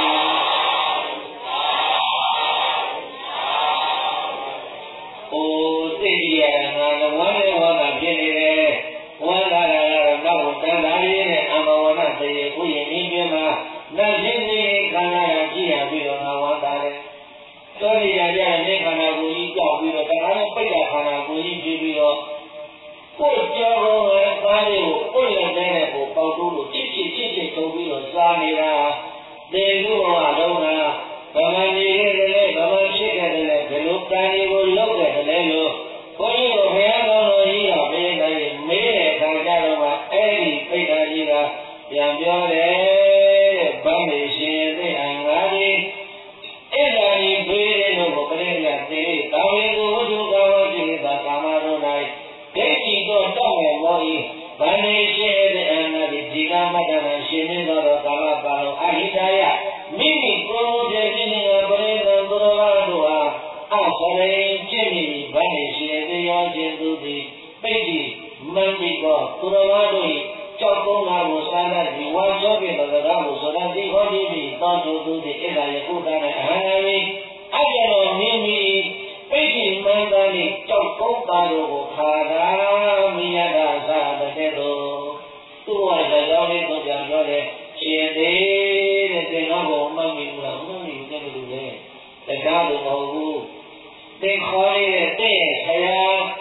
အိုသိရငါကဝမ်းနဲ့ဝမ်းသာဖြစ်နေတယ်ဝမ်းသာတာကတော့နောက်တန်တားရင်းနဲ့အမဝနာတရေဥယျာဉ်ကြီးပြမှာနတ်ဖြစ်နေခန္ဓာရကြည့်ရပြီးတော့ငါဝမ်းသာတယ်သောရိယာကြတဲ့ခန္ဓာကိုယ်ကြီးကြောက်ပြီးတော့တခါနဲ့ပိတ်တာခန္ဓာကိုယ်ကြီးပြီးပြီးတော့ကိုယ်ကြောက်တော့တဲ့သားလေးကိုကိုယ်လည်းတဲ့ကိုပေါက်တိုးလို့ချစ်ချစ်ချစ်ချစ်ထုံပြီးတော့စားနေတာတေလူဘဝလုံးကဗမာနေခဲ့တယ်ဗမာဖြစ်ခဲ့တယ်ဘယ်လိုကံတွေကိုလောက်ခဲ့တယ်လို့ဘုန်းကြီးတို့ဘုရားတော်တော်ကြီးကမေးတယ်မေးတဲ့အခါကျတော့မှအဲ့ဒီပိဋကကြီးကပြန်ပြောတယ်ဗာမေရှင်တဲ့အင်္ဂါဒီအဲ့ဒါကြီးဘေးတဲ့လို့ပရိယသေးတာဝေကိုဝိတုကာဝတိသာကာမတို့၌ဒိဋ္ဌိတော့တောက်ရမောဤဗာမေရှင်တဲ့အင်္ဂါဒီဒီကမတ္တနာရှင်နေတော်ကာလပါလုံးအဟိတယမိမိကိုယ်ပြည့်ခြင်းနဲ့ပရိသံသူတော်ဘာတို့ဟာအဆရိကျင့်မိဗာမေရှင်တရားခြင်းသူသည်ပိဋိမန္တိကောသူတော်ဘာတို့ကြောက်ကုန်းလာကိုစားတဲ့ဒီဝါကျော်ပြေတော်ကားကိုဆိုတဲ့ဒီဟောဒီဒီတောင်းသူသူဒီအဲ့ဒါရဲ့ဥဒ္ဒါနဲ့အဟံဂမီအကြတော်မြင်ပြီးပိဋိမန္တန်ဤကြောက်ကုန်းသားတို့ကိုခါတာမိယတာသာတဲ့တို့သူ့ဝါကြောင့်လေးတို့ပြန်ပြောတယ်ရှင်သေးတဲ့သင်္ကောဘုံမှတ်မိဘူးလားမှတ်မိဘူးတဲ့လူလေတရားလို့မဟုတ်ဘူးသင်ခေါ်ရတဲ့တဲ့ဆရာ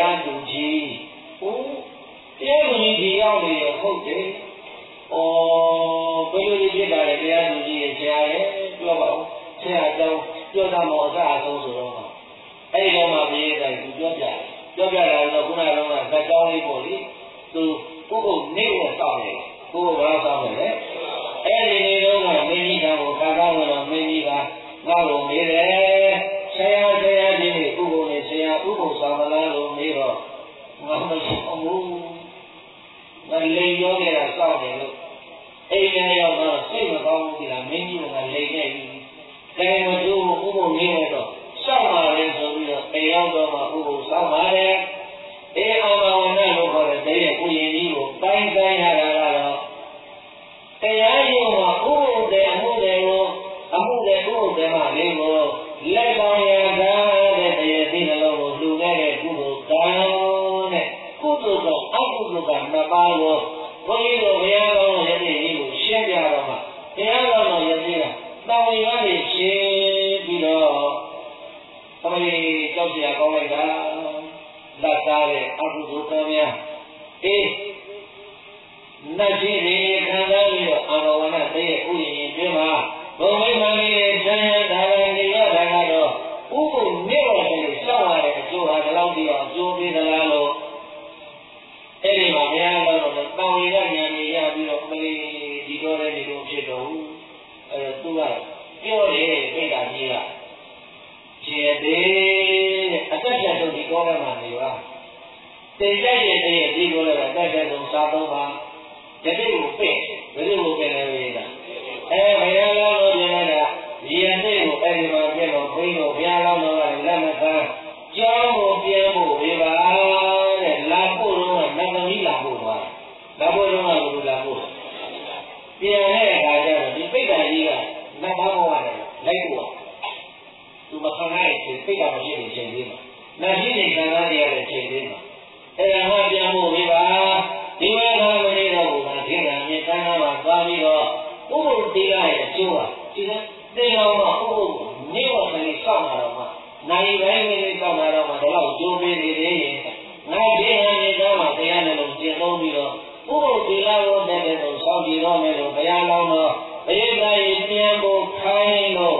တရားသူကြီးဟိုတရားသူကြီးဒီရောက်နေရဟုတ်တယ်ဩဘယ်လိုဒီဖြစ်တာလဲတရားသူကြီးရဲ့ဆရာရဲ့ပြောပါဦးဆရာကြောင့်ပြောတာမဟုတ်အစအဆုံးဆိုတော့အဲ့ဒီတော့မှပြေးတယ်သူပြောပြတယ်ပြောပြတာတော့ခုနကတော့ဇက်ကြောင်းလေးပေါ့လေသူကိုယ့်ကိုနေကိုစောင့်နေကိုယ့်ကိုဘာစောင့်နေလဲအဲ့ဒီနေတော့ကမင်းကြီးကကိုကာကာဝင်တော့မင်းကြီးကငါ့ကိုမေးတယ်ဆရာဆရာကြီးဥပုပ်နဲ့ဆရာဥပုပ်ဆောင်မလားလို့မေးတော့ငါမရှိဘူးငါလိန်ရောနေတာစောင့်နေလို့အိမ်ထဲရောက်တော့စိတ်မကောင်းဘူးဒီလားမင်းကြီးကလိန်နေပြီကဲမတူဥပုပ်နေတော့စောင့်ပါလေဆိုပြီးတော့အိမ်ရောက်တော့မှဥပုပ်ဆောင်ပါတယ်အေးအာမဝဏလို့ခေါ်တဲ့တဲ့ကိုရင်ကြီးကိုတိုင်းတိုင်းရတာကတော့တရားရုံမှာဥပုပ်တဲ့အမှုတွေကိုအမှုတွေဥပုပ်တွေမှာလေးကိုလက်ကောင်းရတာတဲ့တရားသိနှလုံးကိုလှူခဲ့တဲ့ကုသိုလ်ကံတဲ့ကုသိုလ်ကအကုသိုလ်ကနှစ်ပါးကိုဘုန်းကြီးတို့ဘုရားတော်ရဲ့ယနေ့ကိုရှင်းပြတော့မှတရားတော်တော်ယနေ့ကတာဝန်ကနေရှင်းပြီးတော့ဘုန်းကြီးကြောက်စရာကောင်းလိုက်တာလက်သားတဲ့အကုသိုလ်ကံများအေးနတ်ကြီးတွေခံစားပြီးတော့အာရဝဏတဲ့ရဲ့ဥယျာဉ်ပြင်းမှာဘုံမိမမီရဲ့ဆန်းရဒါရနေရတာကတော့ဥပုပ်နေတော်တယ်စောင့်ရတဲ့အကျိုးဟာဒီလောက်ပြီးတော့အကျိုးပေးသလားလို့အဲ့ဒီမှာဘုရားတော်တော်တောင်းရဉာဏ်ကြီးရပြီးတော့မလေးဒီတော်တဲ့ဒီလိုဖြစ်တော့အဲ့တော့သူကပြောတယ်ပိဋကကြီးကခြေသေးတဲ့အသက်ပြတ်ဆုံးဒီတော်တဲ့မှာနေပါတင်ကြရဲ့တည်းဒီလိုလည်းအသက်ပြတ်ဆုံးစားတော့ပါတတိကိုပြည့်ဘယ်လိုလုပ်ကြလဲဝိဒါအဲဘုရားလောင်းလို့ပြောလိုက်တာဒီအသိကိုအဲ့ဒီမှာပြည့်တော့ဘိန်းတို့ဘုရားလောင်းတော့လက်မခံကြောင်းကိုပြန်ဖို့ပြပါတဲ့လာဖို့တော့နတ်သမီးလာဖို့ပါလာဖို့တော့ဘယ်လိုလာဖို့ပြန်တဲ့အခါကျတော့ဒီပိဋကကြီးကနတ်သားဘဝနဲ့လိုက်ဖို့သူမခံနိုင်တဲ့ပိဋကမရှိတဲ့ချိန်လေးမှာနတ်ကြီးတွေခံရတဲ့ချိန်လေးမှာအဲ့ဒါမှပြန်ဖို့ပြပါဒီဝါဒမနေတော့ဘူးလားဒီကံမြေကံမှာသွားပြီးတော့ဥပုပ်တိရရဲ့အကျိုးဟာဒီကတေတော်မှာဥပုပ်နေဝဆန်စောင့်လာတော့မှနိုင်ပိုင်းလေးစောင့်လာတော့မှတော့ကျိုးပေးနေသေးရင်ငါဒီကံမြေကံမှာတရားနဲ့လုံးကျင့်သုံးပြီးတော့ဥပုပ်တိရကိုတည်းတည်းစောင့်ကြည့်တော့မယ်လို့ဘုရားလောင်းတော့ဘိက္ခာကြီးပြန်ဖို့ခိုင်းလို့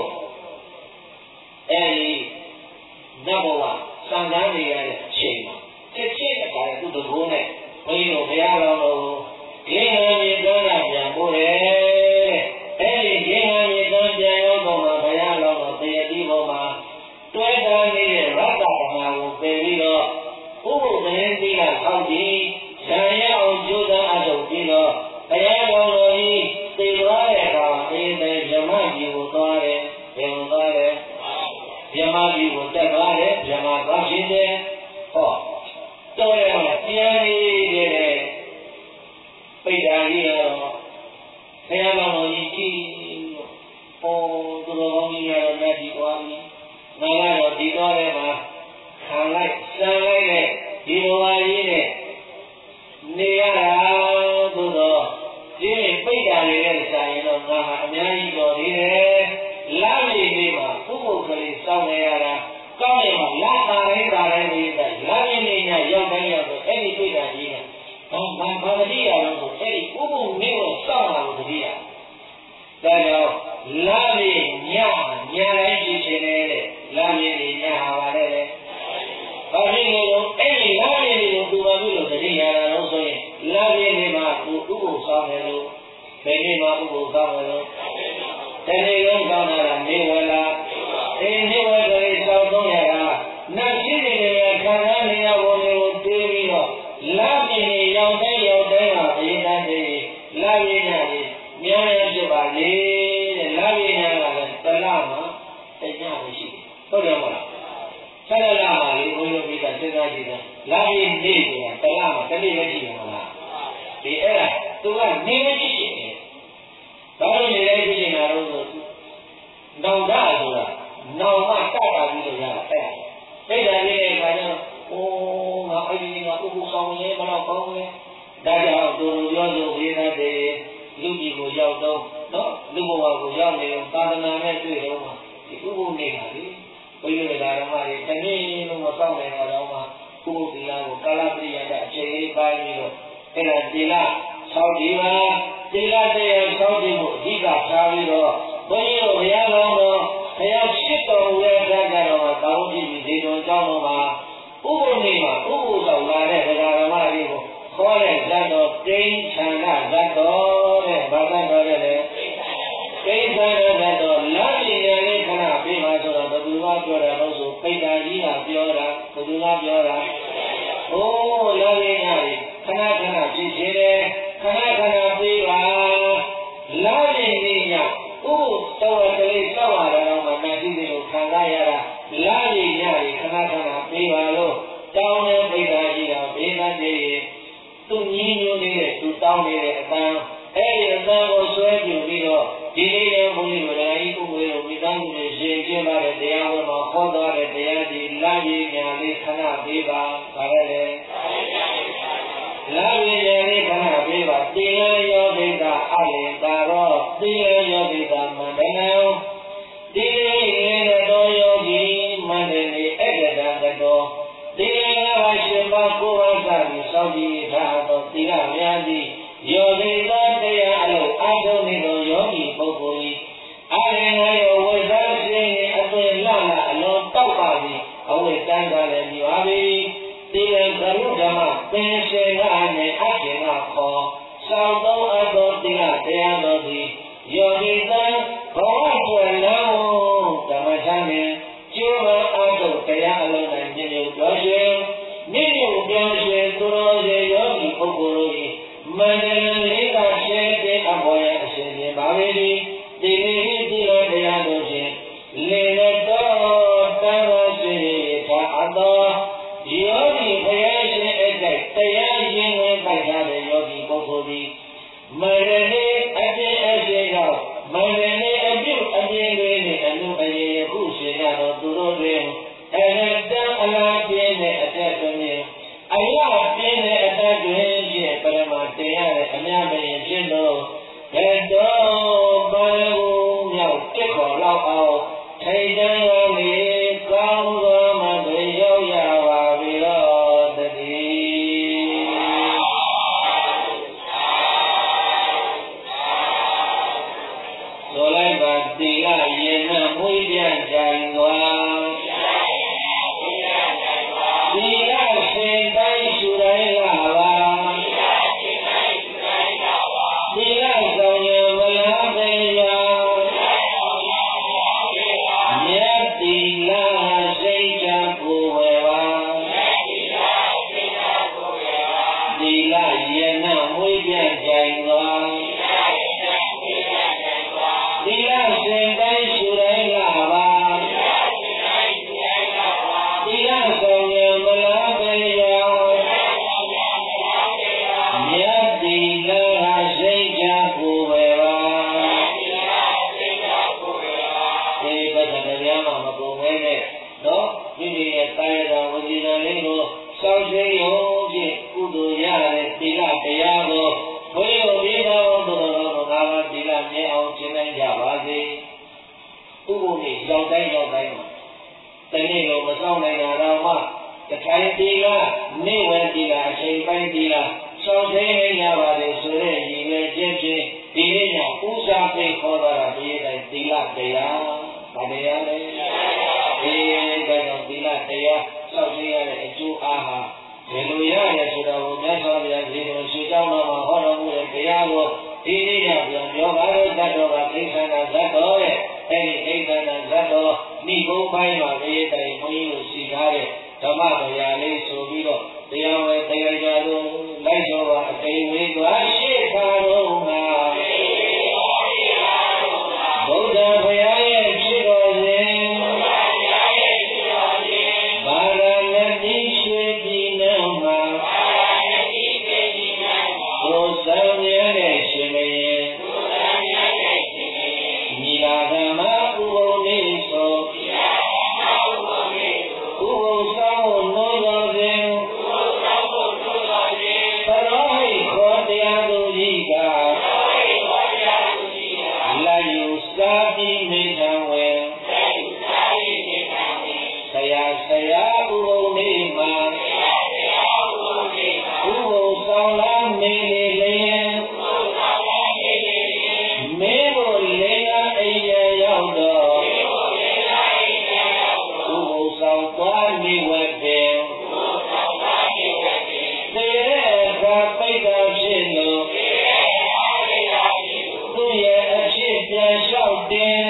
အဲဒီနတ်ဘဝစံတန်းနေရတဲ့အချိန်မှာတစ်ချက်တခါသူ့တကူနဲ့ဘုန်းကြီးတို့ဘုရားတော်ကိုဒီဟန်မြေကမ်းကပြန်ပို့တယ်အဲဒီဒီဟန်မြေကမ်းပြန်ရောက်တော့မှဘုရားတော်ကိုတရားတိပေါ်မှာတွဲတာနေတဲ့ရတ္တဓမ္မကိုပယ်ပြီးတော့ဥပုပ်သတင်းသီးကဆောက်ကြည့်ဇံရအောင်ကြိုးစားအထုတ်ပြီးတော့ဘုရားတော်ကိုသိသွားတဲ့အခါအေးတဲ့ဇမကြီးကိုသွားတယ်ဘယ်လိုသွားလဲဇမကြီးကိုတက်သွားတယ်ဇမသွားရှိတယ်ဟောတော်ရမှာပြန်နေတဲ့ပိဋကကြီးတော့ဆရာတော်ကြီးကြည့်ဟောသူတော်ကောင်းကြီးကတော့လက်ဒီသွားပြီငါကတော့ဒီတော့ထဲမှာခံလိုက်စမ်းလိုက်တဲ့ဒီဘဝကြီးနဲ့နေရတာသို့တော့ဒီပိဋကလေးနဲ့စာရင်တော့ငါဟာအများကြီးတော်သေးတယ်လာပြီလေးမှာပုဂ္ဂိုလ်ကလေးစောင့်နေရတာကောင်းရင်မှလာတာတိုင်းတာတိုင်းနေတဲ့လာရင်းနေညရောက်တိုင်းရောက်တော့အဲ့ဒီပိဋကကြီးကဘာဘာဘာတတိယလို့ဆိုအဲ့ဒီဥပုပ်နေကိုစောင့်လာလို့တတိယဒါကြောင့်လာပြီညညတိုင်းကြည့်ချင်တယ်လာပြီညဟာပါလေဘာဖြစ်လို့အဲ့ဒီလာပြီကိုသူဘာဖြစ်လို့တတိယလာလို့ဆိုရင်လာပြီနေမှာသူဥပုပ်ဆောင်တယ်လို့ဘယ်နေ့မှဥပုပ်ဆောင်တယ်လို့တနေ့လုံးဆောင်တာနေဝလာအင်းနေဝကလေးစောင့်တော့ရတာနတ်ရှိနေတဲ့ခံရနေရဘုံကိုတွေးပြီးတော့လာပြီရောက်တဲ့ရောက်တဲ့ဟာအရင်တည်းကလာပြီညာကြီးများများဖြစ်ပါလေတဲ့လာပြီညာကလည်းတလားမှာတညမရှိဟုတ်တယ်မဟုတ်လားဆက်ရလာပါလေဘုန်းကြီးကစဉ်းစားကြည့်တော့လာပြီနေဆိုတာတလားမှာတနေ့မရှိဘူးမလားဒီအဲ့ဒါသူကနေမရှိရှိတယ်ဘာလို့နေလဲဖြစ်နေတာတော့ဆိုနောင်တဆိုတာနောင်မှတတ်တာပြီးလို့ရတာအဲ့စိတ်ဓာတ်လေးတဲ့အခါကျတော့အိုးငါအဲ့ဒီငါဥပုဆောင်ရေးမတော့ကောင်းလဲဒါကြောင့်သူတို့ပြောဆိုပေးတဲ့လူကြီးကိုရောက်တော့နော်လူဘဝကိုရောက်နေတော့သာသနာနဲ့တွေ့တော့မှဒီဥပုနေတာလေဘုရားဓမ္မတွေတနည်းလုံးမစောင့်နိုင်တော့မှကုသီလာကိုကာလပရိယတ်အခြေလေးပိုင်းပြီးတော့အဲ့ဒါဒီလဆောက်ဒီမှာဒီလတည်းဆောက်ဒီကိုအဓိကထားပြီးတော့ဘုန်းကြီးတို့ဘုရားကောင်းတော်ဘုရားရှိတော်မူတဲ့အခါကျတော့တောင်းကြည့်ပြီးဒီတော်ကြောင်းတော်မှာဥပ္ပနေမှာဥပ္ပဆောင်လာတဲ့ဒကာဓမ္မတွေကိုခေါ်တဲ့ဇတ်တော်တိဋ္ဌာဏဇတ်တော်တဲ့ဘာသာတော်တဲ့လေတိဋ္ဌာဏဇတ်တော်လာပြည့်ရလေးခဏပြေးမှာဆိုတော့ဘယ်သူကပြောတာလို့ဆိုပိဋကကြီးကပြောတာဘယ်သူကပြောတာโอ้လာပြည့်ရလေးခဏခဏဖြစ်စေတယ်ခဏခဏပြေးပါလာပြည့်ရညဥတော်ကလေးစောက်လာတော့မှနာကြည့်လို့ခံစားရတာလာပြည့်ရလေးခဏခဏပြေးပါလို့တောင်းတဲ့ပိဋကကြီးကဘေးကနေသူညီညွတ်နေတဲ့သူတောင်းနေတဲ့အတန်းအဲ့ဒီအတန်းကိုဆွဲပြပြီးတော့ဒီလေးရဲ့ဘုန်းကြီးတို့လည်းဥပ္ပေကိုမိသားစုနဲ့ရှင်ကျင်းပါတဲ့တရားဝဲမှာခေါ်သွားတဲ့တရားဒီလာရည်ညာလေးခဏပေးပါပါလေလာရည်ညာလေးခဏပေးပါတိလယောဂိတာအလင်တာရောတိလယောဂိတာမန္တနံတိလေးတော်ယောဂီမန္တနေဧကတံကတော်ဒီငါးရှင်ပါးကိုယ်ဝါစာပြီးစောင့်ကြည့်ထားသောသီလများသည်ယောဂီသောတရားအလုံးအထုံးနေသောယောဂီပုဂ္ဂိုလ်၏အာရဏယောဝိသရှင်၏အသွင်လှလှအလွန်တောက်ပါသည်အဝိတန်ကလည်းမြွားပြီတိလကရုဓမ္မပင်ရှင်ကနေအရှင်ကခေါ်စောင့်သောအသောသီလတရားတော်သည်ယောဂီသောဘဝဆွေလမ်းဓမ္မချမ်းနှင့်ကျိုးမအားထုတ်တရားအလုံး၌မြင့်မြတ်ပြောရှင်မြင့်မြတ်ပြောရှင်သူတော်ရဲ့ယောဂီပုဂ္ဂိုလ်၏မန္တလေးကရှင်းတဲ့အပေါ်ရအရှင်ရှင်ပါပဲဒီဒီလေးဒီလိုတရားတို့ဖြင့်လေတော်တန်တော်ရှင်သာအတော်ယောဂီဘုရားရှင်အတိုက်တရားရှင်ဝင်ပိုက်ထားတဲ့ယောဂီပုဂ္ဂိုလ်သည်မန္တလေးအပြည့်အစုံရောက်မန္တလေးအပြုတ်အပြည့်လေးနဲ့အမှုအရေခုရှင်ရတော့သူတို့တွင်အရတံအလားပြင်းတဲ့အတက်တွင်အရာပြင်းတဲ့အတက်တွင်ဖြင့်ပရမတင်ရတဲ့အများမရင်ဖြစ်လို့ဘယ်တော့ဘာလို့မြောက်တက်ခေါ်လောက်အောင်ထိတ်တန်းရောလေကောင်းသောမတွေရောက်ရပါပြီတော့တည်းဆိုလိုက်ပါတိလယေနမွေးပြန်ကြံသွားဒီလရှင်တိုင်းရှူတိုင်းလာပါဒီလဆောင်ရမလားပေရာမြတ်ဒီလစိတ်ချကိုဝယ်ပါဒီလယေနမွေးပြန်ကြံသွားဒီလရှင်တိုင်းရှူတိုင်းလာပါဒီလဆောင်ရမလားပေရာမြတ်ဒီလစိတ်ချကိုဝယ်ပါဒီပဒတရားမှာမကုန်မဲနဲ့နော်ဒီဒီရဲ့တာယတာဝစီနာလေးကိုစောင့်ကြည့်ရုံဖြင့်ကုသိုလ်ရတဲ့သီလတရားကိုဘုရားဒီတော်တော်တော်ငါးပါးသီလမြဲအောင်ကျင့်နိုင်ကြပါစေဥပ္ပုနေရောက်တိုင်းရောက်တိုင်းမှာတနေ့လုံးမဆောင်နိုင်တာတော့မှတခိုင်သီလနေဝဲသီလအချိန်ပိုင်းသီလစောင့်သိနေရပါလေဆိုတဲ့ညီငယ်ချင်းချင်းဒီနေ့ညဥစားပိတ်ခေါ်တာဒီတိုင်းသီလတရားဗာတရားလေဒီတိုင်းသီလတရားစောင့်သိရတဲ့အကျိုးအားဟာဘယ်လိုရရဲဆိုတော့မြတ်စွာဘုရားဒီလိုရှင်းကြောင်းတော်မှာဟောတော်မူတဲ့တရားကိုဒီနေ့ညပြန်ပြောပါတော့တတ်တော်ကသိက္ခာနာဇတ်တော်ရဲ့အဲ့ဒီသိက္ခာနာဇတ်တော်နိဂုံးပိုင်းမှာဒီတိုင်းဘုန်းကြီးတို့ရှိထားတဲ့ဓမ္မတရားလေးဆိုပြီးတော့တရားဝဲတရားကြလို့လိုက်တော်ပါအတိမ်ဝေးသွားရှိခါတော့ငါဘုရားဘုရားရဲ့ဖြစ်တော်စဉ်ဘာရဏတိရွှေပြည်နောက်မှာကိုယ်ဆောင်ရတဲ့ရှင်မင်းညီလာခံမှာဥပုံလေးဆိုဥပုံဆောင်လို့တော်စဉ်ပရောဟိတ်ခေါ်တရားသူကြီးကလာယူစားပြီးမိထံဝဲဆရာဆရာဥပုံလေးမှာသွားနေဝတ်ပင်သေတဲ့အခါပိဋကဖြစ်လို့သူ့ရဲ့အဖြစ်ပြန်လျှောက်တင်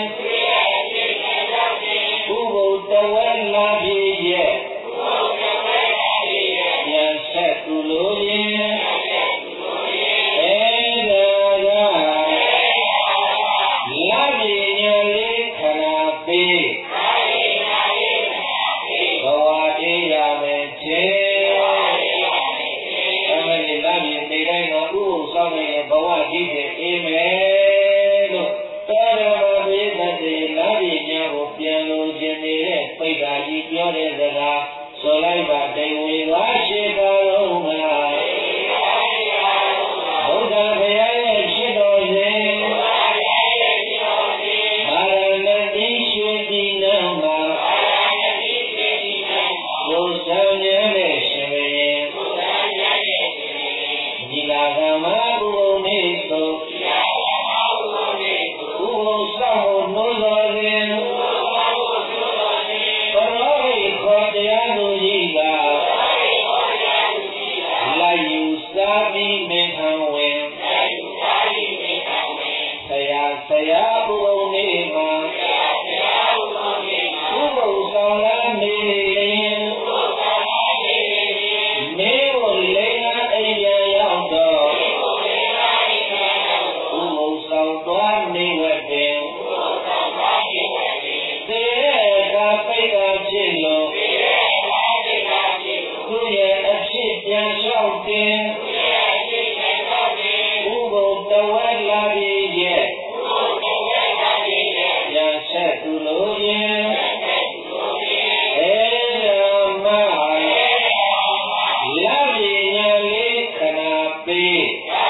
ဥပုတ္တဝဲလာဖြစ်ရဲ့ပြန်ဆက်သူလိုရင်ပြောတဲ့စကားဆိုလိုက်ပါတိမ်ဝေဝါရှိတော်လုံးမလားဘုရားဘုရားရဲ့ဖြစ်တော်ရင်မာရဏတိရွှေတိနံမှာဘုရားမြတ်နဲ့ရှင်ဘုရင်ညီလာခံမှာဘုံနေသို့ဘုံဆောင်နှိုးတော်ရင်တရားသူကြီးကလိုက်ယူစားပြီးမင်းဟံဝင်ဆရာဆရာဘုံနေမှာဘုံဆောင်လာနေရင်နေကိုလိန်နာအိမ်ပြန်ရောက်တော့ဘုံဆောင်သွားနေဝတ်တယ်သေတဲ့အခါပိဋကဖြစ်လို့ပြန်လျှောက်တင်ဥပုတ္တဝဲလာပြီးရဲ့ပြန်ဆက်သူလိုရင်အဲဒါမှလာပြီးညာလေးခဏပေး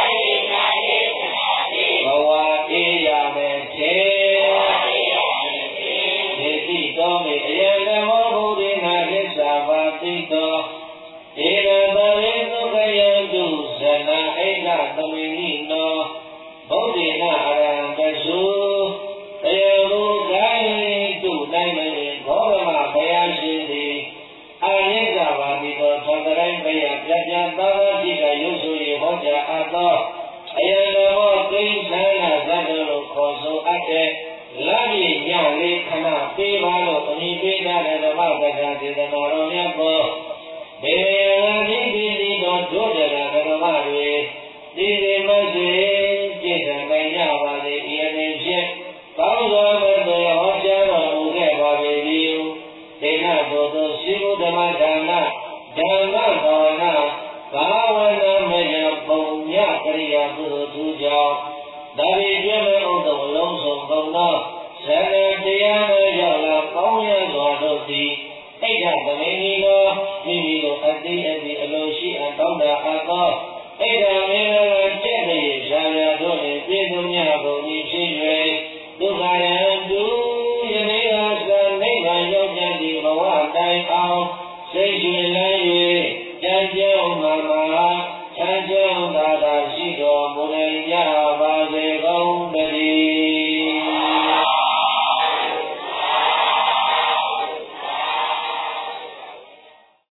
ဘဝအေးရမယ်တဲ့ဒီတိတော်မေအယံဓမ္မောဘုဒိနာသစ္စာပါတိတော်ဧရတရေသုခယံတုဇနာအိဋ္ဌသမင်နိနောဗုဒ္ဓေနအရံတသုတယေဟုဂိုင်းတုနိုင်နေဘောရမဘုရားရှင်သည်အာနိစ္စပါတိသောသံဃာဘယပြပြသာသာတိကရုပ်ဆို၏ဟောကြားအပ်သောအယံတော်ကိဉ္စနာသတ္တလို့ခေါ်ဆိုအပ်တဲ့လာပြီညလေးခဏပေးပါလို့အမိပေးထားတဲ့ဓမ္မပဒဒေသနာတော်များပေါ်ဘေယံဒီဒီဒီတော်ဒုဒရာဓမ္မတွေဒီဒီမစေပြည့်စုံနိုင်ကြပါစေဤအနေဖြင့်ကောင်းစွာသောဟောကြားတော်မူခဲ့ပါပေ၏ဒေနသောသောရှိဘုဓမ္မဒါနဓမ္မဘာဝနာဘာဝနာမယပုံညကရိယာပုရုသူကြောင့်ဒါရီပြည့်မဲ့ဥဒ္ဒဝလုံးစုံကုန်သောဇဏတရားတော်ရောက်လာကောင်းရစွာတို့သည်အိဋ္ဌသမင်ကြီးကိုမိမိကိုအသိအသိအလိုရှိအတောင်းတအပ်သောအိဋ္ဌမင်းတော်ကျက်တဲ့ရာရာတို့နှင့်ပြည့်စုံများကုန်၏ဖြစ်၍ဒုက္ခယံတုယနေ့အားစနိဗ္ဗာန်ရောက်ကြသည့်ဘဝတိုင်အောင်စိတ်ရွှင်လန်း၍ကြံ့ကြောင်းမှာမှာချမ်းကြောင်းသာ